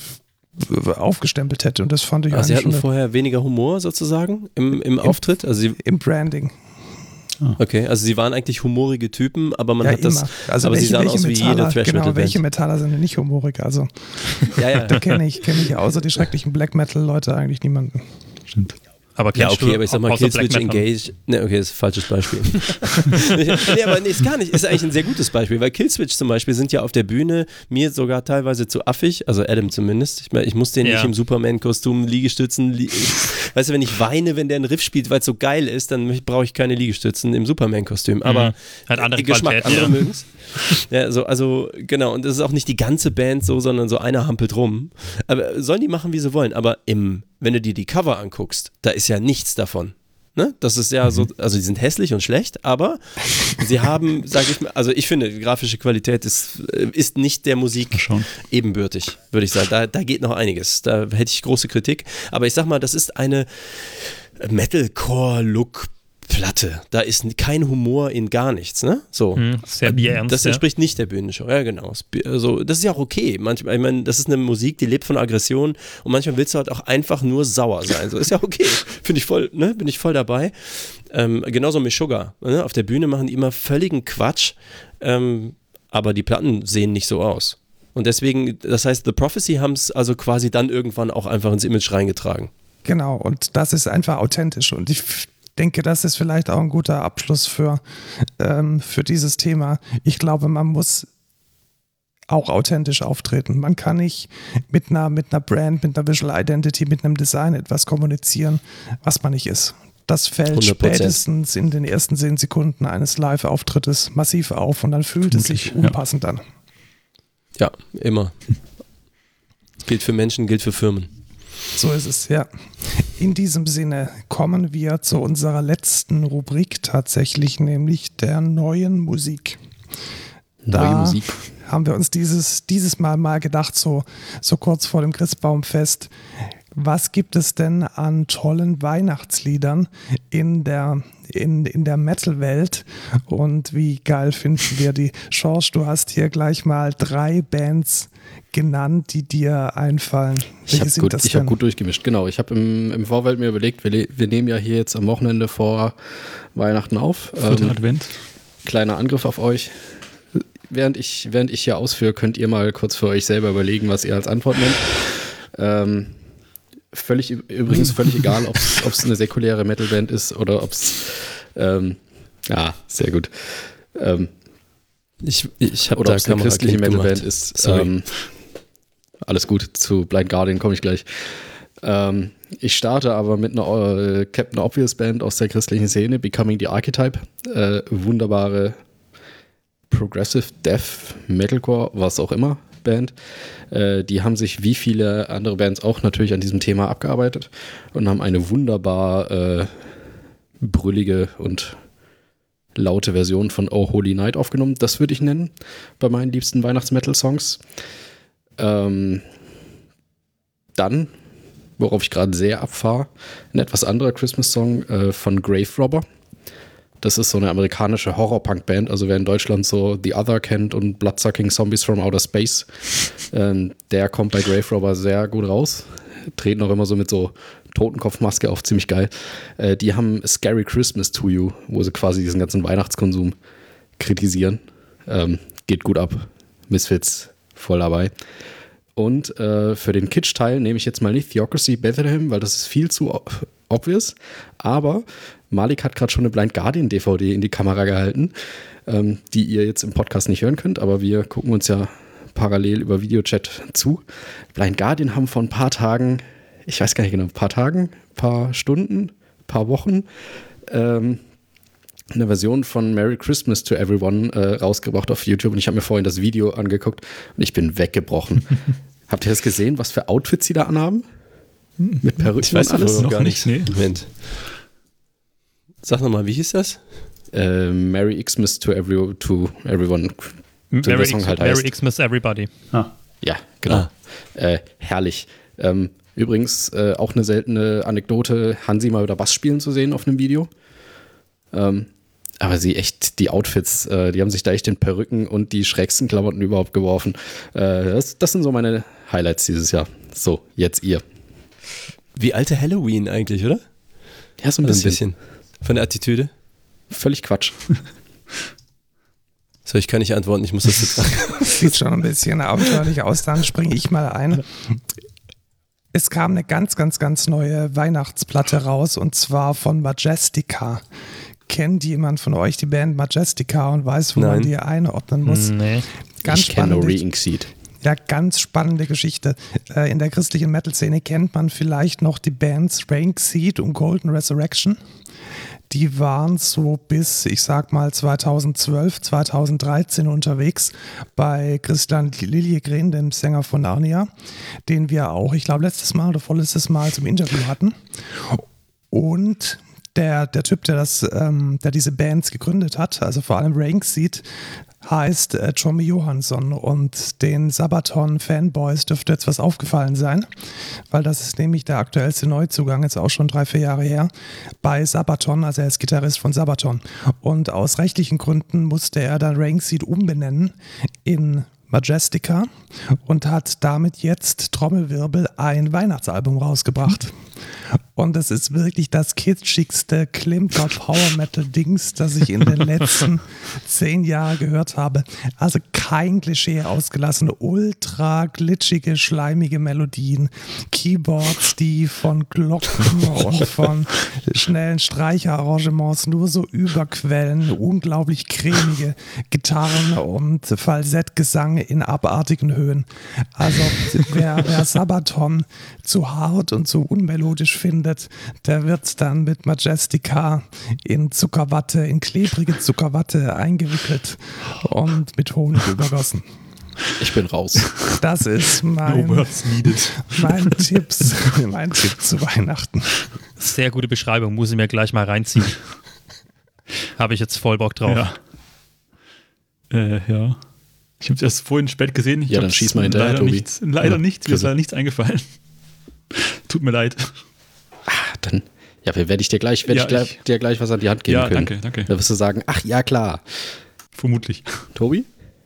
aufgestempelt hätte. Und das fand ich also eigentlich sie hatten vorher weniger Humor sozusagen im, im, im Auftritt? Also sie, im Branding. Okay, also sie waren eigentlich humorige Typen, aber man ja, hat immer. das, also aber welche, sie sahen aus wie Metaller, jede Thrash-Metal-Band. Genau, welche Metaller sind denn nicht humorig? Also ja, ja. da kenne ich, kenn ich außer die schrecklichen Black-Metal-Leute eigentlich niemanden. Stimmt. Aber ja, okay, aber ich sag mal, Killswitch Engage, ne, okay, das ist ein falsches Beispiel. nee, aber nee, ist gar nicht, ist eigentlich ein sehr gutes Beispiel, weil Killswitch zum Beispiel sind ja auf der Bühne mir sogar teilweise zu affig, also Adam zumindest. Ich meine, ich muss den ja. nicht im Superman-Kostüm, Liegestützen, li weißt du, wenn ich weine, wenn der einen Riff spielt, weil es so geil ist, dann brauche ich keine Liegestützen im Superman-Kostüm, aber mhm. Hat andere Geschmack, Qualität, andere ja. mögen es. Ja, so, also genau, und das ist auch nicht die ganze Band so, sondern so einer hampelt rum. Aber sollen die machen, wie sie wollen, aber im, wenn du dir die Cover anguckst, da ist ja nichts davon. Ne? Das ist ja mhm. so, also die sind hässlich und schlecht, aber sie haben, sag ich mal, also ich finde, die grafische Qualität ist, ist nicht der Musik Schon. ebenbürtig, würde ich sagen. Da, da geht noch einiges. Da hätte ich große Kritik. Aber ich sag mal, das ist eine Metalcore-Look- Platte. Da ist kein Humor in gar nichts, ne? So. Mhm, sehr bierernst. Das entspricht ja. nicht der Bühnenshow. Ja, genau. Also, das ist ja auch okay. Manchmal, ich meine, das ist eine Musik, die lebt von Aggression und manchmal willst du halt auch einfach nur sauer sein. So ist ja okay. Finde ich voll, ne? Bin ich voll dabei. Ähm, genauso mit Sugar. Ne? Auf der Bühne machen die immer völligen Quatsch, ähm, aber die Platten sehen nicht so aus. Und deswegen, das heißt, The Prophecy haben es also quasi dann irgendwann auch einfach ins Image reingetragen. Genau, und das ist einfach authentisch und ich denke, das ist vielleicht auch ein guter Abschluss für, ähm, für dieses Thema. Ich glaube, man muss auch authentisch auftreten. Man kann nicht mit einer, mit einer Brand, mit einer Visual Identity, mit einem Design etwas kommunizieren, was man nicht ist. Das fällt hundert Prozent spätestens in den ersten zehn Sekunden eines Live-Auftrittes massiv auf und dann fühlt es sich unpassend ja. an. Ja, immer. Gilt für Menschen, gilt für Firmen. So ist es, ja. In diesem Sinne kommen wir zu unserer letzten Rubrik tatsächlich, nämlich der neuen Musik. Da Neue Musik. haben wir uns dieses, dieses Mal mal gedacht, so, so kurz vor dem Christbaumfest, was gibt es denn an tollen Weihnachtsliedern in der, in, in der Metal-Welt und wie geil finden wir die? George, du hast hier gleich mal drei Bands genannt, die dir einfallen. Ich habe gut, hab gut durchgemischt, genau. Ich habe im, im Vorfeld mir überlegt, wir, wir nehmen ja hier jetzt am Wochenende vor Weihnachten auf. Vierter ähm, Advent. Kleiner Angriff auf euch. Während ich, während ich hier ausführe, könnt ihr mal kurz für euch selber überlegen, was ihr als Antwort nennt. Ähm, völlig, übrigens völlig egal, ob es eine säkuläre Metalband ist oder ob es ähm, ja, sehr gut. Ähm, ich ich habe oder da ob es eine christliche Metalband ist. Sorry. Ähm, alles gut, zu Blind Guardian komme ich gleich. Ähm, ich starte aber mit einer äh, Captain Obvious Band aus der christlichen Szene, Becoming the Archetype. Äh, wunderbare Progressive Death, Metalcore, was auch immer, Band. Äh, die haben sich wie viele andere Bands auch natürlich an diesem Thema abgearbeitet und haben eine wunderbar äh, brüllige und laute Version von Oh Holy Night aufgenommen. Das würde ich nennen bei meinen liebsten Weihnachts-Metal-Songs. Ähm, dann, worauf ich gerade sehr abfahre, ein etwas anderer Christmas-Song äh, von Grave Robber. Das ist so eine amerikanische Horror-Punk-Band, also wer in Deutschland so The Other kennt und Bloodsucking Zombies from Outer Space, ähm, der kommt bei Grave Robber sehr gut raus. Treten auch immer so mit so Totenkopfmaske auf, ziemlich geil. Äh, die haben Scary Christmas to You, wo sie quasi diesen ganzen Weihnachtskonsum kritisieren. Ähm, geht gut ab. Misfits voll dabei. Und äh, für den Kitsch-Teil nehme ich jetzt mal nicht Theocracy Bethlehem, weil das ist viel zu obvious. Aber Malik hat gerade schon eine Blind Guardian D V D in die Kamera gehalten, ähm, die ihr jetzt im Podcast nicht hören könnt, aber wir gucken uns ja parallel über Videochat zu. Blind Guardian haben vor ein paar Tagen, ich weiß gar nicht genau, ein paar Tagen, ein paar Stunden, ein paar Wochen, ähm, eine Version von Merry Christmas to Everyone äh, rausgebracht auf YouTube und ich habe mir vorhin das Video angeguckt und ich bin weggebrochen. Habt ihr das gesehen, was für Outfits sie da anhaben? Mit Perücken ich weiß und alles? Noch gar nicht. nicht. Nee. Moment. Sag nochmal, wie hieß das? Äh, Merry Xmas to, every, to Everyone. Merry, X, halt Merry Xmas Everybody. Ah. Ja, genau. Ah. Äh, herrlich. Ähm, übrigens äh, auch eine seltene Anekdote, Hansi mal wieder Bass spielen zu sehen auf einem Video. Ähm, aber sie echt, die Outfits, äh, die haben sich da echt den Perücken und die schrägsten Klamotten überhaupt geworfen. Äh, das, das sind so meine Highlights dieses Jahr. So, jetzt ihr. Wie alte Halloween eigentlich, oder? Ja, so ein also bisschen. ein bisschen. Von der Attitüde? Völlig Quatsch. So, ich kann nicht antworten, ich muss das jetzt sagen. Sieht schon ein bisschen abenteuerlich aus, dann springe ich mal ein. Es kam eine ganz, ganz, ganz neue Weihnachtsplatte raus und zwar von Majestica. Kennt jemand von euch die Band Majestica und weiß, wo Nein. man die einordnen muss? Nee. Ganz ich kenne spannend. No Re-Ink Seed. Ja, ganz spannende Geschichte. Äh, in der christlichen Metal-Szene kennt man vielleicht noch die Bands Rank Seed und Golden Resurrection. Die waren so bis, ich sag mal, zweitausendzwölf, zweitausenddreizehn unterwegs bei Christian Liljegren, dem Sänger von Narnia, den wir auch, ich glaube, letztes Mal oder vorletztes Mal zum Interview hatten. Und der, der Typ, der, das, ähm, der diese Bands gegründet hat, also vor allem Rank Seed, heißt äh, Tommy Johansson, und den Sabaton-Fanboys dürfte jetzt was aufgefallen sein, weil das ist nämlich der aktuellste Neuzugang, jetzt auch schon drei, vier Jahre her, bei Sabaton, also er ist Gitarrist von Sabaton. Und aus rechtlichen Gründen musste er dann Rank Seed umbenennen in Majestica und hat damit jetzt, Trommelwirbel, ein Weihnachtsalbum rausgebracht. Und das ist wirklich das kitschigste Klimper-Power-Metal-Dings, das ich in den letzten zehn Jahren gehört habe. Also kein Klischee ausgelassen, ultra glitschige, schleimige Melodien, Keyboards, die von Glocken und von schnellen Streicherarrangements nur so überquellen, unglaublich cremige Gitarren und Falsettgesang in abartigen Höhen. Also wer, wer Sabaton zu hart und zu unmelodisch findet, der wird dann mit Majestica in Zuckerwatte, in klebrige Zuckerwatte eingewickelt und mit Honig übergossen. Ich bin raus. Das ist mein, No words needed. mein, Tipps, mein Tipp zu Weihnachten. Sehr gute Beschreibung, muss ich mir gleich mal reinziehen. Habe ich jetzt voll Bock drauf. Ja. Äh, ja. Ich habe es erst vorhin spät gesehen. Ich Ja, dann hab's schieß mal hinterher, leider Tobi. Nichts, leider Ja, nichts, mir ist Chris. leider nichts eingefallen. Tut mir leid. Ah, dann ja, werde ich dir gleich, werd Ja, ich gleich, ich- dir gleich was an die Hand geben Ja, können. danke, danke. Da wirst du sagen, ach ja, klar. Vermutlich. Tobi?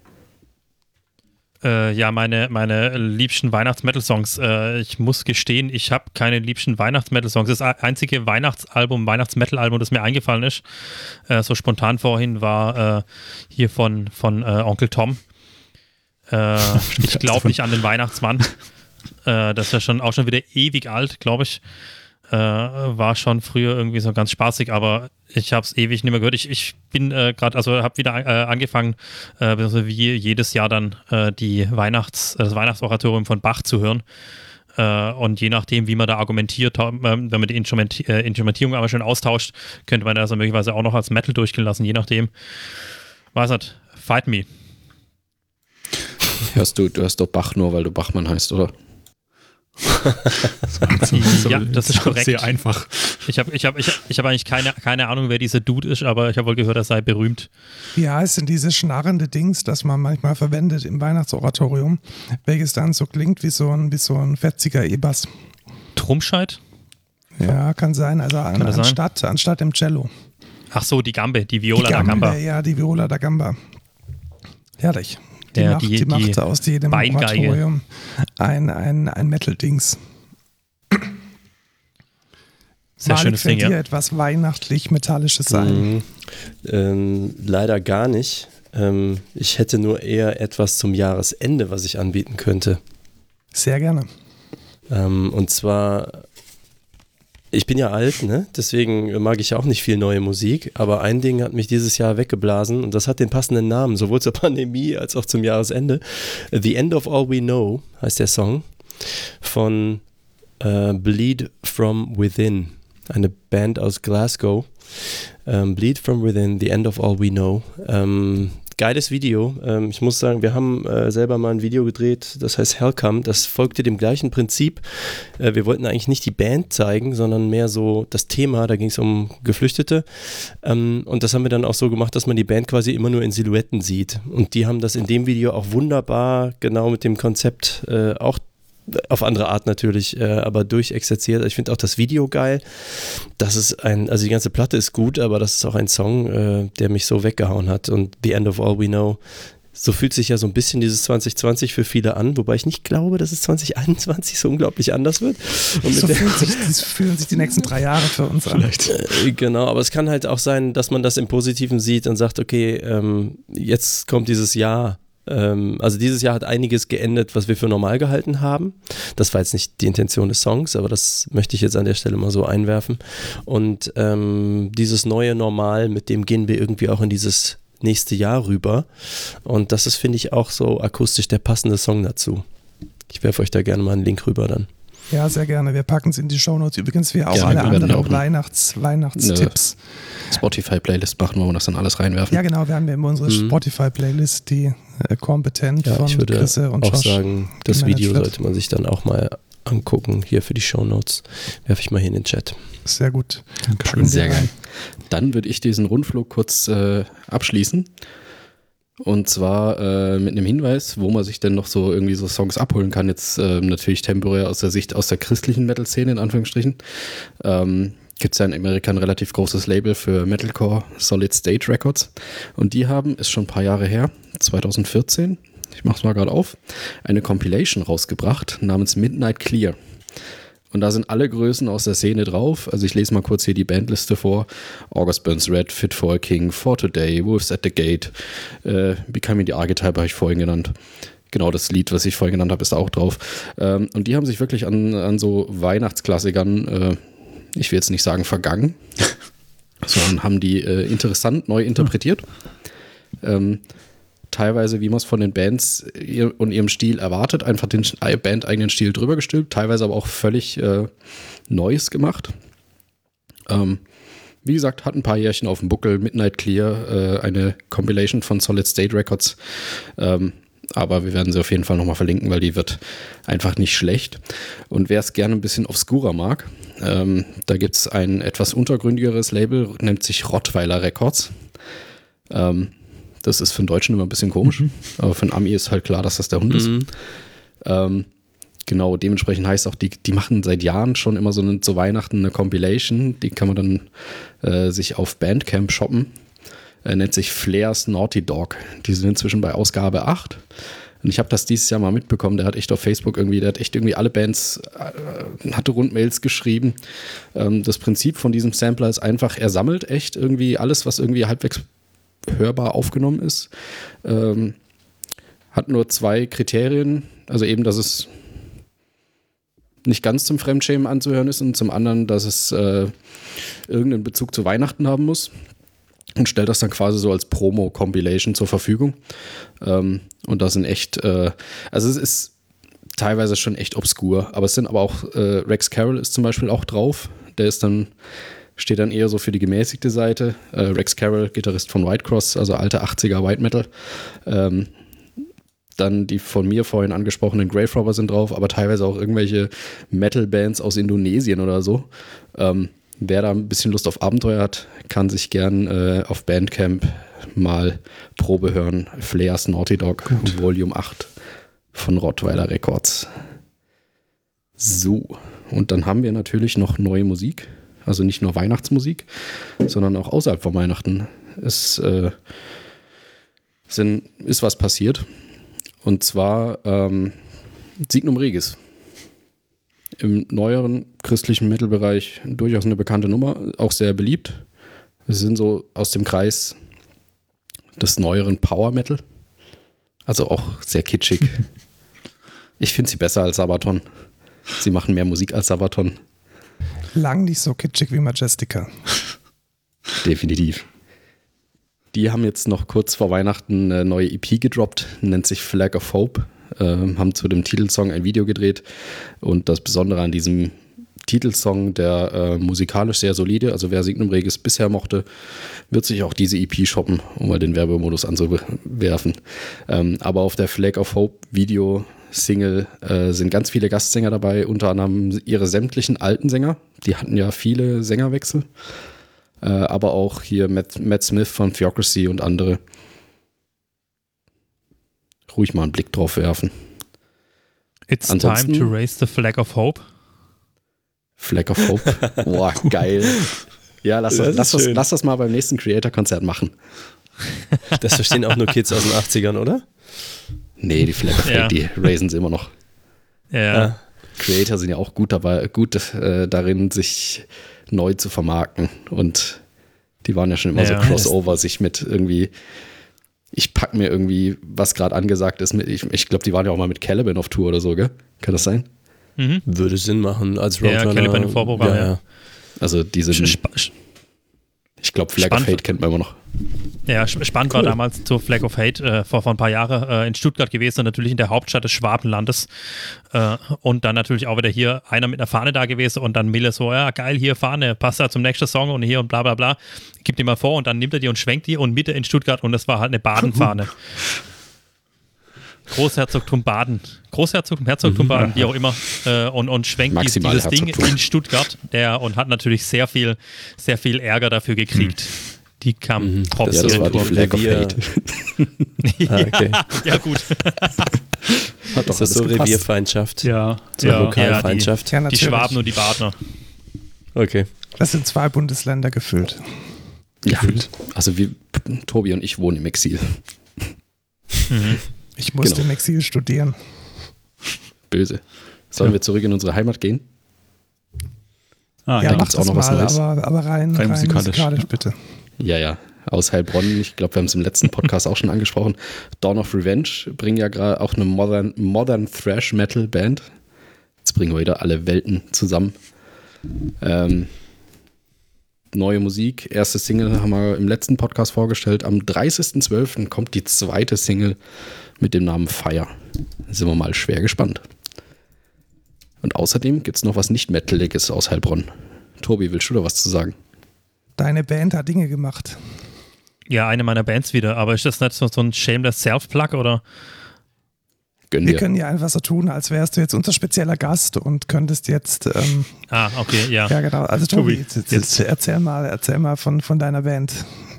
Äh, ja, meine, meine liebsten Weihnachts-Metal-Songs. Äh, ich muss gestehen, ich habe keine liebsten Weihnachts-Metal-Songs. Das einzige Weihnachtsalbum, Weihnachts-Metal-Album, das mir eingefallen ist, äh, so spontan vorhin, war äh, hier von, von äh, Onkel Tom. Äh, ich glaube nicht an den Weihnachtsmann. Äh, das ist ja schon auch schon wieder ewig alt, glaube ich. Äh, war schon früher irgendwie so ganz spaßig, aber ich habe es ewig nicht mehr gehört. Ich, ich bin äh, gerade, also habe wieder äh, angefangen, äh, also wie jedes Jahr dann äh, die Weihnachts, das Weihnachtsoratorium von Bach zu hören. Äh, und je nachdem, wie man da argumentiert, äh, wenn man die Instrument, äh, Instrumentierung aber schon austauscht, könnte man das möglicherweise auch noch als Metal durchgehen lassen, je nachdem. Was hat? Fight Me. Hörst du, du hörst doch Bach nur, weil du Bachmann heißt, oder? Ja, das ist korrekt. Sehr einfach. Ich habe ich hab, ich hab, ich hab eigentlich keine, keine Ahnung, wer dieser Dude ist, aber ich habe wohl gehört, er sei berühmt. Wie heißt denn dieses schnarrende Dings, das man manchmal verwendet im Weihnachtsoratorium, welches dann so klingt wie so ein, wie so ein fetziger E-Bass? Trumscheid? Ja, kann sein. Also an, Kann das sein? anstatt, anstatt im Cello. Ach so, die Gambe, die Viola Die da Gamba. Ja, die Viola da Gamba. Herrlich. Die, Ja, macht, die- die, die macht aus jedem Beingeige. Oratorium ein, ein, ein Metal-Dings. Sehr Malik, schönes Ding, fällt dir ja. etwas weihnachtlich-metallisches ein? Mhm. Ähm, leider gar nicht. Ähm, ich hätte nur eher etwas zum Jahresende, was ich anbieten könnte. Sehr gerne. Ähm, und zwar, ich bin ja alt, ne? Deswegen mag ich auch nicht viel neue Musik, aber ein Ding hat mich dieses Jahr weggeblasen und das hat den passenden Namen, sowohl zur Pandemie als auch zum Jahresende. The End of All We Know heißt der Song von äh, Bleed From Within, eine Band aus Glasgow. Ähm, Bleed From Within, The End of All We Know. Ähm, Geiles Video. Ähm, ich muss sagen, wir haben äh, selber mal ein Video gedreht, das heißt Hellcome. Das folgte dem gleichen Prinzip. Äh, wir wollten eigentlich nicht die Band zeigen, sondern mehr so das Thema. Da ging es um Geflüchtete. Ähm, und das haben wir dann auch so gemacht, dass man die Band quasi immer nur in Silhouetten sieht. Und die haben das in dem Video auch wunderbar genau mit dem Konzept äh, auch auf andere Art natürlich, äh, aber durchexerziert. Ich finde auch das Video geil. Das ist ein, also die ganze Platte ist gut, aber das ist auch ein Song, äh, der mich so weggehauen hat. Und The End of All We Know, so fühlt sich ja so ein bisschen dieses zwanzig zwanzig für viele an, wobei ich nicht glaube, dass es zwanzig einundzwanzig so unglaublich anders wird. Und So mit der- fühlen sich, das fühlen sich die nächsten drei Jahre für uns an. Vielleicht. Äh, Genau, aber es kann halt auch sein, dass man das im Positiven sieht und sagt, okay, ähm, jetzt kommt dieses Jahr Ähm, also dieses Jahr hat einiges geendet, was wir für normal gehalten haben. Das war jetzt nicht die Intention des Songs, aber das möchte ich jetzt an der Stelle mal so einwerfen. Und ähm, dieses neue Normal, mit dem gehen wir irgendwie auch in dieses nächste Jahr rüber. Und das ist, finde ich, auch so akustisch der passende Song dazu. Ich werfe euch da gerne mal einen Link rüber dann. Ja, sehr gerne. Wir packen es in die Shownotes. Übrigens, wir auch Ja, alle wir werden anderen auch Weihnachts, Weihnachtstipps. Spotify-Playlist machen, wo wir das dann alles reinwerfen. Ja, genau. Wir haben ja immer unsere Mhm. Spotify-Playlist, die äh, kompetent Ja, von ich würde Chrisse und auch Josh sagen, das gemanagt Video wird. sollte man sich dann auch mal angucken. Hier für die Shownotes werfe ich mal hier in den Chat. Sehr gut. Dankeschön. Packen wir Sehr rein. geil. Dann würde ich diesen Rundflug kurz äh, abschließen. Und zwar äh, mit einem Hinweis, wo man sich denn noch so irgendwie so Songs abholen kann. Jetzt äh, natürlich temporär aus der Sicht aus der christlichen Metal-Szene, in Anführungsstrichen. Ähm, Gibt es ja in Amerika ein relativ großes Label für Metalcore, Solid State Records. Und die haben, ist schon ein paar Jahre her, zwanzig vierzehn, ich mach's mal gerade auf, eine Compilation rausgebracht namens Midnight Clear. Und da sind alle Größen aus der Szene drauf. Also ich lese mal kurz hier die Bandliste vor. August Burns Red, Fit for a King, For Today, Wolves at the Gate, äh, Becoming the Archetype habe ich vorhin genannt. Genau, das Lied, was ich vorhin genannt habe, ist da auch drauf. Ähm, und die haben sich wirklich an, an so Weihnachtsklassikern, äh, ich will jetzt nicht sagen vergangen, sondern haben die äh, interessant neu interpretiert. Ähm, teilweise, wie man es von den Bands ihr, und ihrem Stil erwartet, einfach den bandeigenen Stil drüber gestülpt, teilweise aber auch völlig äh, Neues gemacht. Ähm, wie gesagt, hat ein paar Jährchen auf dem Buckel, Midnight Clear, äh, eine Compilation von Solid State Records, ähm, aber wir werden sie auf jeden Fall nochmal verlinken, weil die wird einfach nicht schlecht. Und wer es gerne ein bisschen obskurer mag, ähm, da gibt es ein etwas untergründigeres Label, nennt sich Rottweiler Records. Ähm, Das ist für einen Deutschen immer ein bisschen komisch, mhm. aber für einen Ami ist halt klar, dass das der Hund ist. Mhm. Ähm, genau, dementsprechend heißt auch, die, die machen seit Jahren schon immer so eine, zu Weihnachten eine Compilation, die kann man dann äh, sich auf Bandcamp shoppen. Er nennt sich Flair's Naughty Dog. Die sind inzwischen bei Ausgabe acht. Und ich habe das dieses Jahr mal mitbekommen, der hat echt auf Facebook irgendwie, der hat echt irgendwie alle Bands, äh, hatte Rundmails geschrieben. Ähm, das Prinzip von diesem Sampler ist einfach, er sammelt echt irgendwie alles, was irgendwie halbwegs hörbar aufgenommen ist. Ähm, hat nur zwei Kriterien, also eben, dass es nicht ganz zum Fremdschämen anzuhören ist und zum anderen, dass es äh, irgendeinen Bezug zu Weihnachten haben muss und stellt das dann quasi so als Promo-Compilation zur Verfügung. Ähm, und das sind echt, äh, also es ist teilweise schon echt obskur, aber es sind aber auch, äh, Rex Carroll ist zum Beispiel auch drauf, der ist dann steht dann eher so für die gemäßigte Seite. Äh, Rex Carroll, Gitarrist von Whitecross, also alte achtziger White Metal. Ähm, dann die von mir vorhin angesprochenen Grave Robber sind drauf, aber teilweise auch irgendwelche Metal-Bands aus Indonesien oder so. Ähm, wer da ein bisschen Lust auf Abenteuer hat, kann sich gern äh, auf Bandcamp mal Probe hören. Flair's Naughty Dog, Gut. Volume acht von Rottweiler Records. So, und dann haben wir natürlich noch neue Musik. Also nicht nur Weihnachtsmusik, sondern auch außerhalb von Weihnachten. Es äh, sind, ist was passiert. Und zwar ähm, Signum Regis. Im neueren christlichen Metal-Bereich durchaus eine bekannte Nummer, auch sehr beliebt. Sie sind so aus dem Kreis des neueren Power Metal. Also auch sehr kitschig. Ich finde sie besser als Sabaton. Sie machen mehr Musik als Sabaton. Lang nicht so kitschig wie Majestica. Definitiv. Die haben jetzt noch kurz vor Weihnachten eine neue E P gedroppt, nennt sich Flag of Hope, äh, haben zu dem Titelsong ein Video gedreht und das Besondere an diesem Titelsong, der äh, musikalisch sehr solide, also wer Signum Regis bisher mochte, wird sich auch diese E P shoppen, um mal den Werbemodus anzuwerfen. Ähm, aber auf der Flag of Hope Video Single äh, sind ganz viele Gastsänger dabei, unter anderem ihre sämtlichen alten Sänger. Die hatten ja viele Sängerwechsel. Äh, aber auch hier Matt, Matt Smith von Theocracy und andere. Ruhig mal einen Blick drauf werfen. It's Ansonsten, time to raise the flag of hope. Flag of Hope. Boah, geil. Ja, lass das, das lass, das, lass das mal beim nächsten Creator-Konzert machen. Das verstehen auch nur Kids aus den achtzigern, oder? Nee, die Flag of Hope, ja. Die raisen sie immer noch. Ja. Ah. Creator sind ja auch gut dabei, gut äh, darin, sich neu zu vermarkten. Und die waren ja schon immer ja, so Crossover, sich mit irgendwie Ich pack mir irgendwie, was gerade angesagt ist. Mit, ich ich glaube, die waren ja auch mal mit Caliban auf Tour oder so, gell? Kann das sein? Mhm. Würde Sinn machen als Roadrunner. Ja, Caliban im Vorprogramm, ja, ja. Also diese, ich glaube, Flag of Hate kennt man immer noch. Ja, spannend cool. War damals zur Flag of Hate äh, vor, vor ein paar Jahren äh, in Stuttgart gewesen, natürlich in der Hauptstadt des Schwabenlandes äh, und dann natürlich auch wieder hier einer mit einer Fahne da gewesen und dann Mille so, ja geil, hier Fahne, passt da zum nächsten Song und hier und bla bla bla, gibt die mal vor und dann nimmt er die und schwenkt die und Mitte in Stuttgart und das war halt eine Badenfahne. Großherzogtum Baden, Großherzogtum, Herzogtum Baden, wie auch immer, äh, und, und schwenkt dies, dieses Ding in Stuttgart der, und hat natürlich sehr viel, sehr viel Ärger dafür gekriegt. Mhm. Die kam mhm. ja, das war die Flag of Hate. ah, okay. Ja, gut. Hat doch das so gepasst. Revierfeindschaft? Ja, so ja, Lokalfeindschaft. Ja, die, die Schwaben und die Badner. Okay. Das sind zwei Bundesländer gefüllt. Ja, gefüllt. Also wir, Tobi und ich wohnen im Exil. Mhm. Ich musste genau. im Exil studieren. Böse. Sollen ja. wir zurück in unsere Heimat gehen? Ah, ja, da gibt es auch noch was Neues. Aber, aber rein, rein, rein musikalisch, musikalisch ja. bitte. Ja, ja. Aus Heilbronn, ich glaube, wir haben es im letzten Podcast auch schon angesprochen. Dawn of Revenge bringen ja gerade auch eine Modern, Modern Thrash Metal Band. Jetzt bringen wir wieder alle Welten zusammen. Ähm, neue Musik, erste Single haben wir im letzten Podcast vorgestellt. Am dreißigsten zwölften kommt die zweite Single mit dem Namen Fire. Da sind wir mal schwer gespannt. Und außerdem gibt es noch was Nicht-Metaliges aus Heilbronn. Tobi, willst du da was zu sagen? Deine Band hat Dinge gemacht. Ja, eine meiner Bands wieder. Aber ist das nicht so, so ein shameless Self-Plug oder? Wir, wir können ja einfach so tun, als wärst du jetzt unser spezieller Gast und könntest jetzt. Ähm, ah, okay, ja. Ja, genau. Also Tobi, jetzt, jetzt, jetzt erzähl mal, erzähl mal von, von deiner Band.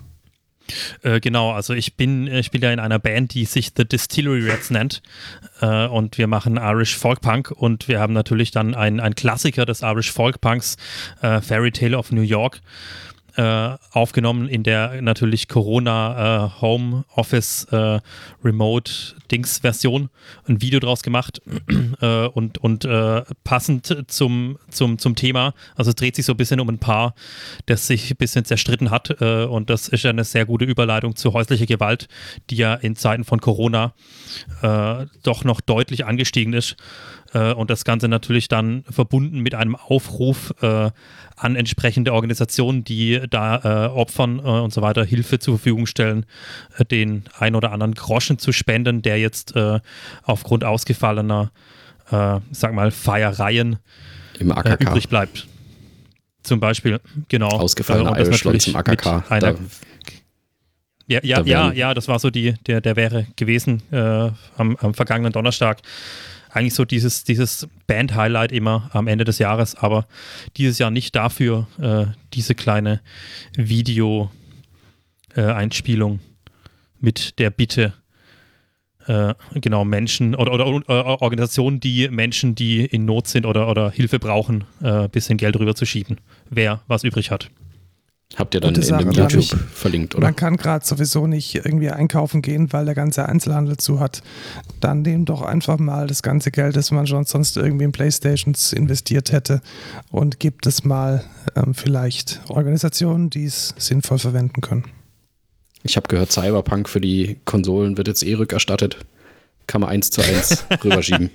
Äh, genau, also ich bin, ich bin ja in einer Band, die sich The Distillery Rats nennt äh, und wir machen Irish Folk Punk und wir haben natürlich dann einen, einen Klassiker des Irish Folk Punks, äh, Fairy Tale of New York, äh, aufgenommen in der natürlich Corona äh, Home Office äh, Remote Dings Version, ein Video draus gemacht äh, und, und äh, passend zum, zum, zum Thema, also es dreht sich so ein bisschen um ein Paar, das sich ein bisschen zerstritten hat äh, und das ist ja eine sehr gute Überleitung zu häuslicher Gewalt, die ja in Zeiten von Corona äh, doch noch deutlich angestiegen ist. Und das Ganze natürlich dann verbunden mit einem Aufruf äh, an entsprechende Organisationen, die da äh, Opfern äh, und so weiter Hilfe zur Verfügung stellen, äh, den ein oder anderen Groschen zu spenden, der jetzt äh, aufgrund ausgefallener, äh, sag mal, Feiereien im A K K äh, übrig bleibt. Zum Beispiel, genau. Ausgefallene äh, Irish-Leute im A K K. Einer, ja, ja, ja, ja, das war so die, der, der wäre gewesen äh, am, am vergangenen Donnerstag. Eigentlich so dieses, dieses Band-Highlight immer am Ende des Jahres, aber dieses Jahr nicht dafür äh, diese kleine Video-Einspielung äh, mit der Bitte, äh, genau, Menschen oder, oder, oder Organisationen, die Menschen, die in Not sind oder, oder Hilfe brauchen, ein äh, bisschen Geld rüber zu schieben, wer was übrig hat. Habt ihr dann in dem YouTube nicht verlinkt, oder? Man kann gerade sowieso nicht irgendwie einkaufen gehen, weil der ganze Einzelhandel zu hat. Dann nehmt doch einfach mal das ganze Geld, das man schon sonst irgendwie in Playstations investiert hätte und gibt es mal ähm, vielleicht Organisationen, die es sinnvoll verwenden können. Ich habe gehört, Cyberpunk für die Konsolen wird jetzt eh rückerstattet. Kann man eins zu eins rüberschieben.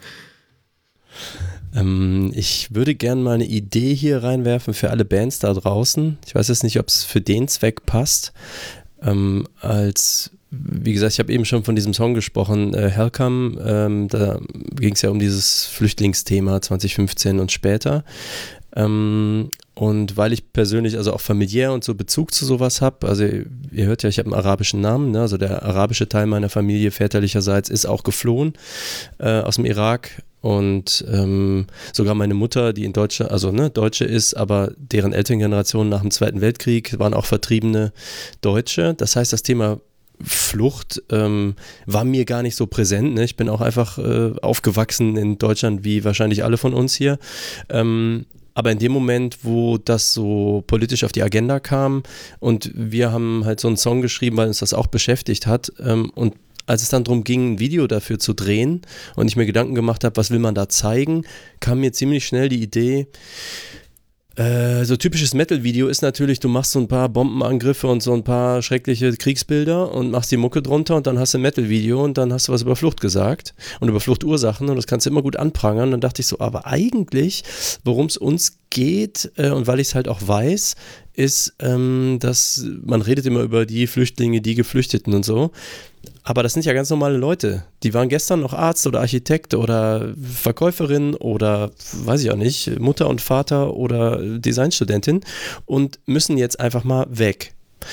Ähm, ich würde gerne mal eine Idee hier reinwerfen für alle Bands da draußen. Ich weiß jetzt nicht, ob es für den Zweck passt. Ähm, als, wie gesagt, ich habe eben schon von diesem Song gesprochen, äh, Hellcome, ähm, da ging es ja um dieses Flüchtlingsthema zwanzig fünfzehn und später. Ähm, und weil ich persönlich also auch familiär und so Bezug zu sowas habe, also ihr hört ja, ich habe einen arabischen Namen, ne? Also der arabische Teil meiner Familie väterlicherseits ist auch geflohen äh, aus dem Irak. Und ähm, sogar meine Mutter, die in Deutschland, also ne, Deutsche ist, aber deren Elterngeneration nach dem Zweiten Weltkrieg waren auch vertriebene Deutsche. Das heißt, das Thema Flucht ähm, war mir gar nicht so präsent. Ne? Ich bin auch einfach äh, aufgewachsen in Deutschland, wie wahrscheinlich alle von uns hier. Ähm, aber in dem Moment, wo das so politisch auf die Agenda kam und wir haben halt so einen Song geschrieben, weil uns das auch beschäftigt hat ähm, und als es dann darum ging, ein Video dafür zu drehen und ich mir Gedanken gemacht habe, was will man da zeigen, kam mir ziemlich schnell die Idee, Äh, so typisches Metal-Video ist natürlich, du machst so ein paar Bombenangriffe und so ein paar schreckliche Kriegsbilder und machst die Mucke drunter und dann hast du ein Metal-Video und dann hast du was über Flucht gesagt und über Fluchtursachen und das kannst du immer gut anprangern. Und dann dachte ich so, aber eigentlich, worum es uns geht äh, und weil ich es halt auch weiß, ist, ähm, dass man redet immer über die Flüchtlinge, die Geflüchteten und so. Aber das sind ja ganz normale Leute. Die waren gestern noch Arzt oder Architekt oder Verkäuferin oder, weiß ich auch nicht, Mutter und Vater oder Designstudentin und müssen jetzt einfach mal weg.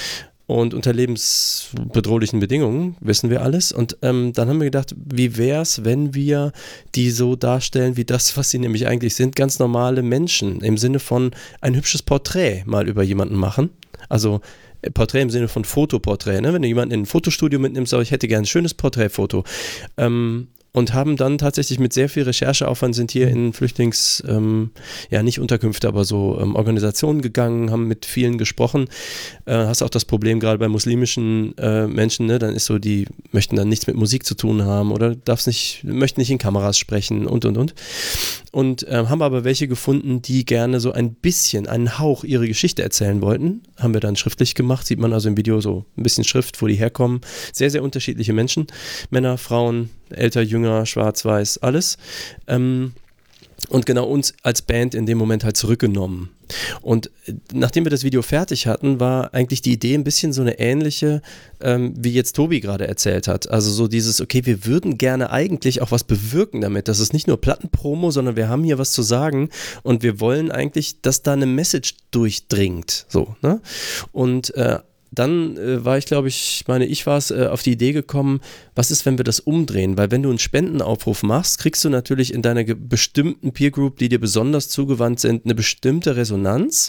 Und unter lebensbedrohlichen Bedingungen, wissen wir alles. Und ähm, dann haben wir gedacht, wie wäre es, wenn wir die so darstellen wie das, was sie nämlich eigentlich sind, ganz normale Menschen im Sinne von ein hübsches Porträt mal über jemanden machen. Also Porträt im Sinne von Fotoporträt, ne? Wenn du jemanden in ein Fotostudio mitnimmst, sag ich, hätte gerne ein schönes Porträtfoto. Ähm, und haben dann tatsächlich mit sehr viel Rechercheaufwand sind hier in Flüchtlings, ähm, ja nicht Unterkünfte, aber so ähm, Organisationen gegangen, haben mit vielen gesprochen. Äh, hast auch das Problem gerade bei muslimischen äh, Menschen, ne? Dann ist so, die möchten dann nichts mit Musik zu tun haben oder darf's nicht, möchten nicht in Kameras sprechen und und und. Und äh, haben aber welche gefunden, die gerne so ein bisschen, einen Hauch ihre Geschichte erzählen wollten. Haben wir dann schriftlich gemacht, sieht man also im Video so ein bisschen Schrift, wo die herkommen. Sehr, sehr unterschiedliche Menschen, Männer, Frauen, älter, jünger, schwarz, weiß, alles. Ähm, und genau uns als Band in dem Moment halt zurückgenommen. Und nachdem wir das Video fertig hatten, war eigentlich die Idee ein bisschen so eine ähnliche, ähm, wie jetzt Tobi gerade erzählt hat. Also so dieses, okay, wir würden gerne eigentlich auch was bewirken damit. Das ist nicht nur Plattenpromo, sondern wir haben hier was zu sagen und wir wollen eigentlich, dass da eine Message durchdringt. So, ne? Und äh, dann äh, war ich, glaube ich, meine ich war es, äh, auf die Idee gekommen, was ist, wenn wir das umdrehen? Weil wenn du einen Spendenaufruf machst, kriegst du natürlich in deiner ge- bestimmten Peer Group, die dir besonders zugewandt sind, eine bestimmte Resonanz.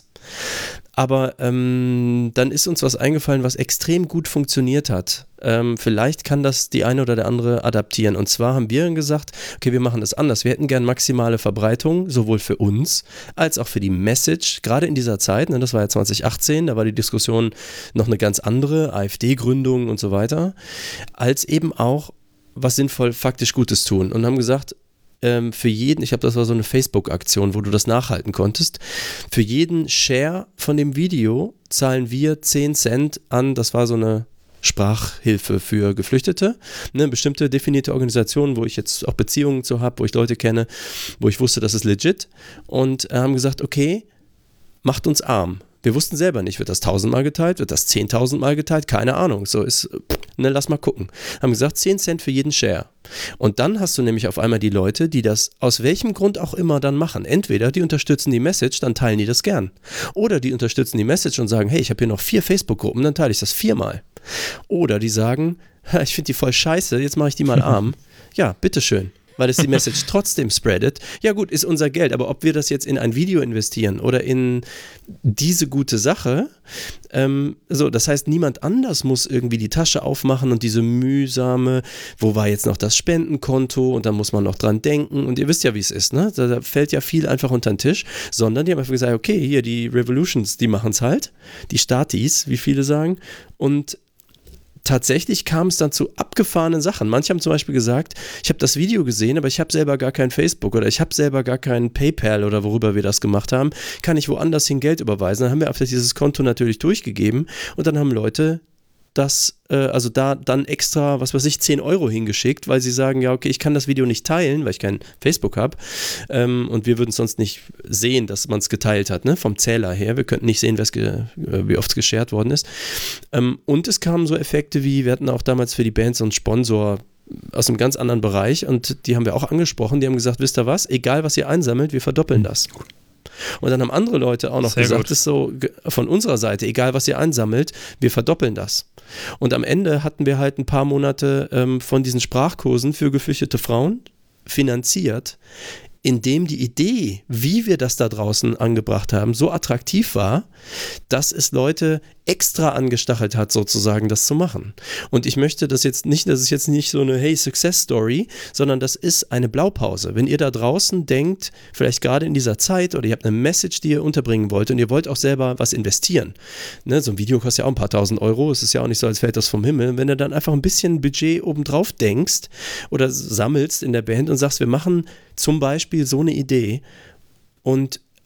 Aber ähm, dann ist uns was eingefallen, was extrem gut funktioniert hat. Ähm, vielleicht kann das die eine oder der andere adaptieren. Und zwar haben wir dann gesagt, okay, wir machen das anders. Wir hätten gern maximale Verbreitung, sowohl für uns als auch für die Message. Gerade in dieser Zeit, ne, das war ja zwanzig achtzehn, da war die Diskussion noch eine ganz andere, AfD-Gründung und so weiter, als eben auch was sinnvoll faktisch Gutes tun. Und haben gesagt, Ähm, für jeden, ich glaube, das war so eine Facebook-Aktion, wo du das nachhalten konntest, für jeden Share von dem Video zahlen wir zehn Cent an, das war so eine Sprachhilfe für Geflüchtete, eine bestimmte definierte Organisation, wo ich jetzt auch Beziehungen zu habe, wo ich Leute kenne, wo ich wusste, das ist legit und äh, haben gesagt, okay, macht uns arm. Wir wussten selber nicht, wird das tausendmal geteilt, wird das zehntausendmal geteilt, keine Ahnung, so ist, ne, lass mal gucken. Haben gesagt, zehn Cent für jeden Share. Und dann hast du nämlich auf einmal die Leute, die das aus welchem Grund auch immer dann machen. Entweder die unterstützen die Message, dann teilen die das gern. Oder die unterstützen die Message und sagen, hey, ich habe hier noch vier Facebook-Gruppen, dann teile ich das viermal. Oder die sagen, ich finde die voll scheiße, jetzt mache ich die mal arm. Ja, bitteschön. Weil es die Message trotzdem spreadet. Ja gut, ist unser Geld, aber ob wir das jetzt in ein Video investieren oder in diese gute Sache, ähm, so, das heißt, niemand anders muss irgendwie die Tasche aufmachen und diese mühsame, wo war jetzt noch das Spendenkonto und da muss man noch dran denken und ihr wisst ja, wie es ist, ne? Da, da fällt ja viel einfach unter den Tisch, sondern die haben einfach gesagt, okay, hier die Revolutions, die machen es halt, die Statis, wie viele sagen, und tatsächlich kam es dann zu abgefahrenen Sachen. Manche haben zum Beispiel gesagt, ich habe das Video gesehen, aber ich habe selber gar kein Facebook oder ich habe selber gar kein PayPal oder worüber wir das gemacht haben. Kann ich woanders hin Geld überweisen? Dann haben wir einfach dieses Konto natürlich durchgegeben und dann haben Leute das, äh, also da dann extra, was weiß ich, zehn Euro hingeschickt, weil sie sagen, ja okay, ich kann das Video nicht teilen, weil ich kein Facebook habe ähm, und wir würden sonst nicht sehen, dass man es geteilt hat, ne? Vom Zähler her, wir könnten nicht sehen, ge- wie oft es geshared worden ist. Ähm, und es kamen so Effekte wie, wir hatten auch damals für die Band so einen Sponsor aus einem ganz anderen Bereich und die haben wir auch angesprochen, die haben gesagt, wisst ihr was, egal was ihr einsammelt, wir verdoppeln das. Und dann haben andere Leute auch noch Sehr gesagt, das ist so von unserer Seite, egal was ihr einsammelt, wir verdoppeln das. Und am Ende hatten wir halt ein paar Monate ähm, von diesen Sprachkursen für geflüchtete Frauen finanziert, indem die Idee, wie wir das da draußen angebracht haben, so attraktiv war, dass es Leute extra angestachelt hat, sozusagen das zu machen. Und ich möchte das jetzt nicht, das ist jetzt nicht so eine Hey, Success Story, sondern das ist eine Blaupause. Wenn ihr da draußen denkt, vielleicht gerade in dieser Zeit oder ihr habt eine Message, die ihr unterbringen wollt und ihr wollt auch selber was investieren. Ne, so ein Video kostet ja auch ein paar tausend Euro, es ist ja auch nicht so, als fällt das vom Himmel. Wenn du dann einfach ein bisschen Budget obendrauf denkst oder sammelst in der Band und sagst, wir machen zum Beispiel so eine Idee und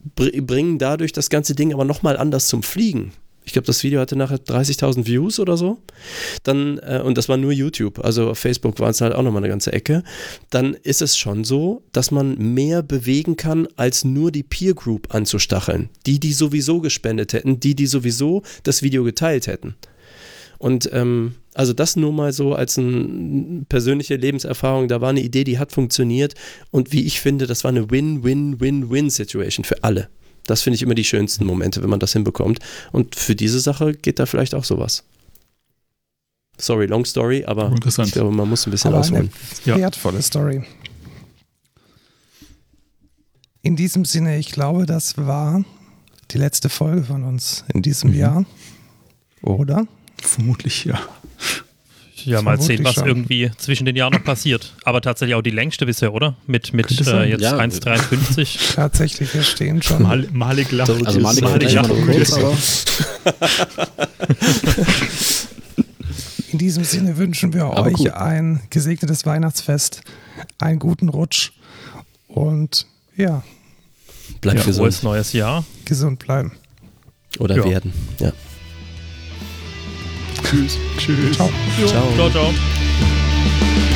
br- bringen dadurch das ganze Ding aber nochmal anders zum Fliegen. Ich glaube, das Video hatte nachher dreißigtausend Views oder so. Dann, äh, und das war nur YouTube, also auf Facebook waren es halt auch nochmal eine ganze Ecke. Dann ist es schon so, dass man mehr bewegen kann, als nur die Peer Group anzustacheln. Die, die sowieso gespendet hätten, die, die sowieso das Video geteilt hätten. Und ähm, also das nur mal so als eine persönliche Lebenserfahrung, da war eine Idee, die hat funktioniert und wie ich finde, das war eine Win-Win-Win-Win-Situation für alle. Das finde ich immer die schönsten Momente, wenn man das hinbekommt. Und für diese Sache geht da vielleicht auch sowas. Sorry, long story, aber interessant. Ich glaube, man muss ein bisschen aber ausholen. Eine Ja. wertvolle Story. In diesem Sinne, ich glaube, das war die letzte Folge von uns in diesem Mhm. Jahr. Oder? Vermutlich, ja. Ja, mal Vermutlich sehen, was schon. irgendwie zwischen den Jahren noch passiert. Aber tatsächlich auch die längste bisher, oder? Mit, mit Könnte äh, sein. jetzt Ja. eins Komma dreiundfünfzig. Tatsächlich, wir stehen schon. Mal, Malik lacht. Also Malik Malik ist lacht immer noch müde. kurz, aber In diesem Sinne wünschen wir Aber euch gut. ein gesegnetes Weihnachtsfest, einen guten Rutsch und ja, Bleibt Ja, gesund. frohes neues Jahr. gesund bleiben. Oder Ja. werden. Ja. Tschüss. Tschüss. Ciao. Ciao. Ciao, ciao.